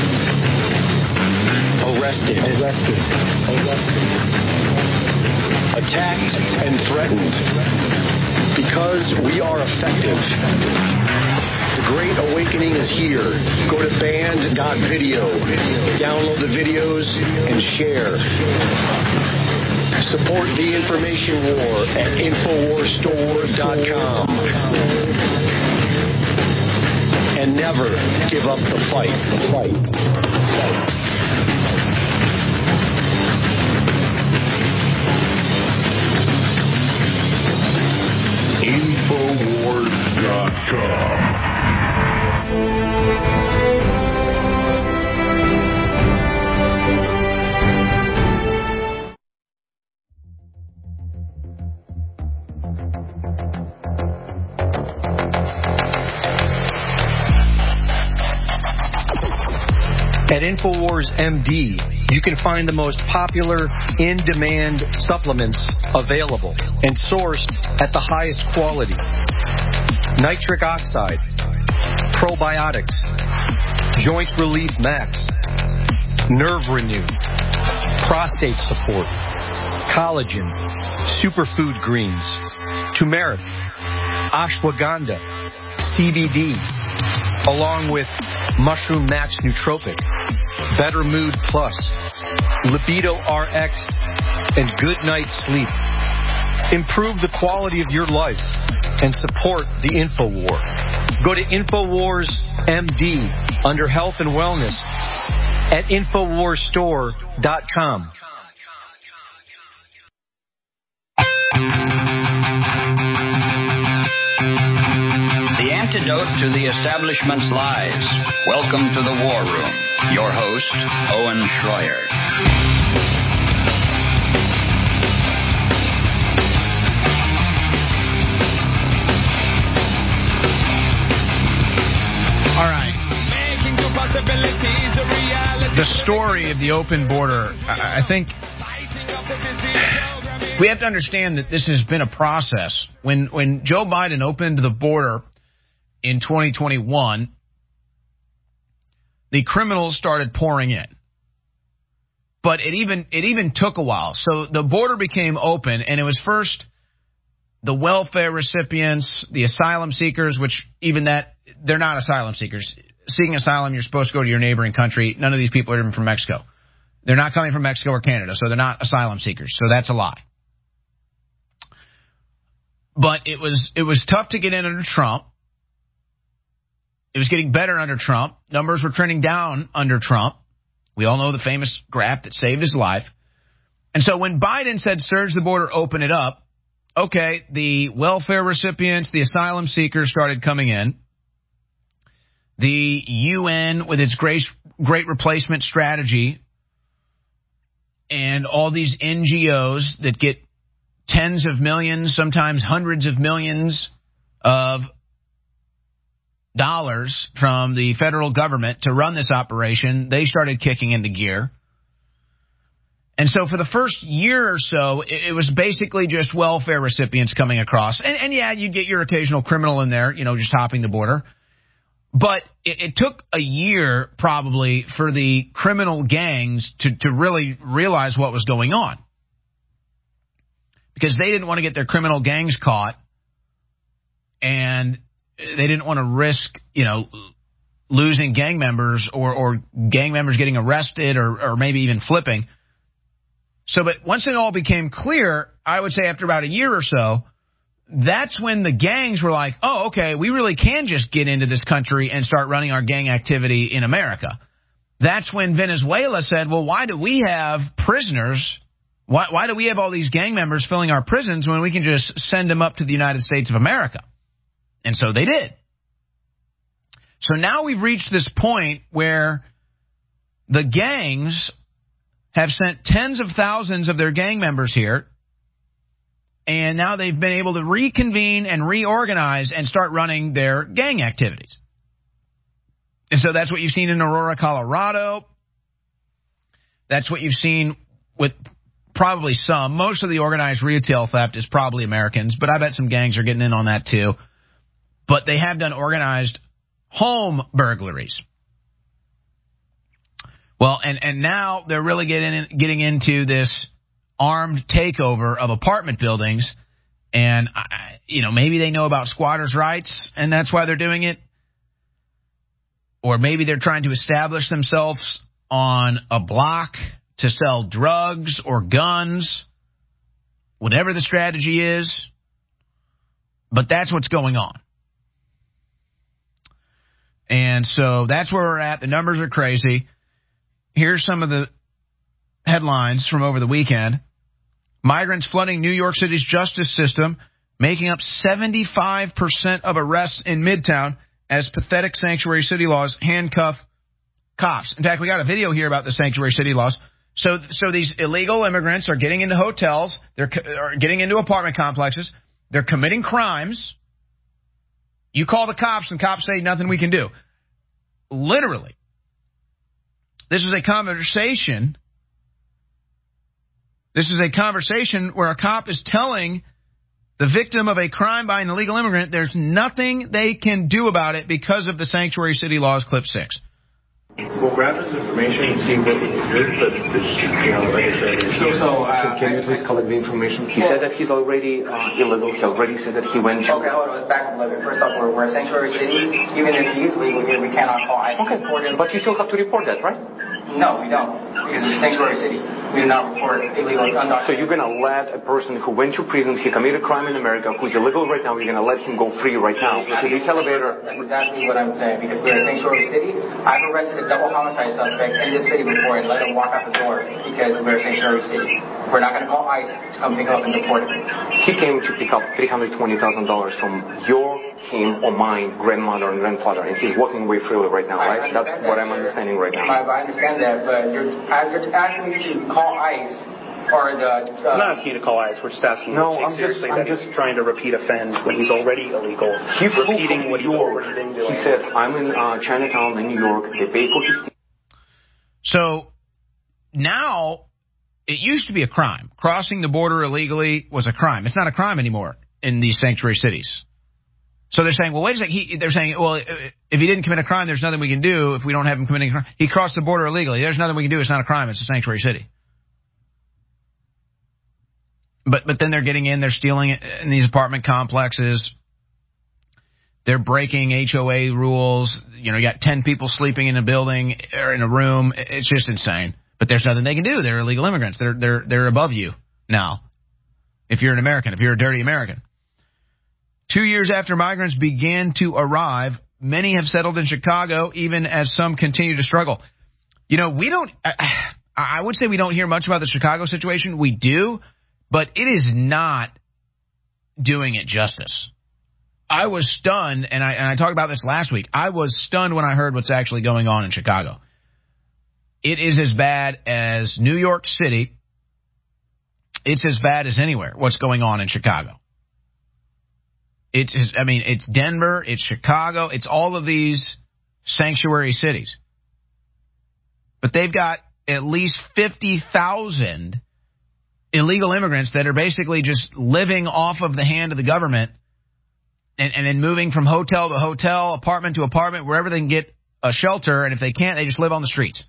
arrested, arrested, arrested, attacked and threatened because we are effective. The Great Awakening is here. Go to band dot video. Download the videos and share. Support the information war at infowars store dot com. And never give up the fight. The fight. Fight. infowars dot com. At InfoWars M D, you can find the most popular in-demand supplements available and sourced at the highest quality. Nitric oxide, probiotics, Joint Relief Max, Nerve Renew, prostate support, collagen, superfood greens, turmeric, ashwagandha, C B D, along with Mushroom Max Nootropic, Better Mood Plus, Libido R X, and Good Night Sleep. Improve the quality of your life and support the InfoWar. Go to InfoWars M D under Health and Wellness at Infowars Store dot com. The antidote to the establishment's lies. Welcome to the War Room. Your host, Owen Schroyer. All right. The story of the open border, I think we have to understand that this has been a process. When when Joe Biden opened the border in twenty twenty-one, the criminals started pouring in. But it even it even took a while. So the border became open, and it was first the welfare recipients, the asylum seekers, which even that, they're not asylum seekers. Seeking asylum, you're supposed to go to your neighboring country. None of these people are even from Mexico. They're not coming from Mexico or Canada, so they're not asylum seekers. So that's a lie. But it was it was tough to get in under Trump. It was getting better under Trump. Numbers were trending down under Trump. We all know the famous graph that saved his life. And so when Biden said, surge the border, open it up, okay, the welfare recipients, the asylum seekers started coming in. The U N, with its great, great replacement strategy, and all these N G Os that get tens of millions, sometimes hundreds of millions of dollars from the federal government to run this operation, they started kicking into gear. And so for the first year or so, it was basically just welfare recipients coming across. And, and yeah, you get your occasional criminal in there, you know, just hopping the border. But it, it took a year probably for the criminal gangs to, to really realize what was going on. Because they didn't want to get their criminal gangs caught, and they didn't want to risk, you know, losing gang members or, or gang members getting arrested or, or maybe even flipping. So, but once it all became clear, I would say after about a year or so, that's when the gangs were like, oh, okay, we really can just get into this country and start running our gang activity in America. That's when Venezuela said, well, why do we have prisoners? Why, why do we have all these gang members filling our prisons when we can just send them up to the United States of America? And so they did. So now we've reached this point where the gangs have sent tens of thousands of their gang members here, and now they've been able to reconvene and reorganize and start running their gang activities. And so that's what you've seen in Aurora, Colorado. That's what you've seen with probably some. Most of the organized retail theft is probably Americans, but I bet some gangs are getting in on that too. But they have done organized home burglaries. Well, and, and now they're really getting in, getting into this armed takeover of apartment buildings. And, I, you know, maybe they know about squatters' rights, and that's why they're doing it. Or maybe they're trying to establish themselves on a block to sell drugs or guns, whatever the strategy is. But that's what's going on. And so that's where we're at. The numbers are crazy. Here's some of the headlines from over the weekend. Migrants flooding New York City's justice system, making up seventy-five percent of arrests in Midtown as pathetic sanctuary city laws handcuff cops. In fact, we got a video here about the sanctuary city laws. So, so these illegal immigrants are getting into hotels. They're are getting into apartment complexes. They're committing crimes. You call the cops, and cops say nothing we can do. Literally. This is a conversation. This is a conversation where a cop is telling the victim of a crime by an illegal immigrant there's nothing they can do about it because of the sanctuary city laws, clip six. We'll grab his information and see what he can do, but, you know, like I said, so, so uh, can you please collect the information? He said that he's already uh, illegal. He already said that he went to... Okay, hold on. Let's back up a little bit. First off, we're, we're a sanctuary city. Even if he is legal here, we cannot call ICE. Okay, but you still have to report that, right? No, we don't. Because it's a sanctuary city. We do not report illegal undocumented. So you're going to let a person who went to prison, he committed a crime in America, who's illegal right now, you're going to let him go free right now? Because this elevator... That's exactly what I'm saying. Because we're a sanctuary city. I've arrested a double homicide suspect in this city before and let him walk out the door because we're a sanctuary city. We're not going to call ICE to come pick him up and deport him. He came to pick up three hundred twenty thousand dollars from your, him, or mine, grandmother and grandfather, and he's walking away freely right now, right? That's that, what I'm sir. understanding right now. I, I understand that, but you're, you're asking me to call ICE or the... Uh, I'm not asking you to call ICE. We're just asking no, you to take I'm seriously just, I'm that just he's trying to repeat offend when he's already illegal. He's repeating what he's already been doing. He said, I'm in uh, Chinatown in New York. They pay for his... So now it used to be a crime. Crossing the border illegally was a crime. It's not a crime anymore in these sanctuary cities. So they're saying, well, wait a second. He, they're saying, well, if he didn't commit a crime, there's nothing we can do if we don't have him committing a crime. He crossed the border illegally. There's nothing we can do. It's not a crime. It's a sanctuary city. But but then they're getting in. They're stealing in these apartment complexes. They're breaking H O A rules. You know, you got ten people sleeping in a building or in a room. It's just insane. But there's nothing they can do. They're illegal immigrants. They're they're they're above you now. If you're an American, if you're a dirty American. Two years after migrants began to arrive, many have settled in Chicago, even as some continue to struggle. You know, we don't. I, I would say we don't hear much about the Chicago situation. We do, but it is not doing it justice. I was stunned, and I and I talked about this last week. I was stunned when I heard what's actually going on in Chicago. It is as bad as New York City. It's as bad as anywhere, what's going on in Chicago. It's, I mean, it's Denver, it's Chicago, it's all of these sanctuary cities. But they've got at least fifty thousand illegal immigrants that are basically just living off of the hand of the government and, and then moving from hotel to hotel, apartment to apartment, wherever they can get a shelter. And if they can't, they just live on the streets.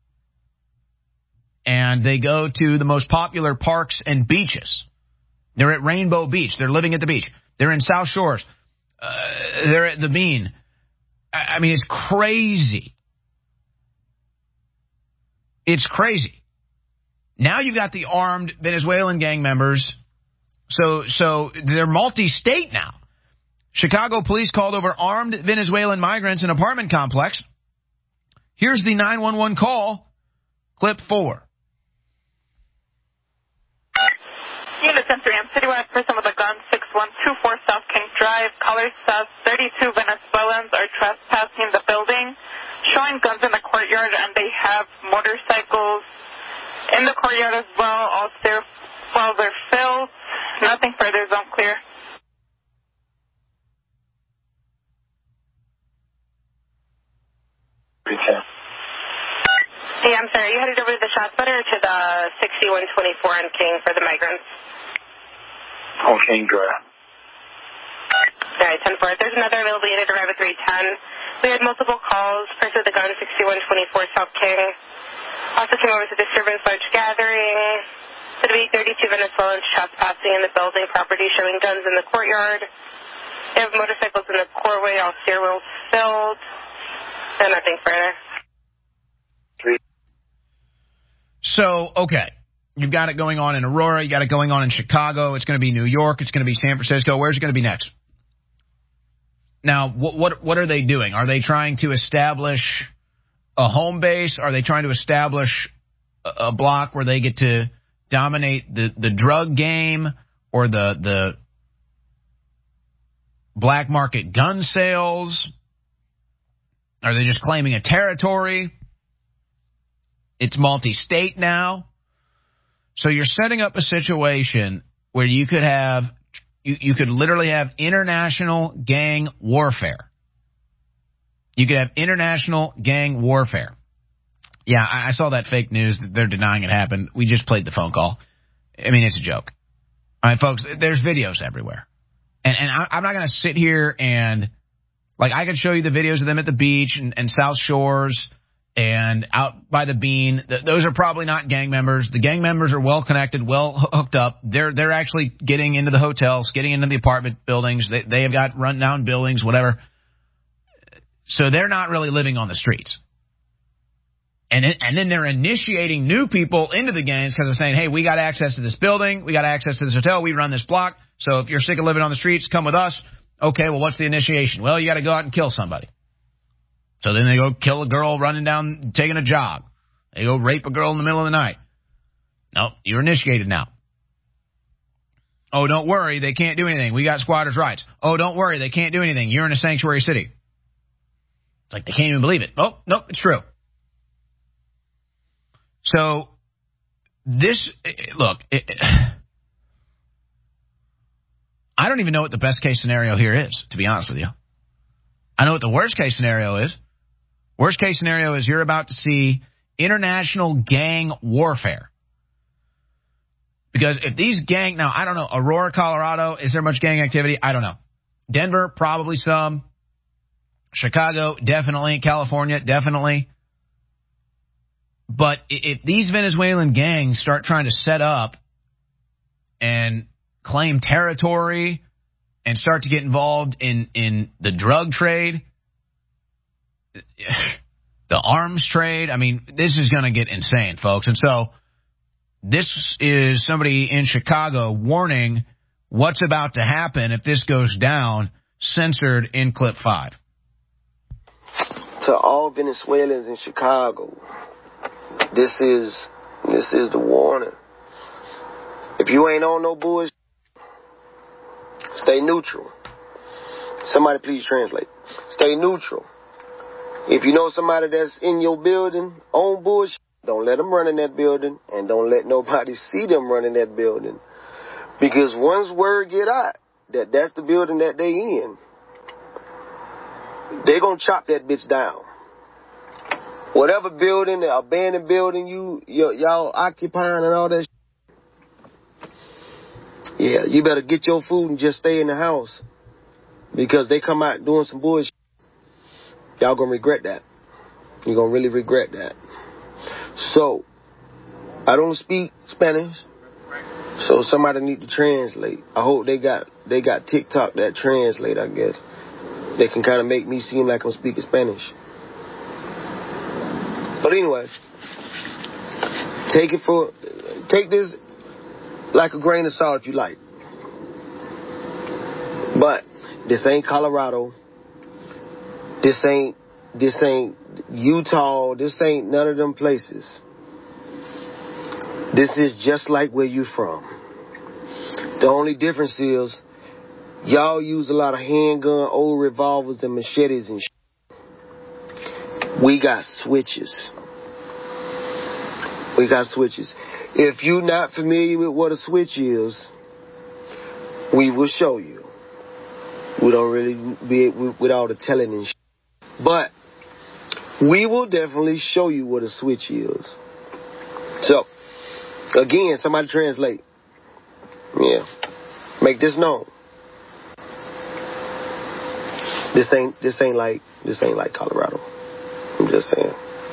And they go to the most popular parks and beaches. They're at Rainbow Beach. They're living at the beach. They're in South Shores. Uh, they're at the Bean. I mean, it's crazy. It's crazy. Now you've got the armed Venezuelan gang members. So, so they're multi-state now. Chicago police called over armed Venezuelan migrants in an apartment complex. Here's the nine one one call. Clip four. Unit ten three, I'm citywide person with a gun, six one two four South King Drive. Caller says thirty-two Venezuelans are trespassing the building, showing guns in the courtyard, and they have motorcycles in the courtyard as well. All their well, they're filled. Nothing further is unclear. Okay. Hey, I'm sorry, you headed over to the ShotSpotter or to the sixty-one twenty-four on King for the migrants? On King Drive. All right, ten four. There's another available unit arrive at three ten. We had multiple calls. First with the gun, sixty-one twenty-four South King. Also came over to disturbance large gathering. Could be thirty-two Venezuelans trespassing in the building property, showing guns in the courtyard. They have motorcycles in the courtway, all stairwells filled. And nothing further. So, okay, you've got it going on in Aurora. You got it going on in Chicago. It's going to be New York. It's going to be San Francisco. Where's it going to be next? Now, what, what what are they doing? Are they trying to establish a home base? Are they trying to establish a, a block where they get to dominate the, the drug game or the the black market gun sales? Are they just claiming a territory? It's multi-state now. So you're setting up a situation where you could have, you, you could literally have international gang warfare. You could have international gang warfare. Yeah, I, I saw that fake news that they're denying it happened. We just played the phone call. I mean, it's a joke. All right, folks, there's videos everywhere. And, and I, I'm not going to sit here and, like, I could show you the videos of them at the beach and, and South Shores and out by the Bean. Th- those are probably not gang members. The gang members are well connected, well hooked up. They're they're actually getting into the hotels, getting into the apartment buildings. They they have got run down buildings, whatever. So they're not really living on the streets. And it, and then they're initiating new people into the gangs because they're saying, hey, we got access to this building, we got access to this hotel, we run this block. So if you're sick of living on the streets, come with us. Okay, well, what's the initiation? Well, you got to go out and kill somebody. So then they go kill a girl running down, taking a jog. They go rape a girl in the middle of the night. No, you're initiated now. Oh, don't worry, they can't do anything. We got squatters' rights. Oh, don't worry, they can't do anything. You're in a sanctuary city. It's like they can't even believe it. Oh, no, it's true. So this, look, it, I don't even know what the best case scenario here is, to be honest with you. I know what the worst case scenario is. Worst case scenario is you're about to see international gang warfare. Because if these gang, now I don't know, Aurora, Colorado, is there much gang activity? I don't know. Denver, probably some. Chicago, definitely. California, definitely. But if these Venezuelan gangs start trying to set up and claim territory and start to get involved in, in the drug trade, the arms trade, I mean, this is going to get insane, folks. And so this is somebody in Chicago warning what's about to happen if this goes down, censored in clip five. To all Venezuelans in Chicago, This is this is the warning. If you ain't on no bullshit, stay neutral. Somebody please translate. Stay neutral. If you know somebody that's in your building on bullshit, don't let them run in that building, and don't let nobody see them run in that building. Because once word get out that that's the building that they in, they gonna chop that bitch down. Whatever building, the abandoned building you, y- y'all occupying and all that shit, yeah, you better get your food and just stay in the house. Because they come out doing some bullshit. Y'all gonna regret that. You're gonna really regret that. So, I don't speak Spanish, so somebody need to translate. I hope they got they got TikTok that translate, I guess. They can kind of make me seem like I'm speaking Spanish. But anyway, take it for, take this like a grain of salt if you like. But this ain't Colorado. This ain't, this ain't Utah. This ain't none of them places. This is just like where you from. The only difference is y'all use a lot of handgun, old revolvers, and machetes and shit. We got switches. We got switches. If you're not familiar with what a switch is, we will show you. We don't really be with all the telling and shit. But we will definitely show you what a switch is. So, again, somebody translate. Yeah. Make this known. This ain't this ain't like this ain't like Colorado. I'm just saying.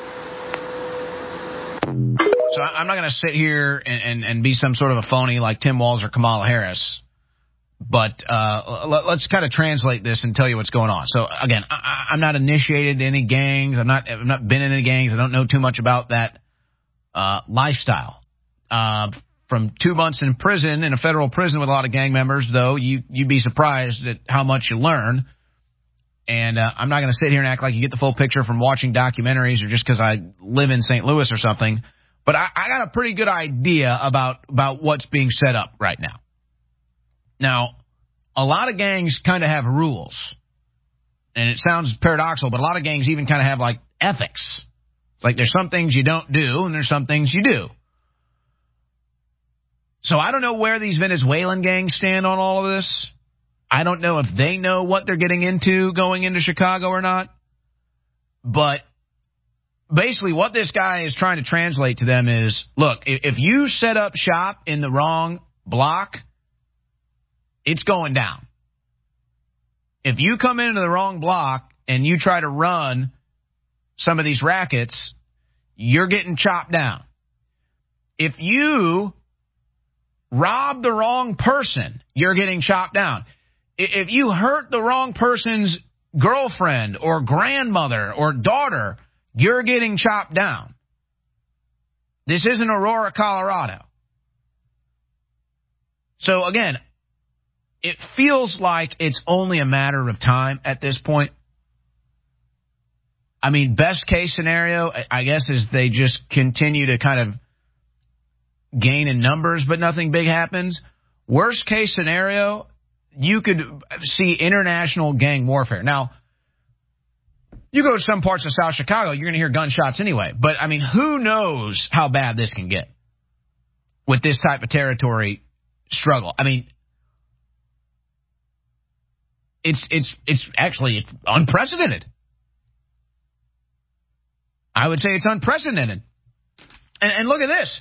So I'm not going to sit here and, and, and be some sort of a phony like Tim Walz or Kamala Harris, but uh, let, let's kind of translate this and tell you what's going on. So again, I, I'm not initiated in any gangs. I'm not. I've not been in any gangs. I don't know too much about that uh, lifestyle. Uh, from two months in prison, in a federal prison with a lot of gang members, though, you you'd be surprised at how much you learn. And uh, I'm not going to sit here and act like you get the full picture from watching documentaries or just because I live in Saint Louis or something. But I, I got a pretty good idea about, about what's being set up right now. Now, a lot of gangs kind of have rules. And it sounds paradoxical, but a lot of gangs even kind of have, like, ethics. Like, there's some things you don't do, and there's some things you do. So I don't know where these Venezuelan gangs stand on all of this. I don't know if they know what they're getting into going into Chicago or not. But basically what this guy is trying to translate to them is, look, if you set up shop in the wrong block, it's going down. If you come into the wrong block and you try to run some of these rackets, you're getting chopped down. If you rob the wrong person, you're getting chopped down. If you hurt the wrong person's girlfriend or grandmother or daughter, you're getting chopped down. This isn't Aurora, Colorado. So again, it feels like it's only a matter of time at this point. I mean, best case scenario, I guess, is they just continue to kind of gain in numbers, but nothing big happens. Worst case scenario, you could see international gang warfare. Now, you go to some parts of South Chicago, you're going to hear gunshots anyway. But, I mean, who knows how bad this can get with this type of territory struggle? I mean, it's it's it's actually unprecedented. I would say it's unprecedented. And, and look at this.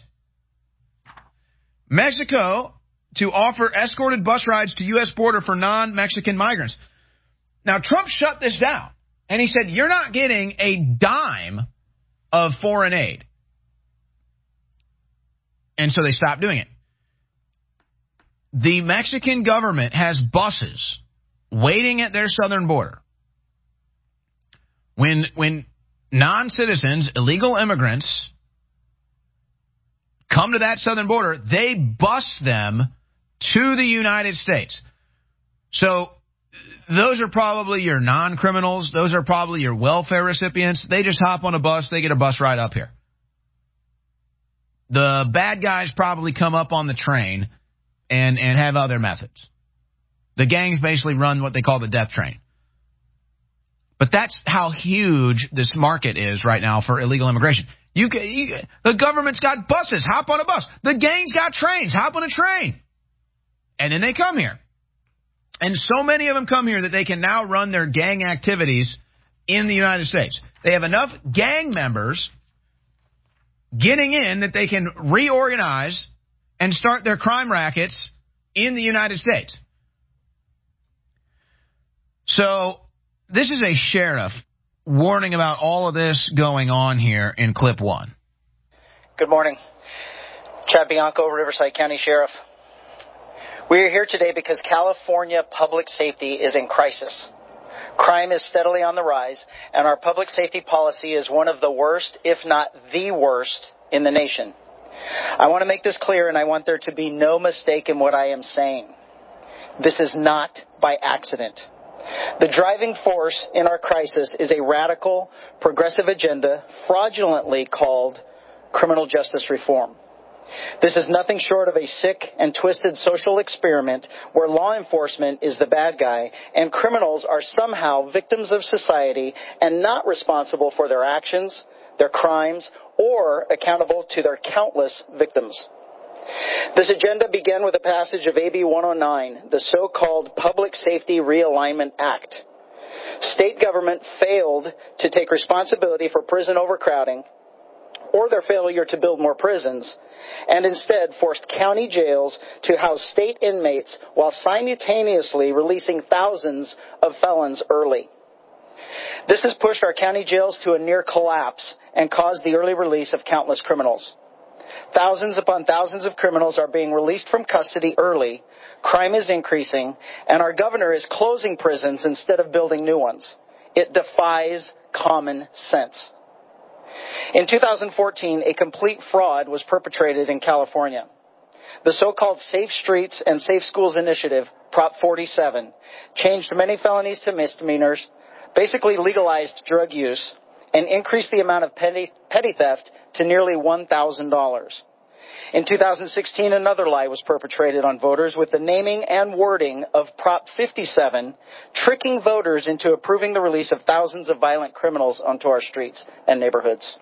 Mexico to offer escorted bus rides to U S border for non-Mexican migrants. Now, Trump shut this down, and he said, you're not getting a dime of foreign aid. And so they stopped doing it. The Mexican government has buses waiting at their southern border. When, when non-citizens, illegal immigrants, come to that southern border, they bus them to the United States. So those are probably your non-criminals. Those are probably your welfare recipients. They just hop on a bus. They get a bus ride up here. The bad guys probably come up on the train and, and have other methods. The gangs basically run what they call the death train. But that's how huge this market is right now for illegal immigration. You, can, you the government's got buses. Hop on a bus. The gang's got trains. Hop on a train. And then they come here. And so many of them come here that they can now run their gang activities in the United States. They have enough gang members getting in that they can reorganize and start their crime rackets in the United States. So this is a sheriff warning about all of this going on here in clip one. Good morning. Chad Bianco, Riverside County Sheriff. We are here today because California public safety is in crisis. Crime is steadily on the rise, and our public safety policy is one of the worst, if not the worst, in the nation. I want to make this clear, and I want there to be no mistake in what I am saying. This is not by accident. The driving force in our crisis is a radical, progressive agenda fraudulently called criminal justice reform. This is nothing short of a sick and twisted social experiment where law enforcement is the bad guy and criminals are somehow victims of society and not responsible for their actions, their crimes, or accountable to their countless victims. This agenda began with the passage of A B one oh nine, the so-called Public Safety Realignment Act. State government failed to take responsibility for prison overcrowding or their failure to build more prisons, and instead forced county jails to house state inmates while simultaneously releasing thousands of felons early. This has pushed our county jails to a near collapse and caused the early release of countless criminals. Thousands upon thousands of criminals are being released from custody early, crime is increasing, and our governor is closing prisons instead of building new ones. It defies common sense. In two thousand fourteen, a complete fraud was perpetrated in California. The so-called Safe Streets and Safe Schools Initiative, Prop forty-seven, changed many felonies to misdemeanors, basically legalized drug use, and increased the amount of petty, petty theft to nearly one thousand dollars. In two thousand sixteen, another lie was perpetrated on voters with the naming and wording of Prop fifty-seven, tricking voters into approving the release of thousands of violent criminals onto our streets and neighborhoods.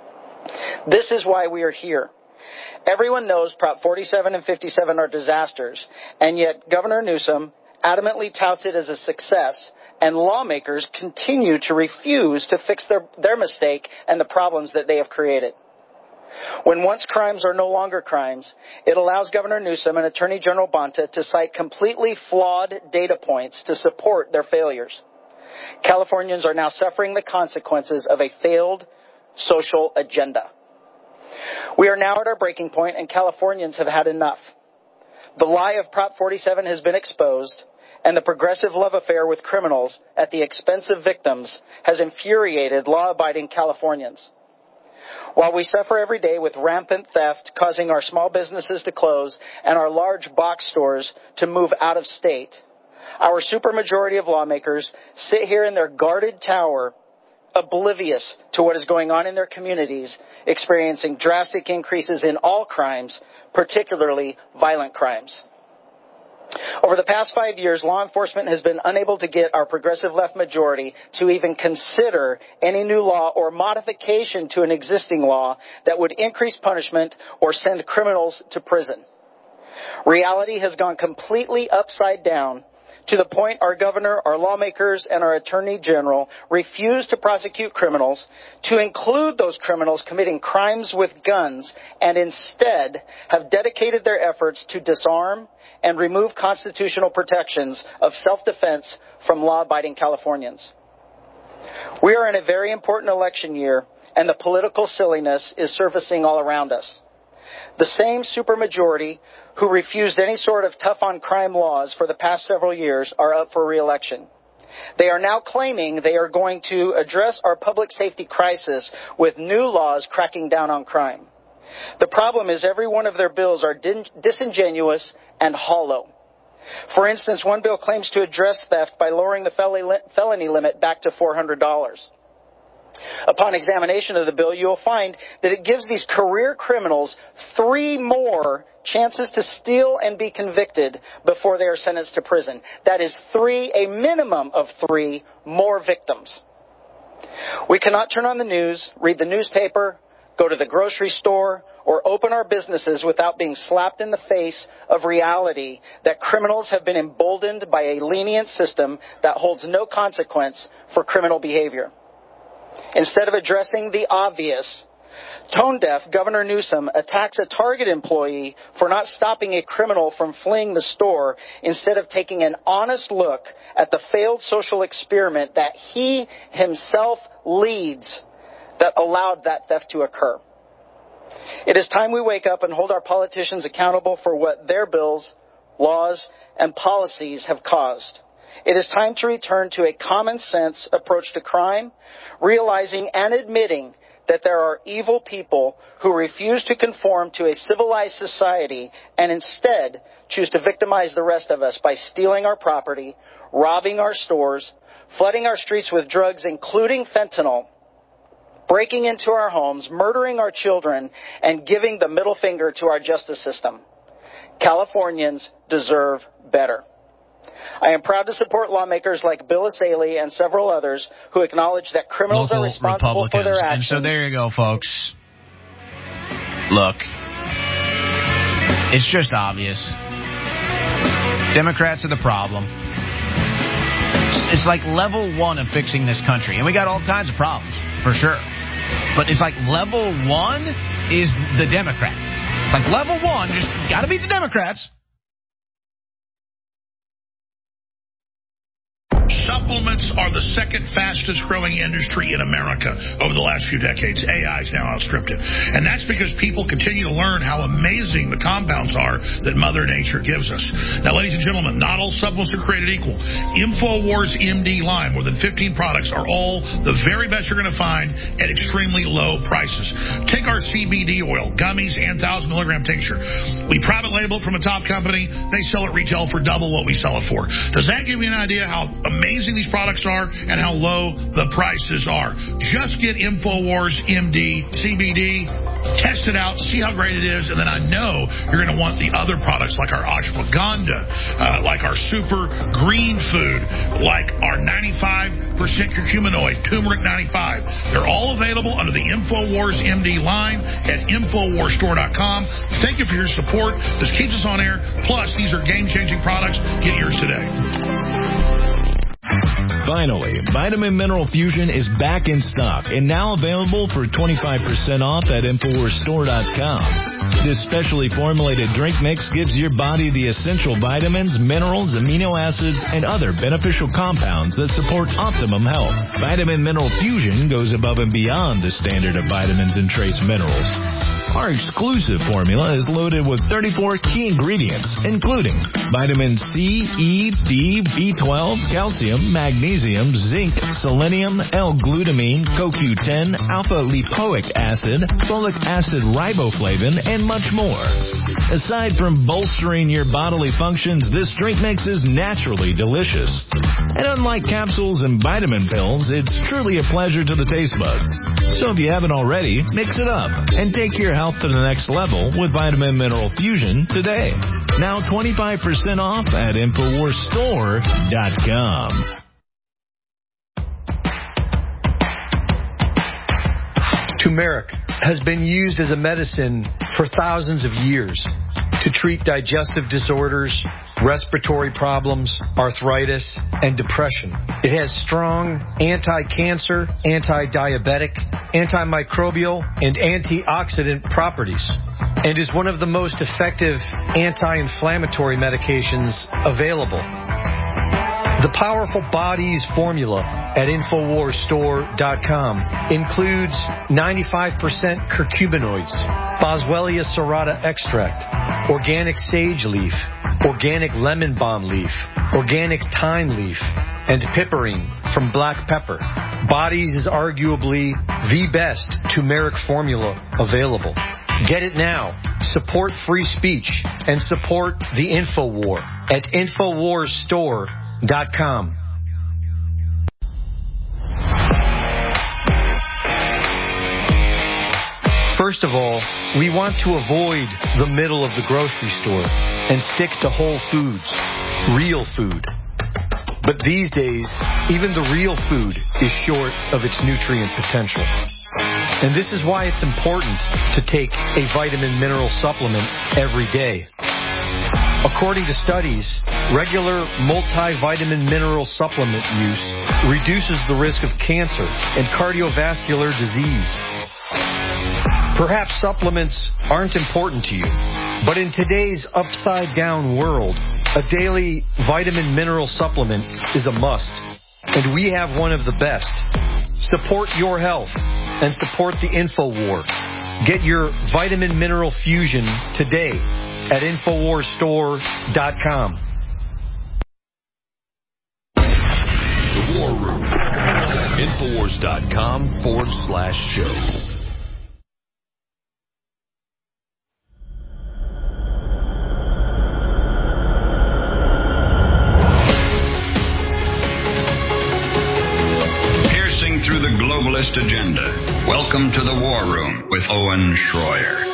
This is why we are here. Everyone knows Prop forty-seven and fifty-seven are disasters, and yet Governor Newsom adamantly touts it as a success, and lawmakers continue to refuse to fix their, their mistake and the problems that they have created. When once crimes are no longer crimes, it allows Governor Newsom and Attorney General Bonta to cite completely flawed data points to support their failures. Californians are now suffering the consequences of a failed social agenda. We are now at our breaking point, and Californians have had enough. The lie of Prop forty-seven has been exposed, and the progressive love affair with criminals at the expense of victims has infuriated law-abiding Californians. While we suffer every day with rampant theft causing our small businesses to close and our large box stores to move out of state, our supermajority of lawmakers sit here in their guarded tower, oblivious to what is going on in their communities, experiencing drastic increases in all crimes, particularly violent crimes. Over the past five years, law enforcement has been unable to get our progressive left majority to even consider any new law or modification to an existing law that would increase punishment or send criminals to prison. Reality has gone completely upside down to the point our governor, our lawmakers, and our attorney general refuse to prosecute criminals, to include those criminals committing crimes with guns, and instead have dedicated their efforts to disarm and remove constitutional protections of self-defense from law-abiding Californians. We are in a very important election year, and the political silliness is surfacing all around us. The same supermajority who refused any sort of tough-on-crime laws for the past several years are up for re-election. They are now claiming they are going to address our public safety crisis with new laws cracking down on crime. The problem is every one of their bills are din- disingenuous and hollow. For instance, one bill claims to address theft by lowering the fel- felony limit back to four hundred dollars. Upon examination of the bill, you will find that it gives these career criminals three more chances to steal and be convicted before they are sentenced to prison. That is three, a minimum of three, more victims. We cannot turn on the news, read the newspaper, go to the grocery store, or open our businesses without being slapped in the face of reality that criminals have been emboldened by a lenient system that holds no consequence for criminal behavior. Instead of addressing the obvious, tone-deaf Governor Newsom attacks a Target employee for not stopping a criminal from fleeing the store instead of taking an honest look at the failed social experiment that he himself leads that allowed that theft to occur. It is time we wake up and hold our politicians accountable for what their bills, laws, and policies have caused. It is time to return to a common sense approach to crime, realizing and admitting that there are evil people who refuse to conform to a civilized society and instead choose to victimize the rest of us by stealing our property, robbing our stores, flooding our streets with drugs, including fentanyl, breaking into our homes, murdering our children, and giving the middle finger to our justice system. Californians deserve better. I am proud to support lawmakers like Bill Asaley and several others who acknowledge that criminals Local are responsible for their actions. And so there you go, folks. Look, it's just obvious. Democrats are the problem. It's like level one of fixing this country. And we got all kinds of problems, for sure. But it's like level one is the Democrats. Like level one, just got to beat the Democrats. Supplements are the second fastest growing industry in America over the last few decades. A I has now outstripped it. And that's because people continue to learn how amazing the compounds are that Mother Nature gives us. Now, ladies and gentlemen, not all supplements are created equal. InfoWars M D line, more than fifteen products, are all the very best you're going to find at extremely low prices. Take our C B D oil, gummies, and one thousand milligram tincture. We private label it from a top company. They sell it retail for double what we sell it for. Does that give you an idea how amazing these products are and how low the prices are? Just get InfoWars M D C B D, test it out, see how great it is, and then I know you're going to want the other products like our ashwagandha, uh, like our super green food, like our ninety-five percent curcuminoid, turmeric ninety-five. They're all available under the InfoWars M D line at Infowars Store dot com. Thank you for your support. This keeps us on air. Plus, these are game-changing products. Get yours today. Finally, Vitamin Mineral Fusion is back in stock and now available for twenty-five percent off at Infowars Store dot com. This specially formulated drink mix gives your body the essential vitamins, minerals, amino acids, and other beneficial compounds that support optimum health. Vitamin Mineral Fusion goes above and beyond the standard of vitamins and trace minerals. Our exclusive formula is loaded with thirty-four key ingredients, including vitamin C, E, D, B twelve, calcium, magnesium, zinc, selenium, L-glutamine, C O Q ten, alpha-lipoic acid, folic acid riboflavin, and much more. Aside from bolstering your bodily functions, this drink mix is naturally delicious. And unlike capsules and vitamin pills, it's truly a pleasure to the taste buds. So if you haven't already, mix it up and take your health to the next level with Vitamin Mineral Fusion today. Now twenty-five percent off at Infowars Store dot com. Turmeric has been used as a medicine for thousands of years to treat digestive disorders, respiratory problems, arthritis, and depression. It has strong anti-cancer, anti-diabetic, antimicrobial, and antioxidant properties, and is one of the most effective anti-inflammatory medications available. The Powerful Bodies formula at Infowars Store dot com includes ninety-five percent curcuminoids, Boswellia serrata extract, organic sage leaf, organic lemon balm leaf, organic thyme leaf, and piperine from black pepper. Bodies is arguably the best turmeric formula available. Get it now. Support free speech and support the InfoWar at Infowars Store dot com. First of all, we want to avoid the middle of the grocery store and stick to whole foods, real food. But these days, even the real food is short of its nutrient potential. And this is why it's important to take a vitamin mineral supplement every day. According to studies, regular multivitamin mineral supplement use reduces the risk of cancer and cardiovascular disease. Perhaps supplements aren't important to you, but in today's upside-down world, a daily vitamin mineral supplement is a must, and we have one of the best. Support your health and support the InfoWar. Get your Vitamin Mineral Fusion today at Infowars Store dot com. The War Room. Infowars dot com forward slash show. Through the globalist agenda. Welcome to the War Room with Owen Schroyer.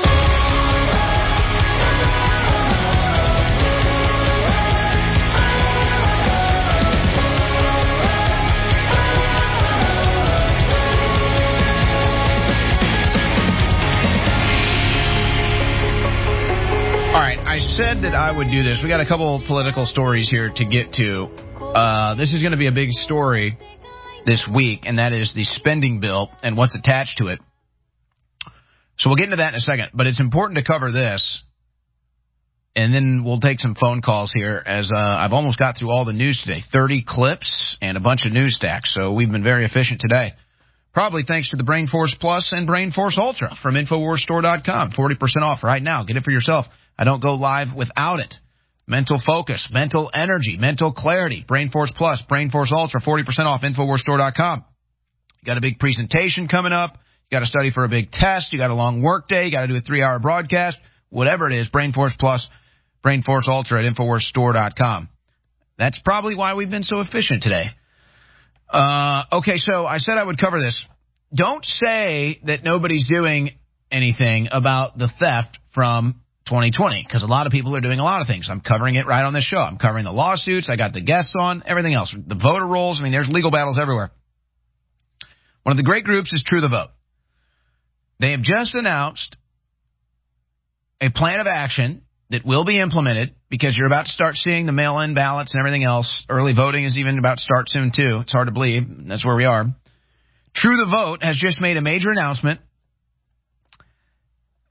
All right, I said that I would do this. We got a couple of political stories here to get to. Uh, this is going to be a big story this week, and that is the spending bill and what's attached to it. So we'll get into that in a second, but it's important to cover this, and then we'll take some phone calls here, as uh, I've almost got through all the news today, thirty clips and a bunch of news stacks, so we've been very efficient today. Probably thanks to the Brain Force Plus and Brain Force Ultra from Infowars Store dot com. forty percent off right now. Get it for yourself. I don't go live without it. Mental focus, mental energy, mental clarity. Brain Force Plus, Brain Force Ultra, forty percent off, Infowars Store dot com. You got a big presentation coming up. You got to study for a big test. You got a long work day. You got to do a three-hour broadcast. Whatever it is, Brain Force Plus, Brain Force Ultra at Infowars Store dot com. That's probably why we've been so efficient today. Uh, okay, so I said I would cover this. Don't say that nobody's doing anything about the theft from twenty twenty, because a lot of people are doing a lot of things. I'm covering it right on this show. I'm covering the lawsuits. I got the guests on, everything else. The voter rolls. I mean, there's legal battles everywhere. One of the great groups is True the Vote. They have just announced a plan of action that will be implemented, because you're about to start seeing the mail-in ballots and everything else. Early voting is even about to start soon, too. It's hard to believe. That's where we are. True the Vote has just made a major announcement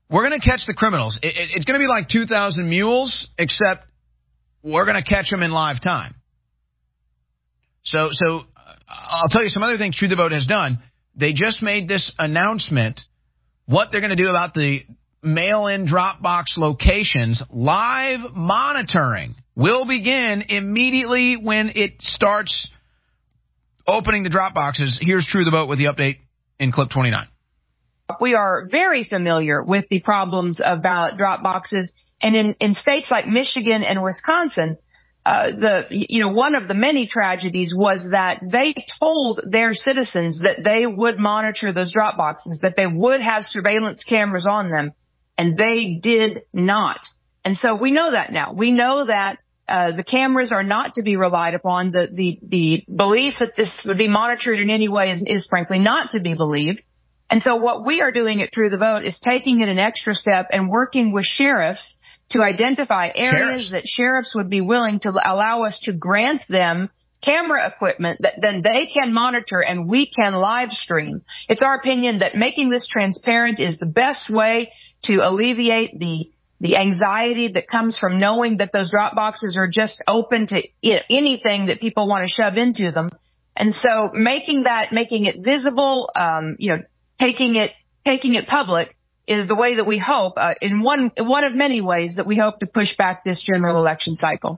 we're going to catch the criminals. It, it, it's going to be like two thousand Mules, except we're going to catch them in live time. So, so I'll tell you some other things True the Vote has done. They just made this announcement, what they're going to do about the mail-in drop box locations. Live monitoring will begin immediately when it starts opening the drop boxes. Here's True the Vote with the update in clip twenty-nine. We are very familiar with the problems of ballot drop boxes. And in, in states like Michigan and Wisconsin, uh, the, you know, one of the many tragedies was that they told their citizens that they would monitor those drop boxes, that they would have surveillance cameras on them, and they did not. And so we know that now. We know that uh, the cameras are not to be relied upon. The, the, the belief that this would be monitored in any way is, is frankly not to be believed. And so what we are doing at True the Vote is taking it an extra step and working with sheriffs to identify areas sheriffs. that sheriffs would be willing to allow us to grant them camera equipment that then they can monitor and we can live stream. It's our opinion that making this transparent is the best way to alleviate the the anxiety that comes from knowing that those drop boxes are just open to anything that people want to shove into them. And so making that, making it visible, um, you know, taking it, taking it public is the way that we hope, uh, in one, one of many ways that we hope to push back this general election cycle.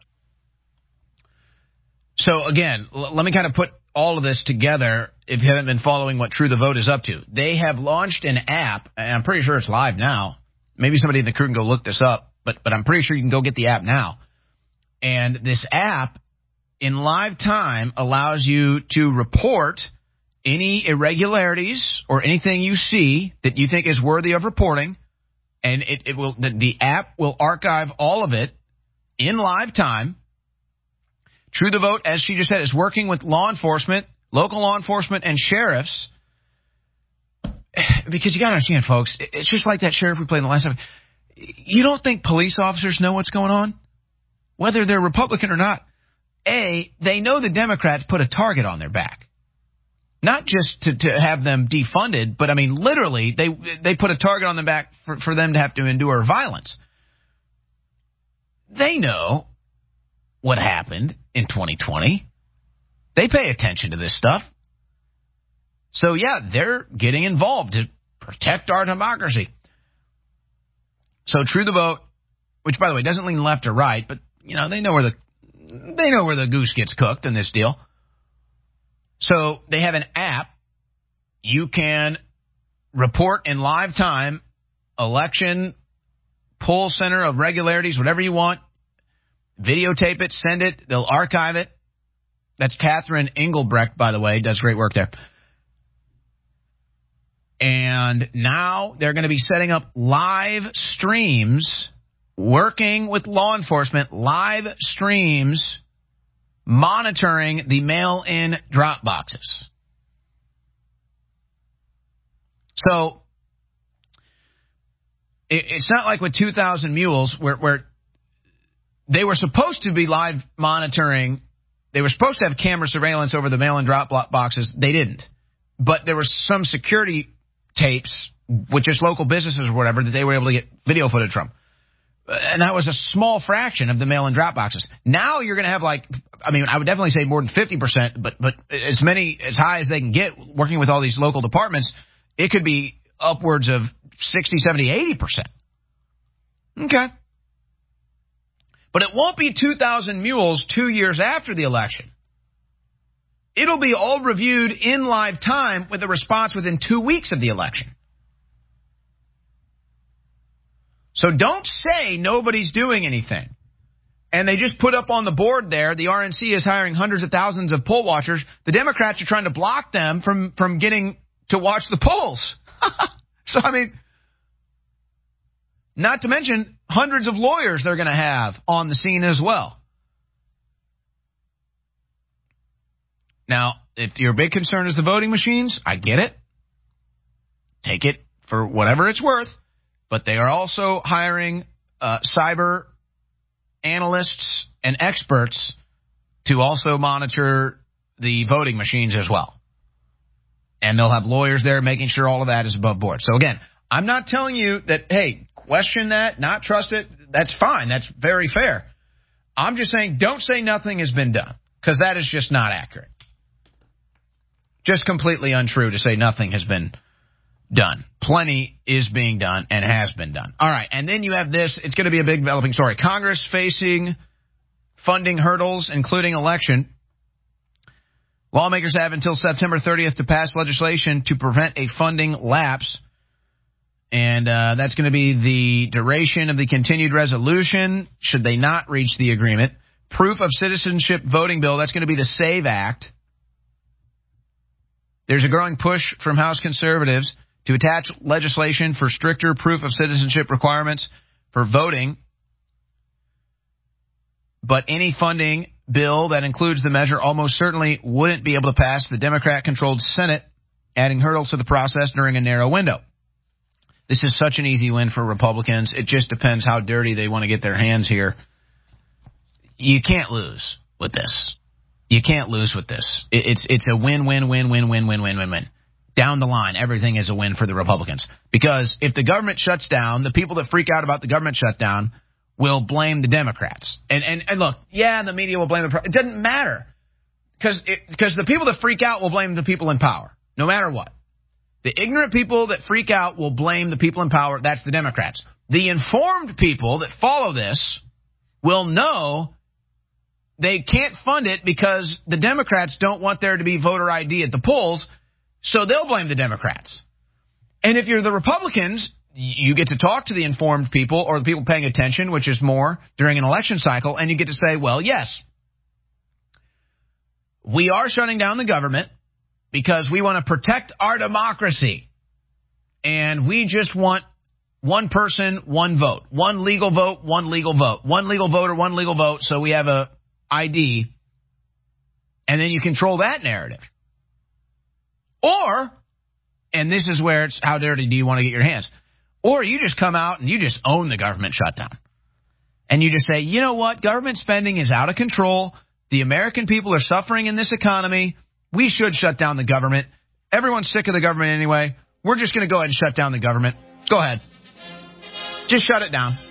So again, l- let me kind of put all of this together if you haven't been following what True the Vote is up to. They have launched an app, and I'm pretty sure it's live now. Maybe somebody in the crew can go look this up, but, but I'm pretty sure you can go get the app now. And this app in live time allows you to report any irregularities or anything you see that you think is worthy of reporting, and it, it will the, the app will archive all of it in live time. True the Vote, as she just said, is working with law enforcement, local law enforcement, and sheriffs, because you got to understand, folks, it's just like that sheriff we played in the last time. You don't think police officers know what's going on, whether they're Republican or not. A, they know the Democrats put a target on their back. Not just to, to have them defunded, but, I mean, literally, they they put a target on their back for, for them to have to endure violence. They know what happened in twenty twenty. They pay attention to this stuff. So, yeah, they're getting involved to protect our democracy. So, True the Vote, which, by the way, doesn't lean left or right, but, you know, they know where the they know where the goose gets cooked in this deal. So they have an app. You can report in live time, election, poll center of regularities, whatever you want. Videotape it, send it. They'll archive it. That's Catherine Engelbrecht, by the way, does great work there. And now they're going to be setting up live streams, working with law enforcement, live streams, monitoring the mail-in drop boxes. So it, it's not like with two thousand Mules where, where they were supposed to be live monitoring. They were supposed to have camera surveillance over the mail-in drop boxes. They didn't. But there was some security tapes with just local businesses or whatever that they were able to get video footage from. And that was a small fraction of the mail-in drop boxes. Now you're going to have like, I mean, I would definitely say more than fifty percent, but but as many, as high as they can get working with all these local departments, it could be upwards of sixty, seventy, eighty percent. Okay. But it won't be two thousand Mules two years after the election. It'll be all reviewed in live time with a response within two weeks of the election. So don't say nobody's doing anything. And they just put up on the board there, the R N C is hiring hundreds of thousands of poll watchers. The Democrats are trying to block them from, from getting to watch the polls. So, I mean, not to mention hundreds of lawyers they're going to have on the scene as well. Now, if your big concern is the voting machines, I get it. Take it for whatever it's worth. But they are also hiring uh, cyber analysts and experts to also monitor the voting machines as well. And they'll have lawyers there making sure all of that is above board. So, again, I'm not telling you that, hey, question that, not trust it. That's fine. That's very fair. I'm just saying don't say nothing has been done, because that is just not accurate. Just completely untrue to say nothing has been done. Plenty is being done and has been done. All right, and then you have this. It's going to be a big developing story. Congress facing funding hurdles, including election. Lawmakers have until September thirtieth to pass legislation to prevent a funding lapse. And uh, that's going to be the duration of the continued resolution, should they not reach the agreement. Proof of citizenship voting bill, that's going to be the SAVE Act. There's a growing push from House conservatives to attach legislation for stricter proof of citizenship requirements for voting. But any funding bill that includes the measure almost certainly wouldn't be able to pass the Democrat-controlled Senate, adding hurdles to the process during a narrow window. This is such an easy win for Republicans. It just depends how dirty they want to get their hands here. You can't lose with this. You can't lose with this. It's it's a win, win, win, win, win, win, win, win, win. Down the line, everything is a win for the Republicans. Because if the government shuts down, the people that freak out about the government shutdown will blame the Democrats. And and, and look, yeah, the media will blame the... It doesn't matter. Because because the people that freak out will blame the people in power, no matter what. The ignorant people that freak out will blame the people in power. That's the Democrats. The informed people that follow this will know they can't fund it because the Democrats don't want there to be voter I D at the polls, so they'll blame the Democrats. And if you're the Republicans, you get to talk to the informed people or the people paying attention, which is more during an election cycle, and you get to say, well, yes, we are shutting down the government because we want to protect our democracy. And we just want one person, one vote. One legal vote, one legal vote. One legal voter, one legal vote, so we have a I D. And then you control that narrative. Or, and this is where it's how dirty do you want to get your hands, or you just come out and you just own the government shutdown. And you just say, you know what, government spending is out of control. The American people are suffering in this economy. We should shut down the government. Everyone's sick of the government anyway. We're just going to go ahead and shut down the government. Go ahead. Just shut it down.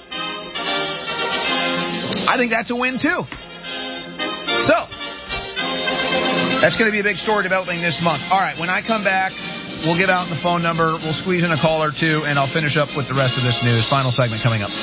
I think that's a win, too. So, that's going to be a big story developing this month. All right, when I come back, we'll give out the phone number. We'll squeeze in a call or two, and I'll finish up with the rest of this news. Final segment coming up.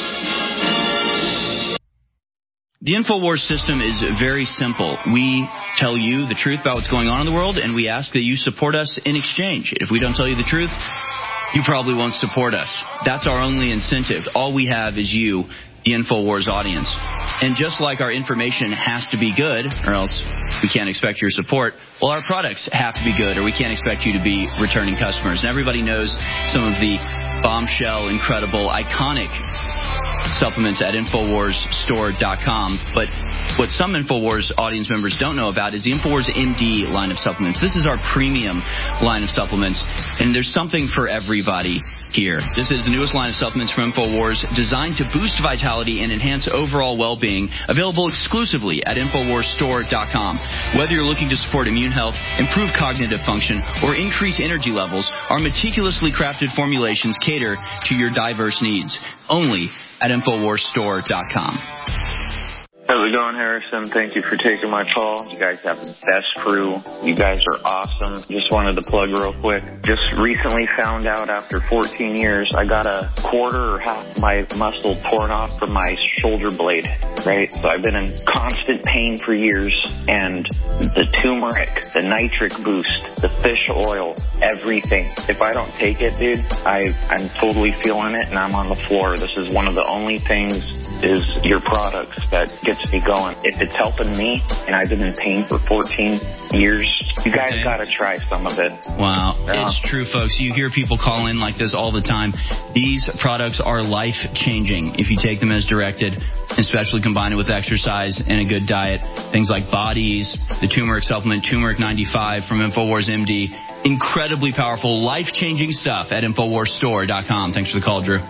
The InfoWars system is very simple. We tell you the truth about what's going on in the world, and we ask that you support us in exchange. If we don't tell you the truth, you probably won't support us. That's our only incentive. All we have is you, the InfoWars audience. And just like our information has to be good, or else we can't expect your support, well, our products have to be good, or we can't expect you to be returning customers. And everybody knows some of the bombshell, incredible, iconic supplements at InfoWars Store dot com. But what some InfoWars audience members don't know about is the InfoWars M D line of supplements. This is our premium line of supplements, and there's something for everybody here. This is the newest line of supplements from InfoWars, designed to boost vitality and enhance overall well-being, available exclusively at InfoWars Store dot com. Whether you're looking to support immune health, improve cognitive function, or increase energy levels, our meticulously crafted formulations cater to your diverse needs. Only at InfoWars Store dot com. How's it going, Harrison? Thank you for taking my call. You guys have the best crew. You guys are awesome. Just wanted to plug real quick. Just recently found out after fourteen years, I got a quarter or half my muscle torn off from my shoulder blade, right? So I've been in constant pain for years, and the turmeric, the nitric boost, the fish oil, everything. If I don't take it, dude, I, I'm totally feeling it, and I'm on the floor. This is one of the only things is your products that gets me going. If it's helping me, and I've been in pain for fourteen years, you guys okay. got to try some of it. Wow. Yeah. It's true, folks. You hear people call in like this all the time. These products are life-changing if you take them as directed, especially combined with exercise and a good diet. Things like Bodies, the turmeric supplement, Turmeric ninety-five from InfoWars M D. Incredibly powerful, life-changing stuff at InfoWars Store dot com. Thanks for the call, Drew.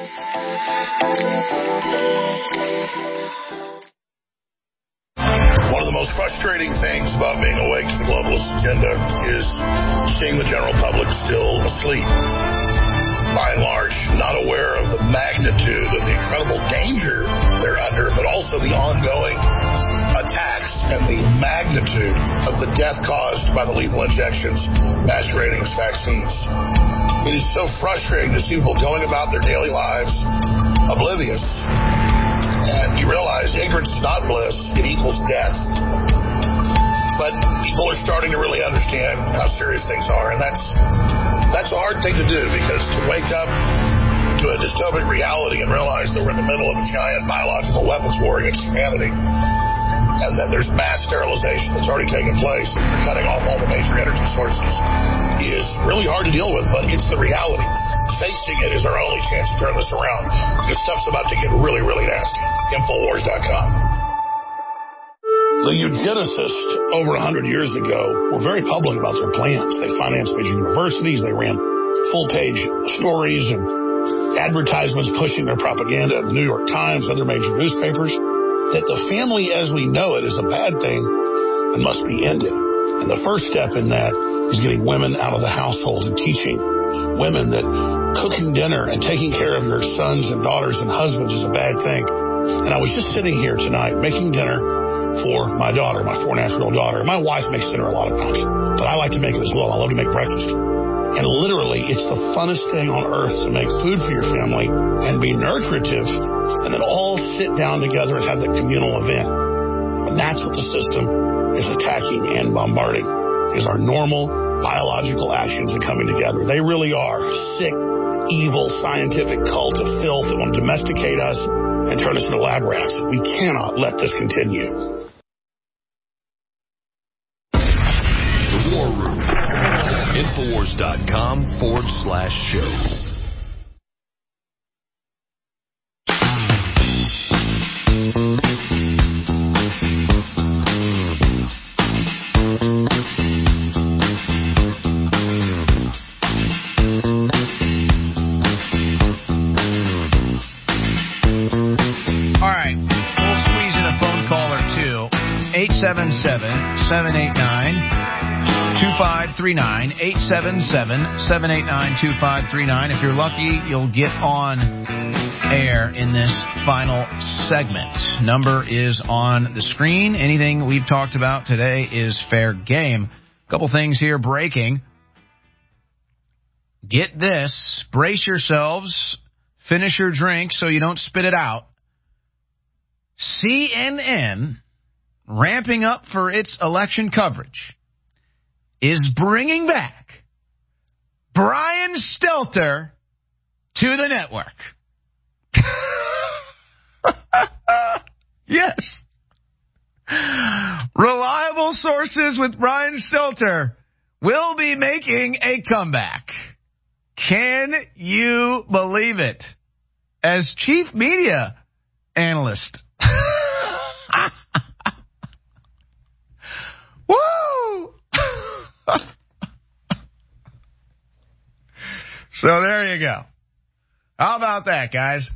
One of the most frustrating things about being awake to the globalist agenda is seeing the general public still asleep. by and large, not aware of the magnitude of the incredible danger they're under, but also the ongoing attacks and the magnitude of the death caused by the lethal injections masquerading as vaccines. It is so frustrating to see people going about their daily lives oblivious. And you realize ignorance is not bliss, it equals death. But people are starting to really understand how serious things are, and that's that's a hard thing to do, because to wake up to a dystopic reality and realize that we're in the middle of a giant biological weapons war against humanity, and then there's mass sterilization that's already taken place, and they're cutting off all the major energy sources, is really hard to deal with, but it's the reality. Facing it is our only chance to turn this around. This stuff's about to get really, really nasty. Infowars dot com. The eugenicists over one hundred years ago were very public about their plans. They financed major universities. They ran full-page stories and advertisements pushing their propaganda in the New York Times, other major newspapers, that the family as we know it is a bad thing and must be ended. And the first step in that is getting women out of the household and teaching women that cooking dinner and taking care of your sons and daughters and husbands is a bad thing. And I was just sitting here tonight making dinner for my daughter, my four and a half year old daughter. My wife makes dinner a lot of times, but I like to make it as well. I love to make breakfast. And literally, it's the funnest thing on earth to make food for your family and be nurturative, and then all sit down together and have that communal event. And that's what the system is attacking and bombarding, is our normal biological actions and coming together. They really are sick, evil, scientific cult of filth that want to domesticate us and turn us into lab rats. We cannot let this continue. The War Room. Infowars.com forward slash show. eight seven seven, seven eight nine, two five three nine, eight seven seven, seven eight nine, two five three nine. If you're lucky, you'll get on air in this final segment. Number is on the screen. Anything we've talked about today is fair game. A couple things here breaking. Get this. Brace yourselves. Finish your drink so you don't spit it out. C N N, ramping up for its election coverage, is bringing back Brian Stelter to the network. Yes. Reliable sources with Brian Stelter will be making a comeback. Can you believe it? As chief media analyst. Woo! So there you go. How about that, guys?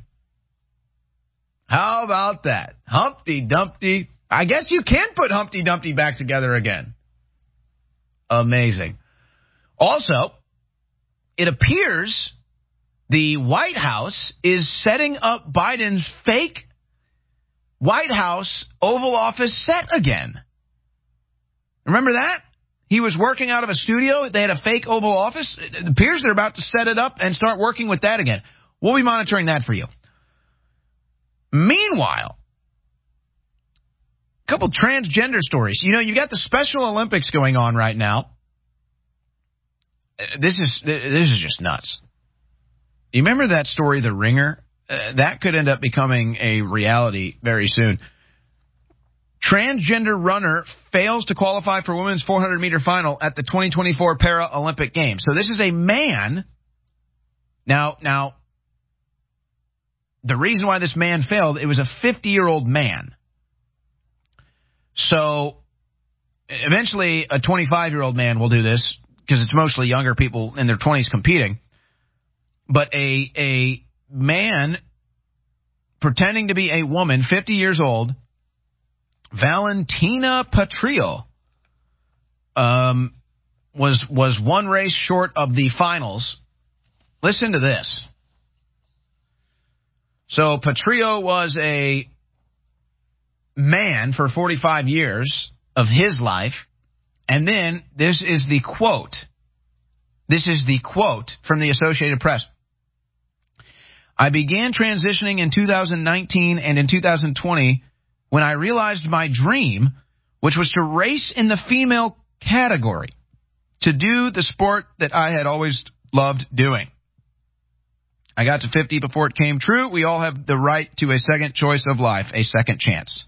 How about that? Humpty Dumpty. I guess you can put Humpty Dumpty back together again. Amazing. Also, it appears the White House is setting up Biden's fake White House Oval Office set again. Remember that? He was working out of a studio. They had a fake Oval Office. It appears they're about to set it up and start working with that again. We'll be monitoring that for you. Meanwhile, a couple transgender stories. You know, you got the Special Olympics going on right now. This is this is just nuts. You remember that story, The Ringer? Uh, that could end up becoming a reality very soon. Transgender runner fails to qualify for women's four hundred meter final at the twenty twenty-four Paralympic Games. So this is a man. Now, now, the reason why this man failed, it was a fifty-year-old man. So eventually a twenty-five-year-old man will do this because it's mostly younger people in their twenties competing. But a a man pretending to be a woman, fifty years old, Valentina Patrio, um, was was one race short of the finals listen to this. So Patrio was a man for forty-five years of his life, and then this is the quote. This is the quote from the Associated Press. I began transitioning in two thousand nineteen and in two thousand twenty when I realized my dream, which was to race in the female category, to do the sport that I had always loved doing. I got to fifty before it came true. We all have the right to a second choice of life, a second chance.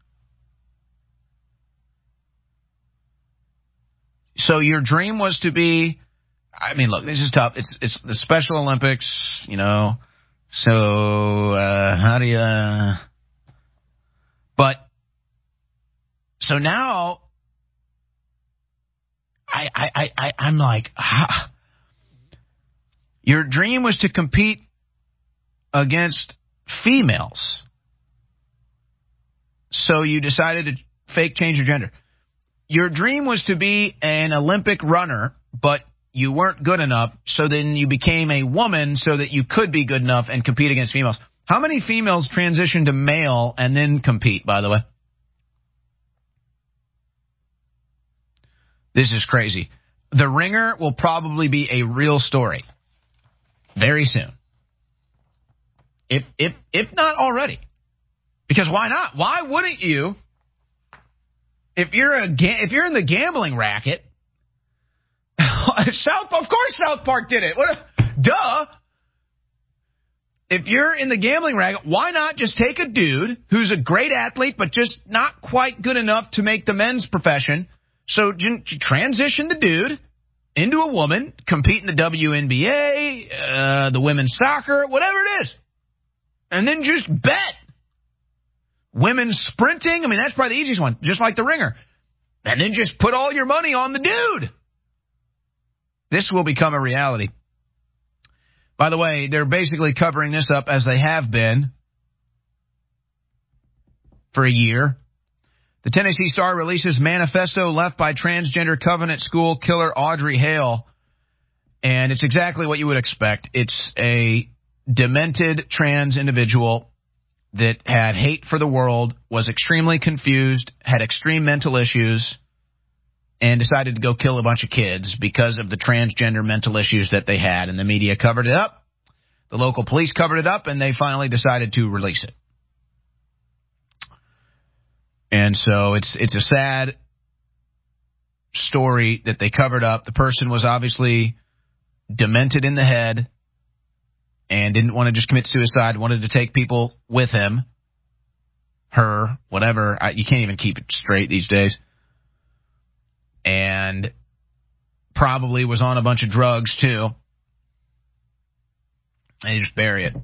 So your dream was to be, I mean, look, this is tough. It's it's the Special Olympics, you know. So uh, how do you... Uh, but, so now, I, I, I, I'm like, ah, your dream was to compete against females. So you decided to fake change your gender. Your dream was to be an Olympic runner, but you weren't good enough, so then you became a woman so that you could be good enough and compete against females. How many females transition to male and then compete, by the way? This is crazy. The Ringer will probably be a real story very soon. If if if not already. Because why not? Why wouldn't you? If you're a if you're in the gambling racket, South of course South Park did it. What a, duh. If you're in the gambling racket, why not just take a dude who's a great athlete but just not quite good enough to make the men's profession? So you transition the dude into a woman, compete in the W N B A, uh, the women's soccer, whatever it is. And then just bet. Women's sprinting, I mean, that's probably the easiest one, just like the Ringer. And then just put all your money on the dude. This will become a reality. By the way, they're basically covering this up as they have been for a year. The Tennessee Star releases manifesto left by transgender covenant school killer Audrey Hale. And it's exactly what you would expect. It's a demented trans individual that had hate for the world, was extremely confused, had extreme mental issues, and decided to go kill a bunch of kids because of the transgender mental issues that they had. And the media covered it up. The local police covered it up, and they finally decided to release it. And so it's it's a sad story that they covered up. The person was obviously demented in the head and didn't want to just commit suicide, wanted to take people with him, her, whatever. I, you can't even keep it straight these days. And probably was on a bunch of drugs, too. And you just bury it.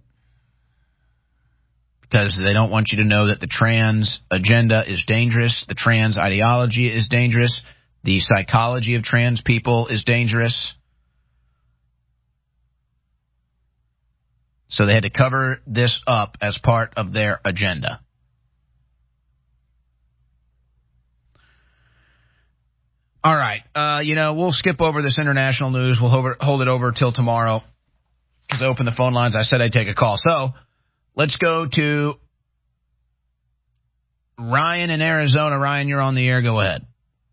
Because they don't want you to know that the trans agenda is dangerous, the trans ideology is dangerous, the psychology of trans people is dangerous. So they had to cover this up as part of their agenda. All right. Uh, you know, we'll skip over this international news. We'll hold, hold it over till tomorrow because I opened the phone lines. I said I'd take a call. So let's go to Ryan in Arizona. Ryan, you're on the air. Go ahead.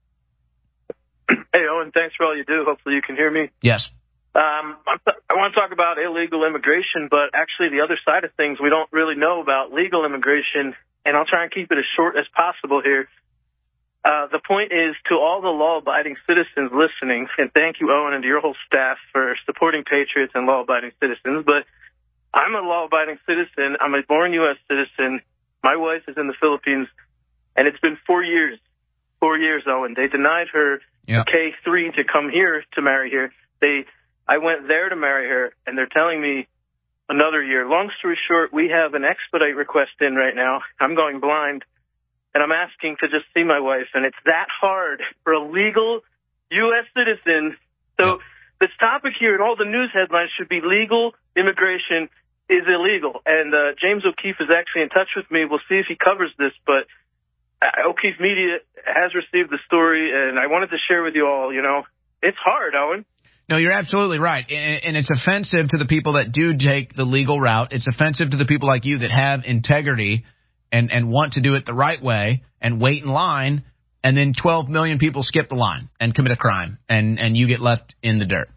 Hey, Owen, thanks for all you do. Hopefully you can hear me. Yes. Um, I want to talk about illegal immigration, but actually the other side of things, we don't really know about legal immigration, and I'll try and keep it as short as possible here. Uh, the point is, to all the law-abiding citizens listening, and thank you, Owen, and to your whole staff for supporting patriots and law-abiding citizens, but I'm a law-abiding citizen. I'm a born U S citizen. My wife is in the Philippines, and it's been four years, four years, Owen. They denied her yep. K three to come here to marry here. They, I went there to marry her, and they're telling me another year. Long story short, we have an expedite request in right now. I'm going blind, and I'm asking to just see my wife, and it's that hard for a legal U S citizen. So yep. this topic here and all the news headlines should be legal immigration is illegal. And uh, James O'Keefe is actually in touch with me. We'll see if he covers this, but uh, O'Keefe Media has received the story, and I wanted to share with you all, you know, it's hard, Owen. No, you're absolutely right. And it's offensive to the people that do take the legal route. It's offensive to the people like you that have integrity and, and want to do it the right way and wait in line, and then twelve million people skip the line and commit a crime, and, and you get left in the dirt.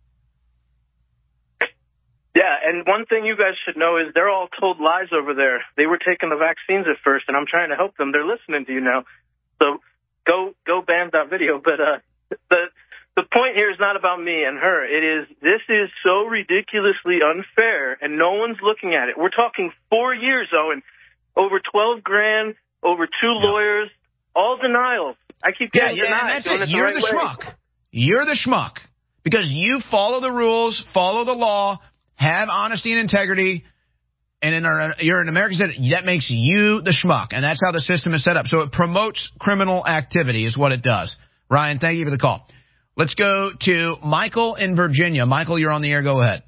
Yeah, and one thing you guys should know is they're all told lies over there. They were taking the vaccines at first, and I'm trying to help them. They're listening to you now. So go go ban that video. But uh, the the point here is not about me and her. It is, this is so ridiculously unfair, and no one's looking at it. We're talking four years, Owen, over twelve grand, over two yeah. lawyers, all denials. I keep getting yeah, yeah, denied. And that's it. You're the, the schmuck. You're the schmuck because you follow the rules, follow the law, have honesty and integrity, and in our, you're an American citizen. That makes you the schmuck, and that's how the system is set up. So it promotes criminal activity is what it does. Ryan, thank you for the call. Let's go to Michael in Virginia. Michael, you're on the air. Go ahead.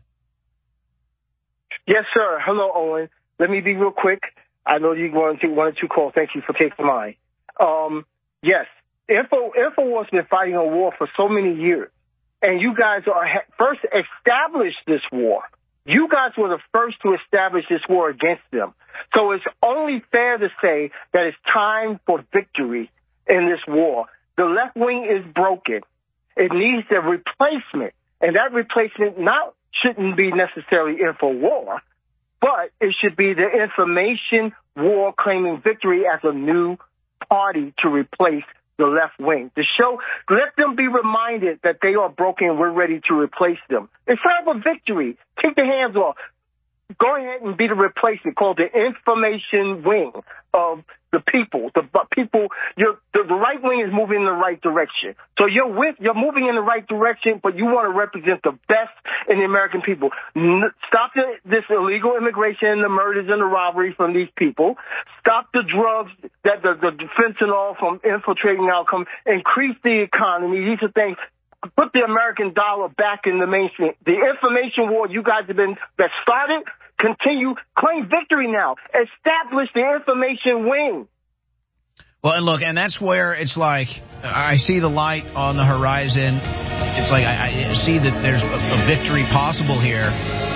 Yes, sir. Hello, Owen. Let me be real quick. I know you wanted to one or two calls. Thank you for taking mine. Um, yes, Info InfoWars has been fighting a war for so many years, and you guys are ha- first established this war. You guys were the first to establish this war against them. So it's only fair to say that it's time for victory in this war. The left wing is broken. It needs a replacement, and that replacement not shouldn't be necessarily InfoWar, but it should be the information war claiming victory as a new party to replace the left wing. To show, let them be reminded that they are broken and we're ready to replace them. It's time for victory. Take the hands off. Go ahead and be the replacement called the information wing of the people. The people, you're, the, the right wing is moving in the right direction. So you're with, you're moving in the right direction, but you want to represent the best in the American people. N- stop the, this illegal immigration and the murders and the robberies from these people. Stop the drugs, that the, the fentanyl from infiltrating our come. Increase the economy. These are things. Put the American dollar back in the mainstream. The information war you guys have been, that started, continue, claim victory now. Establish the information wing. Well, and look, and that's where it's like, I see the light on the horizon. It's like, I, I see that there's a, a victory possible here.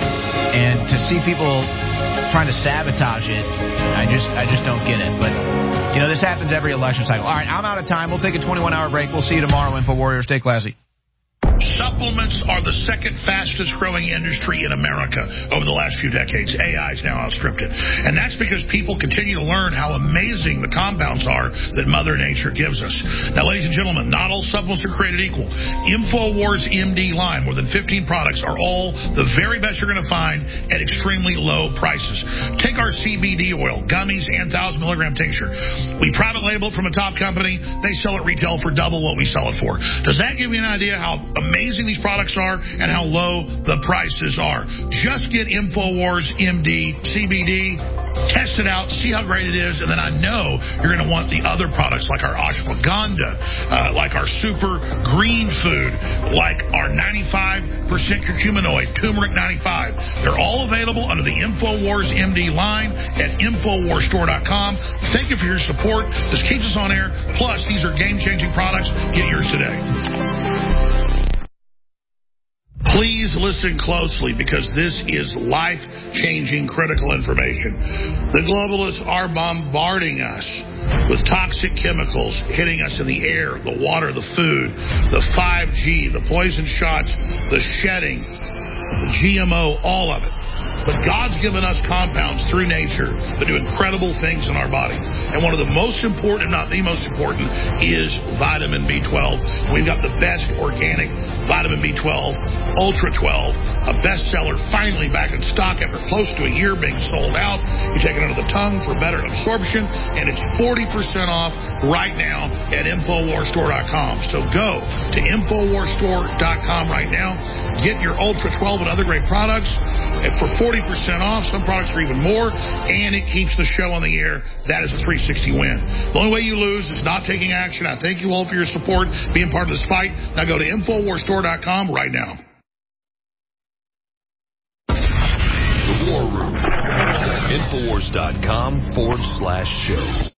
And to see people trying to sabotage it, I just, I just don't get it. But, you know, this happens every election cycle. All right, I'm out of time. We'll take a twenty-one hour break. We'll see you tomorrow, InfoWarrior. Stay classy. Supplements are the second fastest growing industry in America over the last few decades. A I has now outstripped it. And that's because people continue to learn how amazing the compounds are that Mother Nature gives us. Now, ladies and gentlemen, not all supplements are created equal. InfoWars M D line, more than fifteen products, are all the very best you're going to find at extremely low prices. Take our C B D oil, gummies, and one thousand milligram tincture. We private label it from a top company. They sell it retail for double what we sell it for. Does that give you an idea how amazing these products are and how low the prices are? Just get InfoWars M D C B D, test it out, see how great it is, and then I know you're going to want the other products like our ashwagandha, uh, like our super green food, like our ninety-five percent curcuminoid, turmeric ninety-five. They're all available under the InfoWars M D line at Infowars Store dot com. Thank you for your support. This keeps us on air. Plus, these are game-changing products. Get yours today. Please listen closely because this is life-changing critical information. The globalists are bombarding us with toxic chemicals hitting us in the air, the water, the food, the five G, the poison shots, the shedding, the G M O, all of it. But God's given us compounds through nature that do incredible things in our body. And one of the most important, if not the most important, is vitamin B twelve. We've got the best organic vitamin B twelve, Ultra twelve, a bestseller, finally back in stock after close to a year being sold out. You take it under the tongue for better absorption, and it's forty percent off right now at Infowars Store dot com. So go to Infowars Store dot com right now. Get your Ultra twelve and other great products for forty percent off. Some products are even more, and it keeps the show on the air. That is a three sixty win. The only way you lose is not taking action. I thank you all for your support, being part of this fight. Now go to Infowars Store dot com right now. The War Room. Infowars dot com forward slash show.